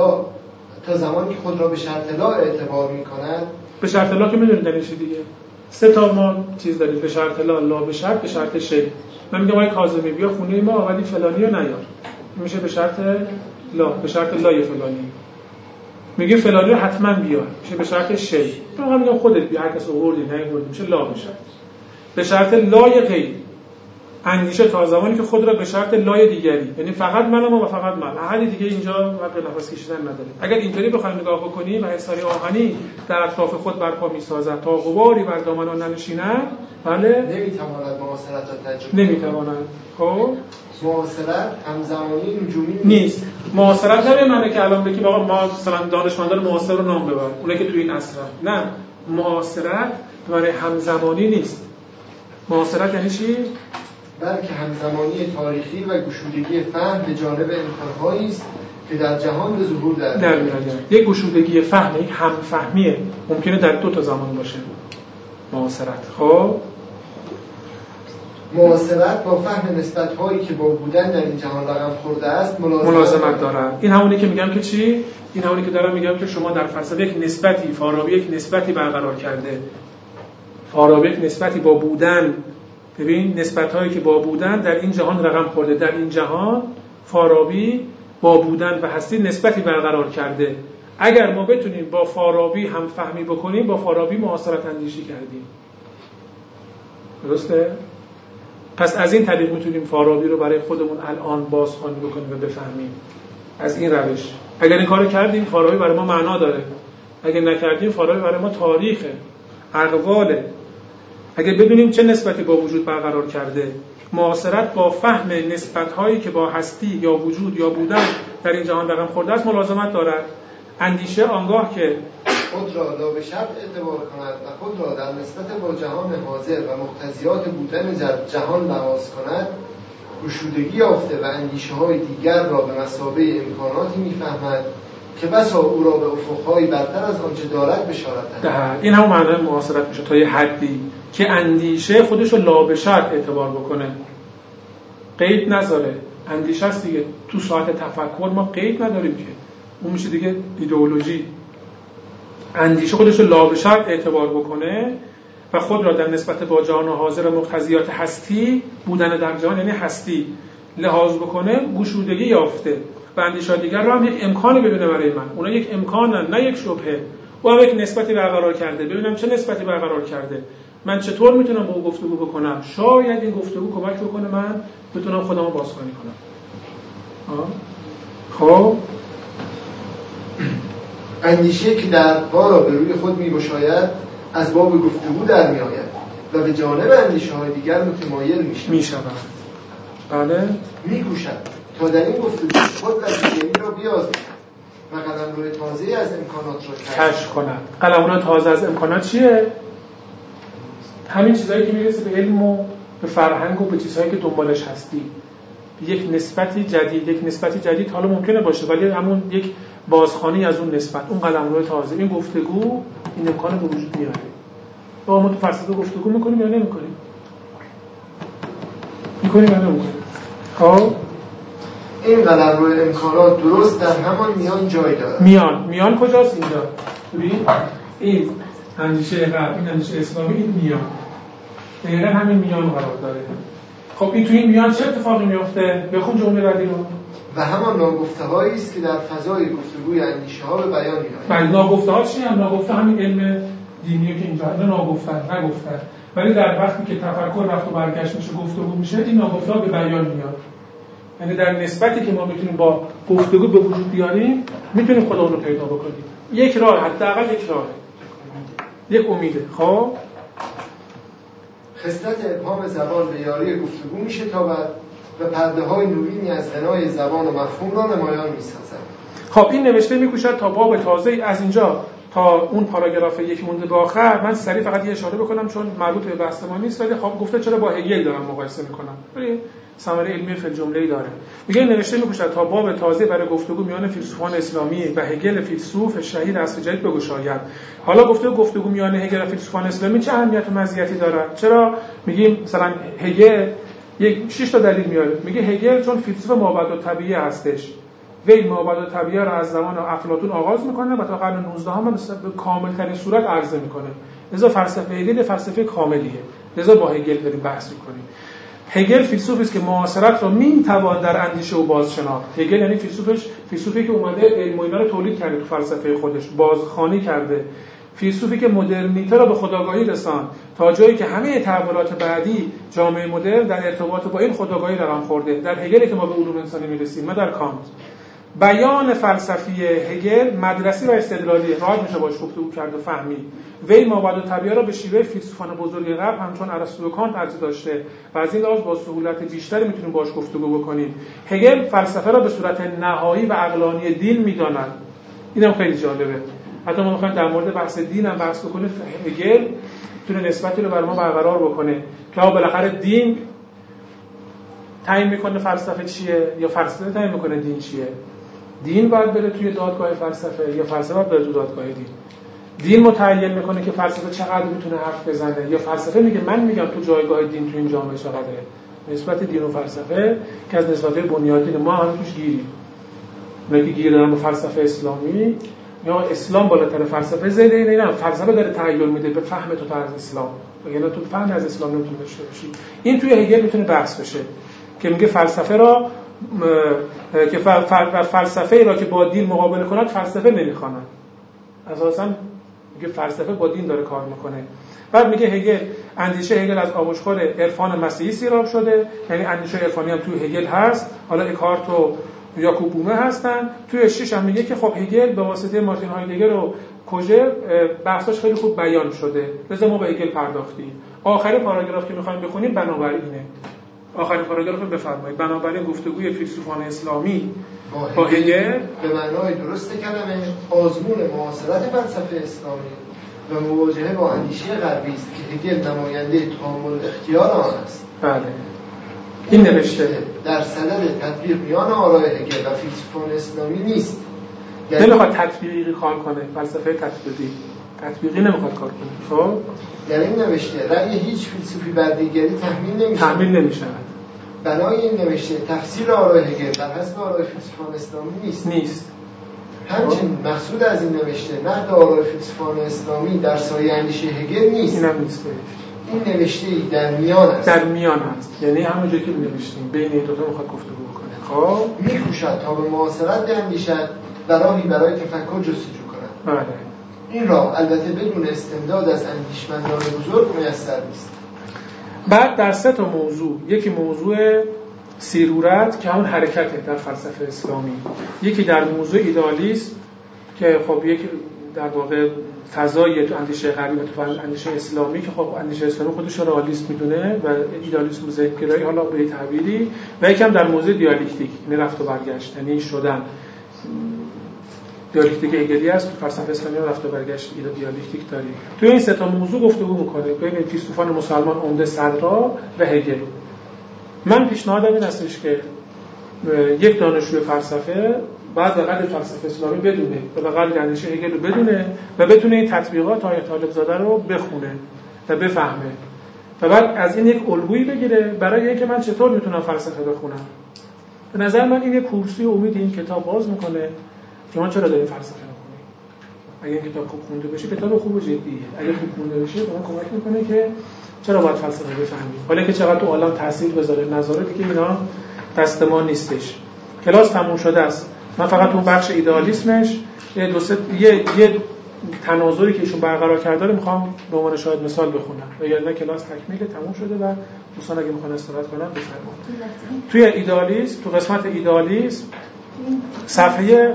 شرط لا اعتبار می‌کند. به شرط لا که می‌دونید دلیلش دیگه. 3 تا ما چیز داریم، به شرط لا به شرط، به شرط شی. من میگم آقای کاظمی بیا خونه ما ولی فلانی رو نیار. میشه به شرط لا، به شرط لای فلانی. میگه فلانی رو حتما بیار، میشه به شرط شی. من میگم خودت بیا، هر کس آوردی نیاوردی میشه لا به شرط. به شرط لای غیر. اندیشه تا زمانی که خود را به شرط لای دیگری، یعنی فقط منم و فقط من، احد دیگه اینجا وقت نفس کشیدن نداره. اگر اینطوری بخوایم نگاه بکنیم و حصاری آهنی در اطراف خود برپا می‌سازد تا غباری بر دامن آن ننشیند، بله نمی‌تواند معاصرت را تجربه نمی‌تواند. خب معاصرت همزمانی نجومی نیست. معاصرت نه به معنی که الان بگیم آقا ما مثلا دانشمندان معاصر رو نام ببر، اونایی که تو این عصرن. نه، معاصرت برای همزمانی نیست. معاصرت یعنی چی؟ بلکه همزمانی تاریخی و گشودگی فهم به جانب امکان‌هایی است که در جهان به ظهور در می‌آید. یک گشودگی فهم، یک همفهمیه، ممکنه در 2 تا زمان باشه. معاصرت. خب معاصرت با فهم نسبت‌هایی که با بودن در این جهان رقم خورده است ملازمت دارد. این همونی که میگم که چی؟ این همونی که دارم میگم که شما در فلسفه یک نسبتی، فارابی یک نسبتی برقرار کرده. فارابی یک نسبتی با بودن، ببین نسبت‌هایی که با بودن در این جهان رقم خورده. در این جهان فارابی با بودن و هستی نسبتی برقرار کرده. اگر ما بتونیم با فارابی هم فهمی بکنیم، با فارابی معاصرت اندیشی کردیم. درسته؟ پس از این طریق میتونیم فارابی رو برای خودمون الان بازخوانی بکنیم و بفهمیم. از این روش. اگر این کارو کردیم فارابی برای ما معنا داره. اگر نکردیم فارابی برای ما تاریخه، اقواله. اگر ببینیم چه نسبتی با وجود برقرار کرده، معاصرت با فهم نسبت‌هایی که با هستی یا وجود یا بودن در این جهان رقم خورده است ملازمت دارد. اندیشه آنگاه که خود را لا به شرط اعتبار کند و خود را در نسبت با جهان حاضر و مقتضیات بودن جهان لحاظ کند، گشودگی یافته و اندیشه‌های دیگر را به مثابه امکاناتی می‌فهمد که بسا او را به افق‌های برتر از آنچه دارد بشارت دهد. این همون معنای معاصرت میشه، تا یه حدی که اندیشه خودش رو لا به شرط اعتبار بکنه، قید نذاره. اندیشه است دیگه، تو ساعت تفکر ما قید نداریم که، اون میشه دیگه ایدئولوژی. اندیشه خودش رو لا به شرط اعتبار بکنه و خود را در نسبت با جهان حاضر و مقتضیات هستی، بودن در جهان یعنی هستی، لحاظ بکنه، گشودگی یافته و اندیشه دیگر رو هم یک امکانی ببینه برای من. اونا یک امکانن، نه یک شبهه. او هم یک نسبتی برقرار کرده، ببینم چه نسبتی برقرار کرده، من چطور میتونم با او گفتگو بکنم. شاید این گفتگو کمک بکنه من بتونم خودمو بازخوانی کنم. خب اندیشه که در را به روی خود می‌گشاید از باب گفتگو در می‌آید و به جانب اندیشه‌های دیگر متمایل می‌شود. بله، می‌کوشد تا در این گفتگو خود و دیگری را بیازماید و قلمرو تازه‌ای از امکانات را کشف کند. قلمرو تازه از امکانات چیه؟ همین چیزایی که میرسه به علم و به فرهنگ و به چیزهایی که دنبالش هستی. یک نسبتی جدید حالا ممکنه باشه، ولی همون یک بازخوانی از اون نسبت، اون قلمرو تازه، این گفتگو این امکان به وجود میاره. با ما تو فلسفه گفتگو میکنیم یا نمیکنیم؟ میکنیم یا نمیکنیم؟ خب این قلمرو امکانات درست در همان میان جای دارد. میان کجاست اینجا؟ ببین این اندیشه غرب، این اندیشه اسلامی، این میان. دقیقاً همین میان قرار داره. خب این تو این میان چه اتفاقی میفته؟ بخون جمله بعدی رو. و همان ناگفته‌هایی است که در فضای گفتگوی اندیشه‌ها به بیان می‌آید. بله، ناگفته‌ها چی هم؟ ناگفته همین علم دینیه که اینجا ناگفتن، ولی در وقتی که تفکر رفت و برگشت میشه، گفتگو میشه، این ناگفته‌ها به بیان میاد. یعنی در نسبتی که ما میتونیم با گفتگو به وجود بیاریم، میتونیم خودمون رو پیدا بکنیم. یک راه، حداقل یک راه، یک امیده. خب خصلت ابهام زبان به یاری گفتگو می‌شتابد و پرده‌های نورینی از غنای زبان و مفهوم را نمایان می‌سازد. خب این نوشته می‌کوشد تا باب تازه از اینجا تا اون پاراگراف یک مونده به آخر. من سریع فقط یه اشاره بکنم چون مربوط به بحث ما نیست، ولی خب گفته چرا با هگل دارم مقایسه می‌کنم، ولی ثمره علمی فی الجمله‌ای داره. میگه نوشته می‌کوشد تا باب تازه برای گفتگو میان فیلسوفان اسلامی و هگل فیلسوف شهیر عصر جدید بگشاید. حالا گفتگو میان هگل و فیلسوفان اسلامی چه اهمیت و مزیتی دارد؟ چرا میگیم مثلا هگل یک 6 تا دلیل میاره. میگه هگل چون فیلسوف مابعدالطبیعه هستش، وی مابعد طبیعه را از زمان افلاطون آغاز میکنه و تا قرن 19 هم به کاملترین صورت عرضه میکنه. لذا فلسفه هگل فلسفه کاملیه. لذا با هگل داریم بحث میکنیم. هگل فیلسوفی است که معاصرت را میتوان در اندیشه و بازشناخت. هگل یعنی فیلسوفی که اومده علم و اینا رو تولید کرده تو فلسفه خودش، بازخوانی کرده. فیلسوفی که مدرنیته را به خودآگاهی رساند تا جایی که همه تحولات بعدی جامعه مدرن در ارتباط با این خودآگاهی رقم خورده. در هگل که ما به علوم انسانی میرسیم، نه در کانت. بیان فلسفی هگل مدرسی و استدلالی، راحت میشه باش گفتگو کرد و فهمید. وی مابعد طبیعه را به شیوه فیلسوفان بزرگ قبل همچون ارسطو و کانت عرضه داشته و از این لحاظ با سهولت بیشتری میتونیم باش گفتگو بکنیم. هگل فلسفه را به صورت نهایی و عقلانی دین میداند. اینم خیلی جالبه. حتی ما میخوایم در مورد بحث دین هم بحث بکنیم. هگل میتونه نسبتی رو برای ما برقرار بکنه که بالاخره دین تعیین میکنه فلسفه چیه یا فلسفه تعیین میکنه دین چیه. دین باید بره توی دادگاه فلسفه یا فلسفه باید بره توی دادگاه دین. دین متعین میکنه که فلسفه چقدر میتونه حرف بزنه یا فلسفه میگه من میگم تو جایگاه دین تو این جامعه چقدره. نسبت دین و فلسفه که از نسبت‌های بنیادین ما هم توش گیریم. اونایی که گیر دارن به فلسفه اسلامی یا اسلام بالاتر فلسفه زده، نه فلسفه داره تغییر میده به فهم تو از اسلام. یعنی تو فهم از اسلام نمیتونی داشته باشی. این توی هگل میتونه بحث بشه که میگه فلسفه را که فلسفه را که با دین مقابله کند فلسفه نمیخواند. اساساً میگه فلسفه با دین داره کار میکنه. بعد میگه هگل اندیشه هگل از آغوشخور عرفان مسیحی سیراب شده، یعنی اندیشه عرفانی هم توی هگل هست. حالا اکارت و یاکوب بومه هستن. توی 6 هم میگه که خب هگل به واسطه مارتین هایدگر و کوژر بحثاش خیلی خوب بیان شده. لذا ما به هگل پرداختیم. آخر پاراگراف که میخوایم بخونیم بنابراینه. آخرین پاراگراف رو بفرمایید. بنابراین گفتگوی فیلسوفان اسلامی با هگل به معنای درست کلمه آزمون معاصرت فلسفه اسلامی و مواجهه با اندیشه غربی است که هگل نماینده تامل اختیار آن است. بله. این نوشته در سند تطبیق میان آراء هگل و فیلسوفان اسلامی نیست. نمیخواد تطبیقی کار کنه، فلسفه تطبیقی نمیخواد کار کنه. خب در این نوشته رأی هیچ فیلسوفی بر دیگری تحمیل نمیشه. بنای این نوشته تفسیر آراء هگل بر حسب آراء فیلسوفان اسلامی نیست. همچنین مقصود از این نوشته نقد آراء فیلسوفان اسلامی در سایه اندیشه هگل نیست. اینم نیست. این نوشته‌ای در میان است. در میان است. یعنی همونجوری که نوشتیم بین این دو تا میخواد گفتگو کنه. خب می‌کوشد تا به معاصرت بیاندیشد و راهی برای تفکر جستجو کند. بله. این راه البته بدون استمداد از اندیشمندان بزرگ میسر نیست. بعد در 3 تا موضوع، یکی موضوع سیرورت که همون حرکته در فلسفه اسلامی، یکی در موضوع ایدئالیسم که خب یک در واقع فضای تو اندیشه غربی و تو اندیشه اسلامی که خب اندیشه اسلامی خودش رو رئالیسم میدونه و ایدئالیسم ذهن‌گرایی حالا به تعبیری، و یکم در موضوع دیالکتیک، یعنی رفت و برگشت، یعنی شدن. دیالکتیک هگلی است تو فلسفه اسلامی رفت و برگشت دیالکتیک داریم. تو این 3 تا موضوع گفتگو می‌کنه بین فیلسوفان مسلمان عمده صدرا و هگل. من پیشنهادم این هستش که یک دانشجوی فلسفه بعد لغت فلسفه اسلامی بدونه و لغت اندیشه هگل رو بدونه و بتونه این تطبیقات آیت طالب زاده رو بخونه و بفهمه و بعد از این یک الگویی بگیره برای اینکه من چطور میتونم فلسفه بخونم. به نظر من این یک کورسی امید این کتاب باز میکنه که ما چرا داریم فلسفه میخونیم. اگه این کتاب خوب خونده بشه، کتاب خوب و جدیه، اگه خوب خونده بشه به ما کمک میکنه که چرا باید فلسفه بفهمیم. حالا که چقدر تو عالم تاثیر بذاره نظاره دیگه اینا دست ما نیستش. کلاس تموم شده است. من فقط اون بخش ایدئالیسمش یه تناظری که ایشون برقرار کرده رو میخوام به عنوان شاید مثال بخونم. وگرنه کلاس تکمیل تموم شده و دوستان اگه میخوان استفاده کنن بفرمایید. توی ایدئالیسم، تو قسمت ایدئالیسم صفحه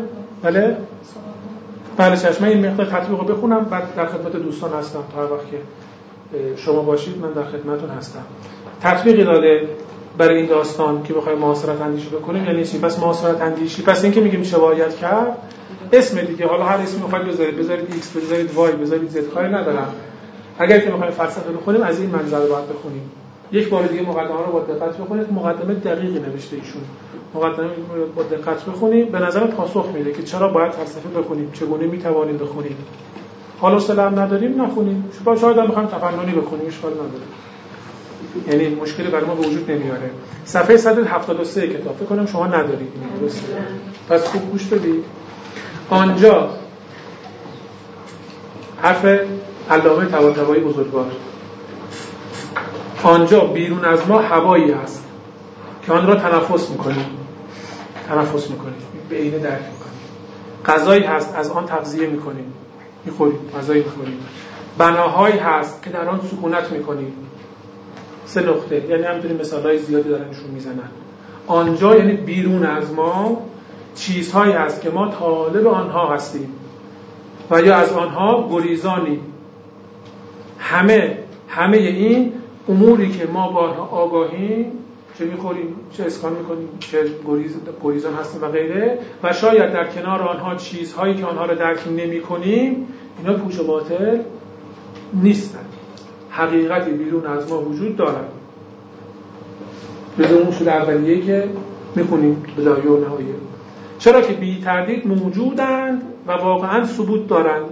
بله چشم، من این مقدار تطبیق رو بخونم بعد در خدمت دوستان هستم تا هر وقت که شما باشید من در خدمتتون هستم. تطبیقی داده برای این داستان که بخوایم معاصرت اندیشی بکنیم. یعنی چی؟ پس معاصرت اندیشی، پس این که میگه میشه باید کرد، اسم دیگه، حالا هر اسمی میخواید بذارید x، بذارید y، بذارید z، کاری ندارم. اگر که میخوایم فلسفه بخونیم از این منظر باید بخونیم. یک بار دیگه مقدمه رو با دقت بخونید. مقدمه دقیقی نوشته ایشون. مقدمه رو با دقت بخونید، به نظر پاسخ میده که چرا باید فلسفه بخونیم، چگونه میتوانیم بخونیم. حالا سلام نداریم نخونیم. شاید هم میخوایم تفننی بخونیم، اشکال نداره. یعنی مشکلی برای ما به وجود نمیاره. صفحه 173 کتاب فکر کنم شما ندارید، درسته؟ پس خوب گوش بدید. آنجا حرف علامه طباطبایی بزرگوار، آنجا بیرون از ما هوایی هست که آن را تنفس میکنیم، به عینه درک میکنیم. غذایی هست از آن تغذیه میکنیم، میخوریم، غذایی میخوریم. بناهایی هست که در آن سکونت میکنیم. 3 نقطه، یعنی همینطوری مثالای زیادی دارن نشون میزنن. آنجا یعنی بیرون از ما چیزهایی هست که ما طالب آنها هستیم و یا از آنها گریزانیم. همه این اموری که ما با آنها آگاهیم، چه میخوریم، چه اسکان میکنیم، چه گریزان هستیم و غیره، و شاید در کنار آنها چیزهایی که آنها را درک نمی‌کنیم، اینا پوچ و باطل نیستن. حقیقتی بیرون از ما وجود دارد. به اون اصول اولیه‌ای که میخونیم بدایه و نهایه. چرا که بی تردید موجودند و واقعا ثبوت دارند.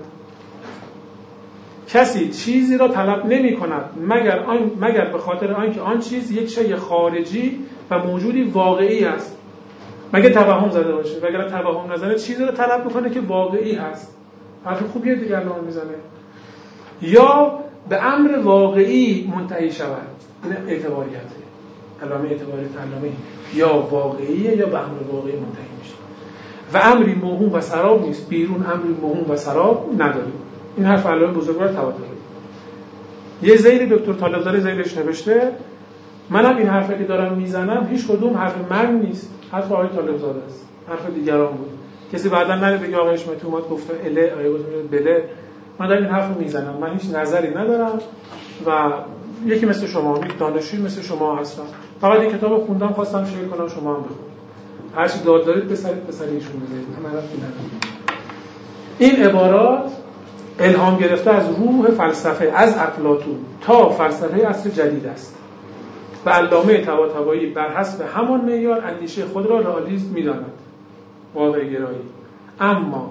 کسی چیزی را طلب نمی کند مگر به خاطر آنکه آن چیز یک شیء خارجی و موجودی واقعی است. مگر توهم زده باشه. اگر توهم نزنه چیزی را طلب میکنه که واقعی هست. حرف خوبیه دیگه الان میزنه. یا به امر واقعی منتهی شود. این اعتباریته. علامه اعتباریت علامه یا واقعیه یا به امر واقعی منتهی میشه. و امری موهوم و سراب نیست. بیرون امری موهوم و سراب نداریم. این حرف علامه بزرگوار طباطبایی. یه زیری دکتر طالبزاده زیرش نوشته، منم این حرفی که دارم میزنم هیچ کدوم حرف من نیست، حرف آقای طالبزاده است، حرف دیگران بود. کسی بعدا نره بگه آقای حشمتی اومد گفته اله، آقای گفت بله. من دارم این حرفو میزنم، من هیچ نظری ندارم و یکی مثل شما، یک دانشجوی مثل شما هستم. فقط این کتابو خوندم، خواستم شیر کنم، شما هم بخونید. هر چی داد دارید بسرید ایشون بزنید. من رفتی ندارم. این عبارات الهام گرفته از روح فلسفه، از افلاطون تا فلسفه عصر جدید است و علامه طباطبایی بر حسب همان معیار اندیشه خود را رئالیسم می‌داند، واقع گرایی. اما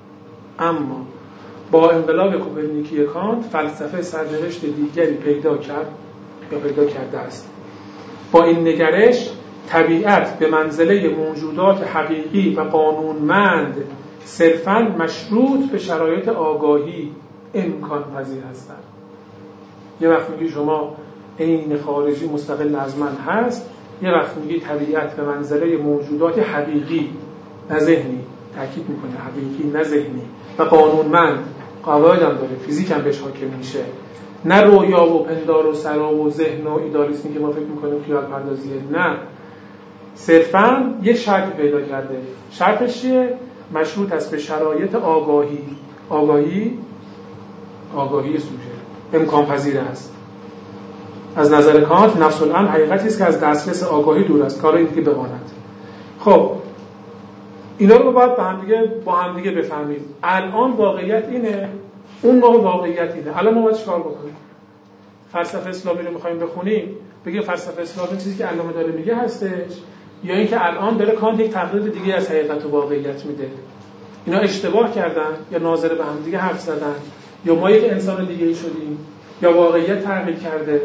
با انقلاب کوپرنیکی کانت فلسفه سرنوشت دیگری پیدا کرده است. با این نگرش طبیعت به منزله موجودات حقیقی و قانونمند صرفاً مشروط به شرایط آگاهی امکان پذیر هستند. یه وقت میگی شما عین خارجی مستقل از من هست، یه وقت میگی طبیعت به منزله موجودات حقیقی نه ذهنی، تاکید میکنه حقیقی نه ذهنی و قانونمند، قواعد هم داره، فیزیک هم بهش حاکم میشه، نه رویا و پندار و سراب و ذهن و ایدالیسمی که ما فکر میکنیم خیال پردازیه، نه، صرفاً یه شرط پیدا کرده. شرطش چیه؟ مشروط است به شرایط آگاهی سوژه امکان پذیر است. از نظر کانت نفس الامر حقیقتی است که از دسترس آگاهی دور است، کار دیگه بماند. خب اینا رو باید با هم دیگه بفهمید. الان واقعیت اینه، اون موقع واقعیت اینه. الان ما باید چیکار بکنیم؟ فلسفه اسلامی رو می‌خوایم بخونیم، بگیم فلسفه اسلامی چیزی که علامه داره میگه هستش، یا اینکه الان داره کانت یک تقلید دیگه از حقیقت و واقعیت میده. اینا اشتباه کردن یا ناظر به هم دیگه حرف زدن، یا ما یک انسان دیگه شدیم، یا واقعیت تغییر کرده،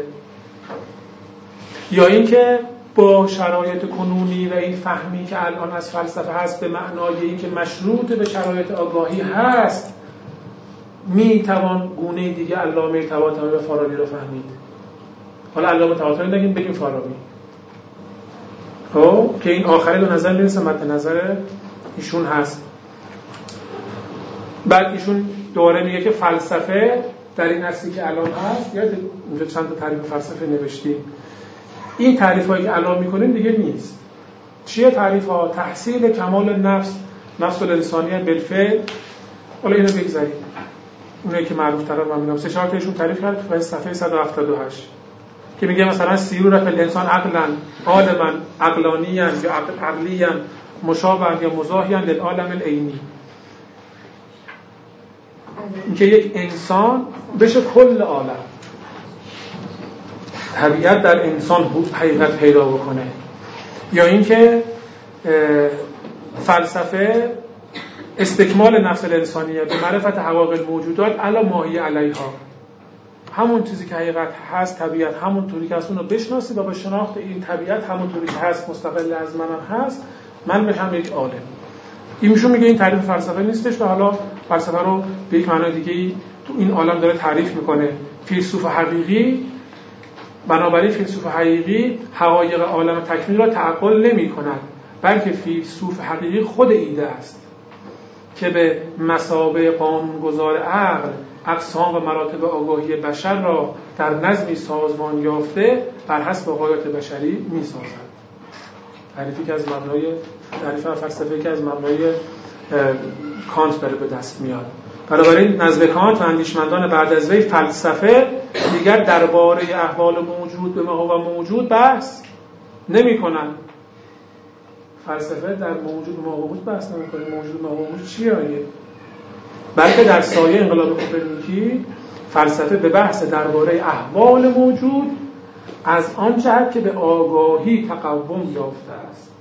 یا اینکه با شرایط کنونی و این فهمی که الان از فلسفه هست به معنای اینکه مشروط به شرایط آگاهی هست میتوان گونه دیگه علامه طباطبایی و فارابی رو فهمید. حالا علامه طباطبایی نگیم، بگیم فارابی. خب که این آخری به نظر میرسه مد نظر ایشون هست. بعد ایشون دوباره میگه که فلسفه در این اصلی که الان هست، یاد اونجا چند تا تعریف فلسفه نوشتیم، این تعریفایی که الان میکنیم دیگه نیست. چیه تعریف‌ها؟ تحصیل کمال نفس الانسانیه بالفعل. حالا اینو بگذاریم، اونایی که معروف تر من میگم 3-4 تاشون تعریف کرد تو صفحه 178 که میگه مثلا سیرورت الانسان عقلا عالما عقلانیاً یا عقلیاً مشابه یا مزاحیاً للعالم العینی. اینکه یک انسان بشه کل عالم، طبیعت در انسان حقیقت پیدا بکنه، یا اینکه فلسفه استکمال نفس الانسانیه به معرفت حقایق الموجودات علی ماهی علیها، همون چیزی که حقیقت هست، طبیعت همون طوری که هست اون رو بشناسید و با شناخت این طبیعت همون طوری که هست مستقل از منم هست، من بشم یک عالم. ایشون میگه این تعریف فلسفه نیستش و حالا فلسفه رو به یک معنای دیگه‌ای تو این عالم داره تعریف میکنه. فیلسوف حقیقی، بنابراین فیلسوف حقیقی حقایق عالم تکمیل را تعقل نمی‌کند، بلکه فیلسوف حقیقی خود ایده است که به مثابه قانونگذار عقل اقسام و مراتب آگاهی بشر را در نظمی سازمان یافته بر حسب غایات بشری می‌سازد. تعریفی که از مبنای تعریف فلسفه که از مبنای کانت داره به دست میاد. بنابراین نزد کانت و اندیشمندان بعد از وی فلسفه دیگر درباره احوال موجود به ما و موجود بحث نمی‌کنند. فلسفه در موجود به ما و موجود بحث نمی‌کنه. موجود ما و موجود چیه؟ بلکه در سایه انقلاب کوپرنیکی فلسفه به بحث درباره احوال موجود از آن جهت که به آگاهی تقوم یافته است.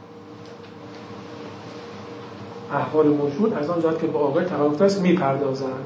احوال موجود از آن جهت که به آگاهی تقوم یافته است میپردازند.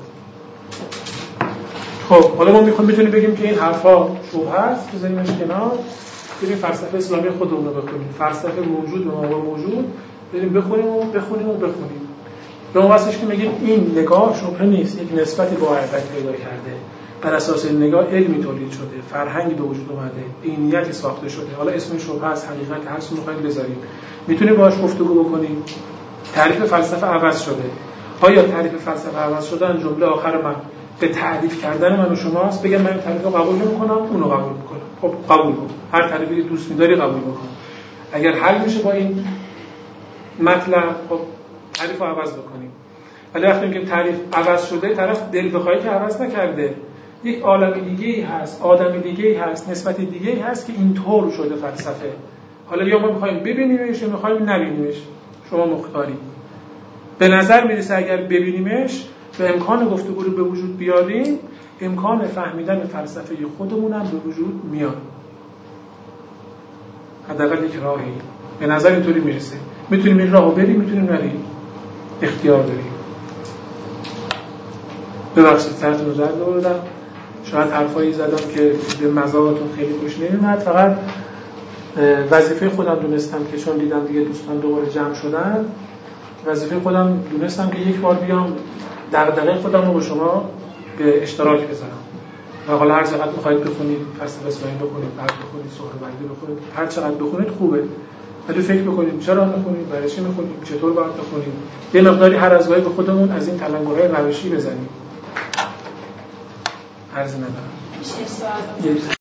خب حالا ما میتونیم بگیم که این حرفا شبهه است، بذاریمش کنار، بریم فلسفه اسلامی خودمون رو بخونیم. فلسفه موجود به ما و موجود بریم بخونیم. به اون واسش که میگیم این نگاه شبهه نیست، یک نسبتی با حقیقت پیدا کرده، بر اساس این نگاه علمی تولید شده، فرهنگی به وجود اومده، عینیتی ساخته شده. حالا اسم شبهه از حقیقت هر چیزی می‌خواید بذاریم، میتونیم باهاش گفتگو بکنیم. تعریف فلسفه عوض شده. آیا تعریف فلسفه عوض شدن جمله آخر من به تعریف کردن من و شماست؟ بگم من تعریف رو قبول نمی‌کنم، اون رو قبول می‌کنم. خب قبول کن. هر تعریفی دوست می‌داری قبول بکن. اگر حل میشه با این مطلب، خب تعریف رو عوض بکنیم. ولی وقتی میگیم تعریف عوض شده، طرف دل بخواهی که عوض نکرده. یک عالم دیگه‌ای هست، آدم دیگه‌ای هست، نسبت دیگه‌ای هست که اینطور شده فلسفه. حالا یا ما می‌خوایم ببینیمش یا می‌خوایم نبینیمش. شما مختاری. به نظر میرسه اگر ببینیمش و امکان گفتگو رو به وجود بیاریم، امکان فهمیدن فلسفه خودمون هم به وجود میاد. حداقل یک راهی به نظر اینطوری میرسه. میتونیم این راهو بریم، میتونیم نریم. اختیار داریم. ببخشید سرتون رو درد آوردم. شاید حرفایی زدم که به مزاقتون خیلی خوش نمیاد. فقط وظیفه خودم دونستم که چون دیدم دیگه دوستان دوباره جمع شدن، وظیفه خودم دونستم که یک بار بیام دغدغه خودم رو با شما به اشتراک بذارم. و حالا هر چقدر می‌خواید بخونید، فلسفه اسلامی بخونید، بعد بخونید، سهروردی بخونید، هر چقدر بخونید خوبه. ولی فکر بکنید چرا می‌خونید، برای چی می‌خونید، چطور باید بخونید. یه مقداری هر از گاهی به خودمون از این تلنگرهای روشی بزنیم. عرض ندارم.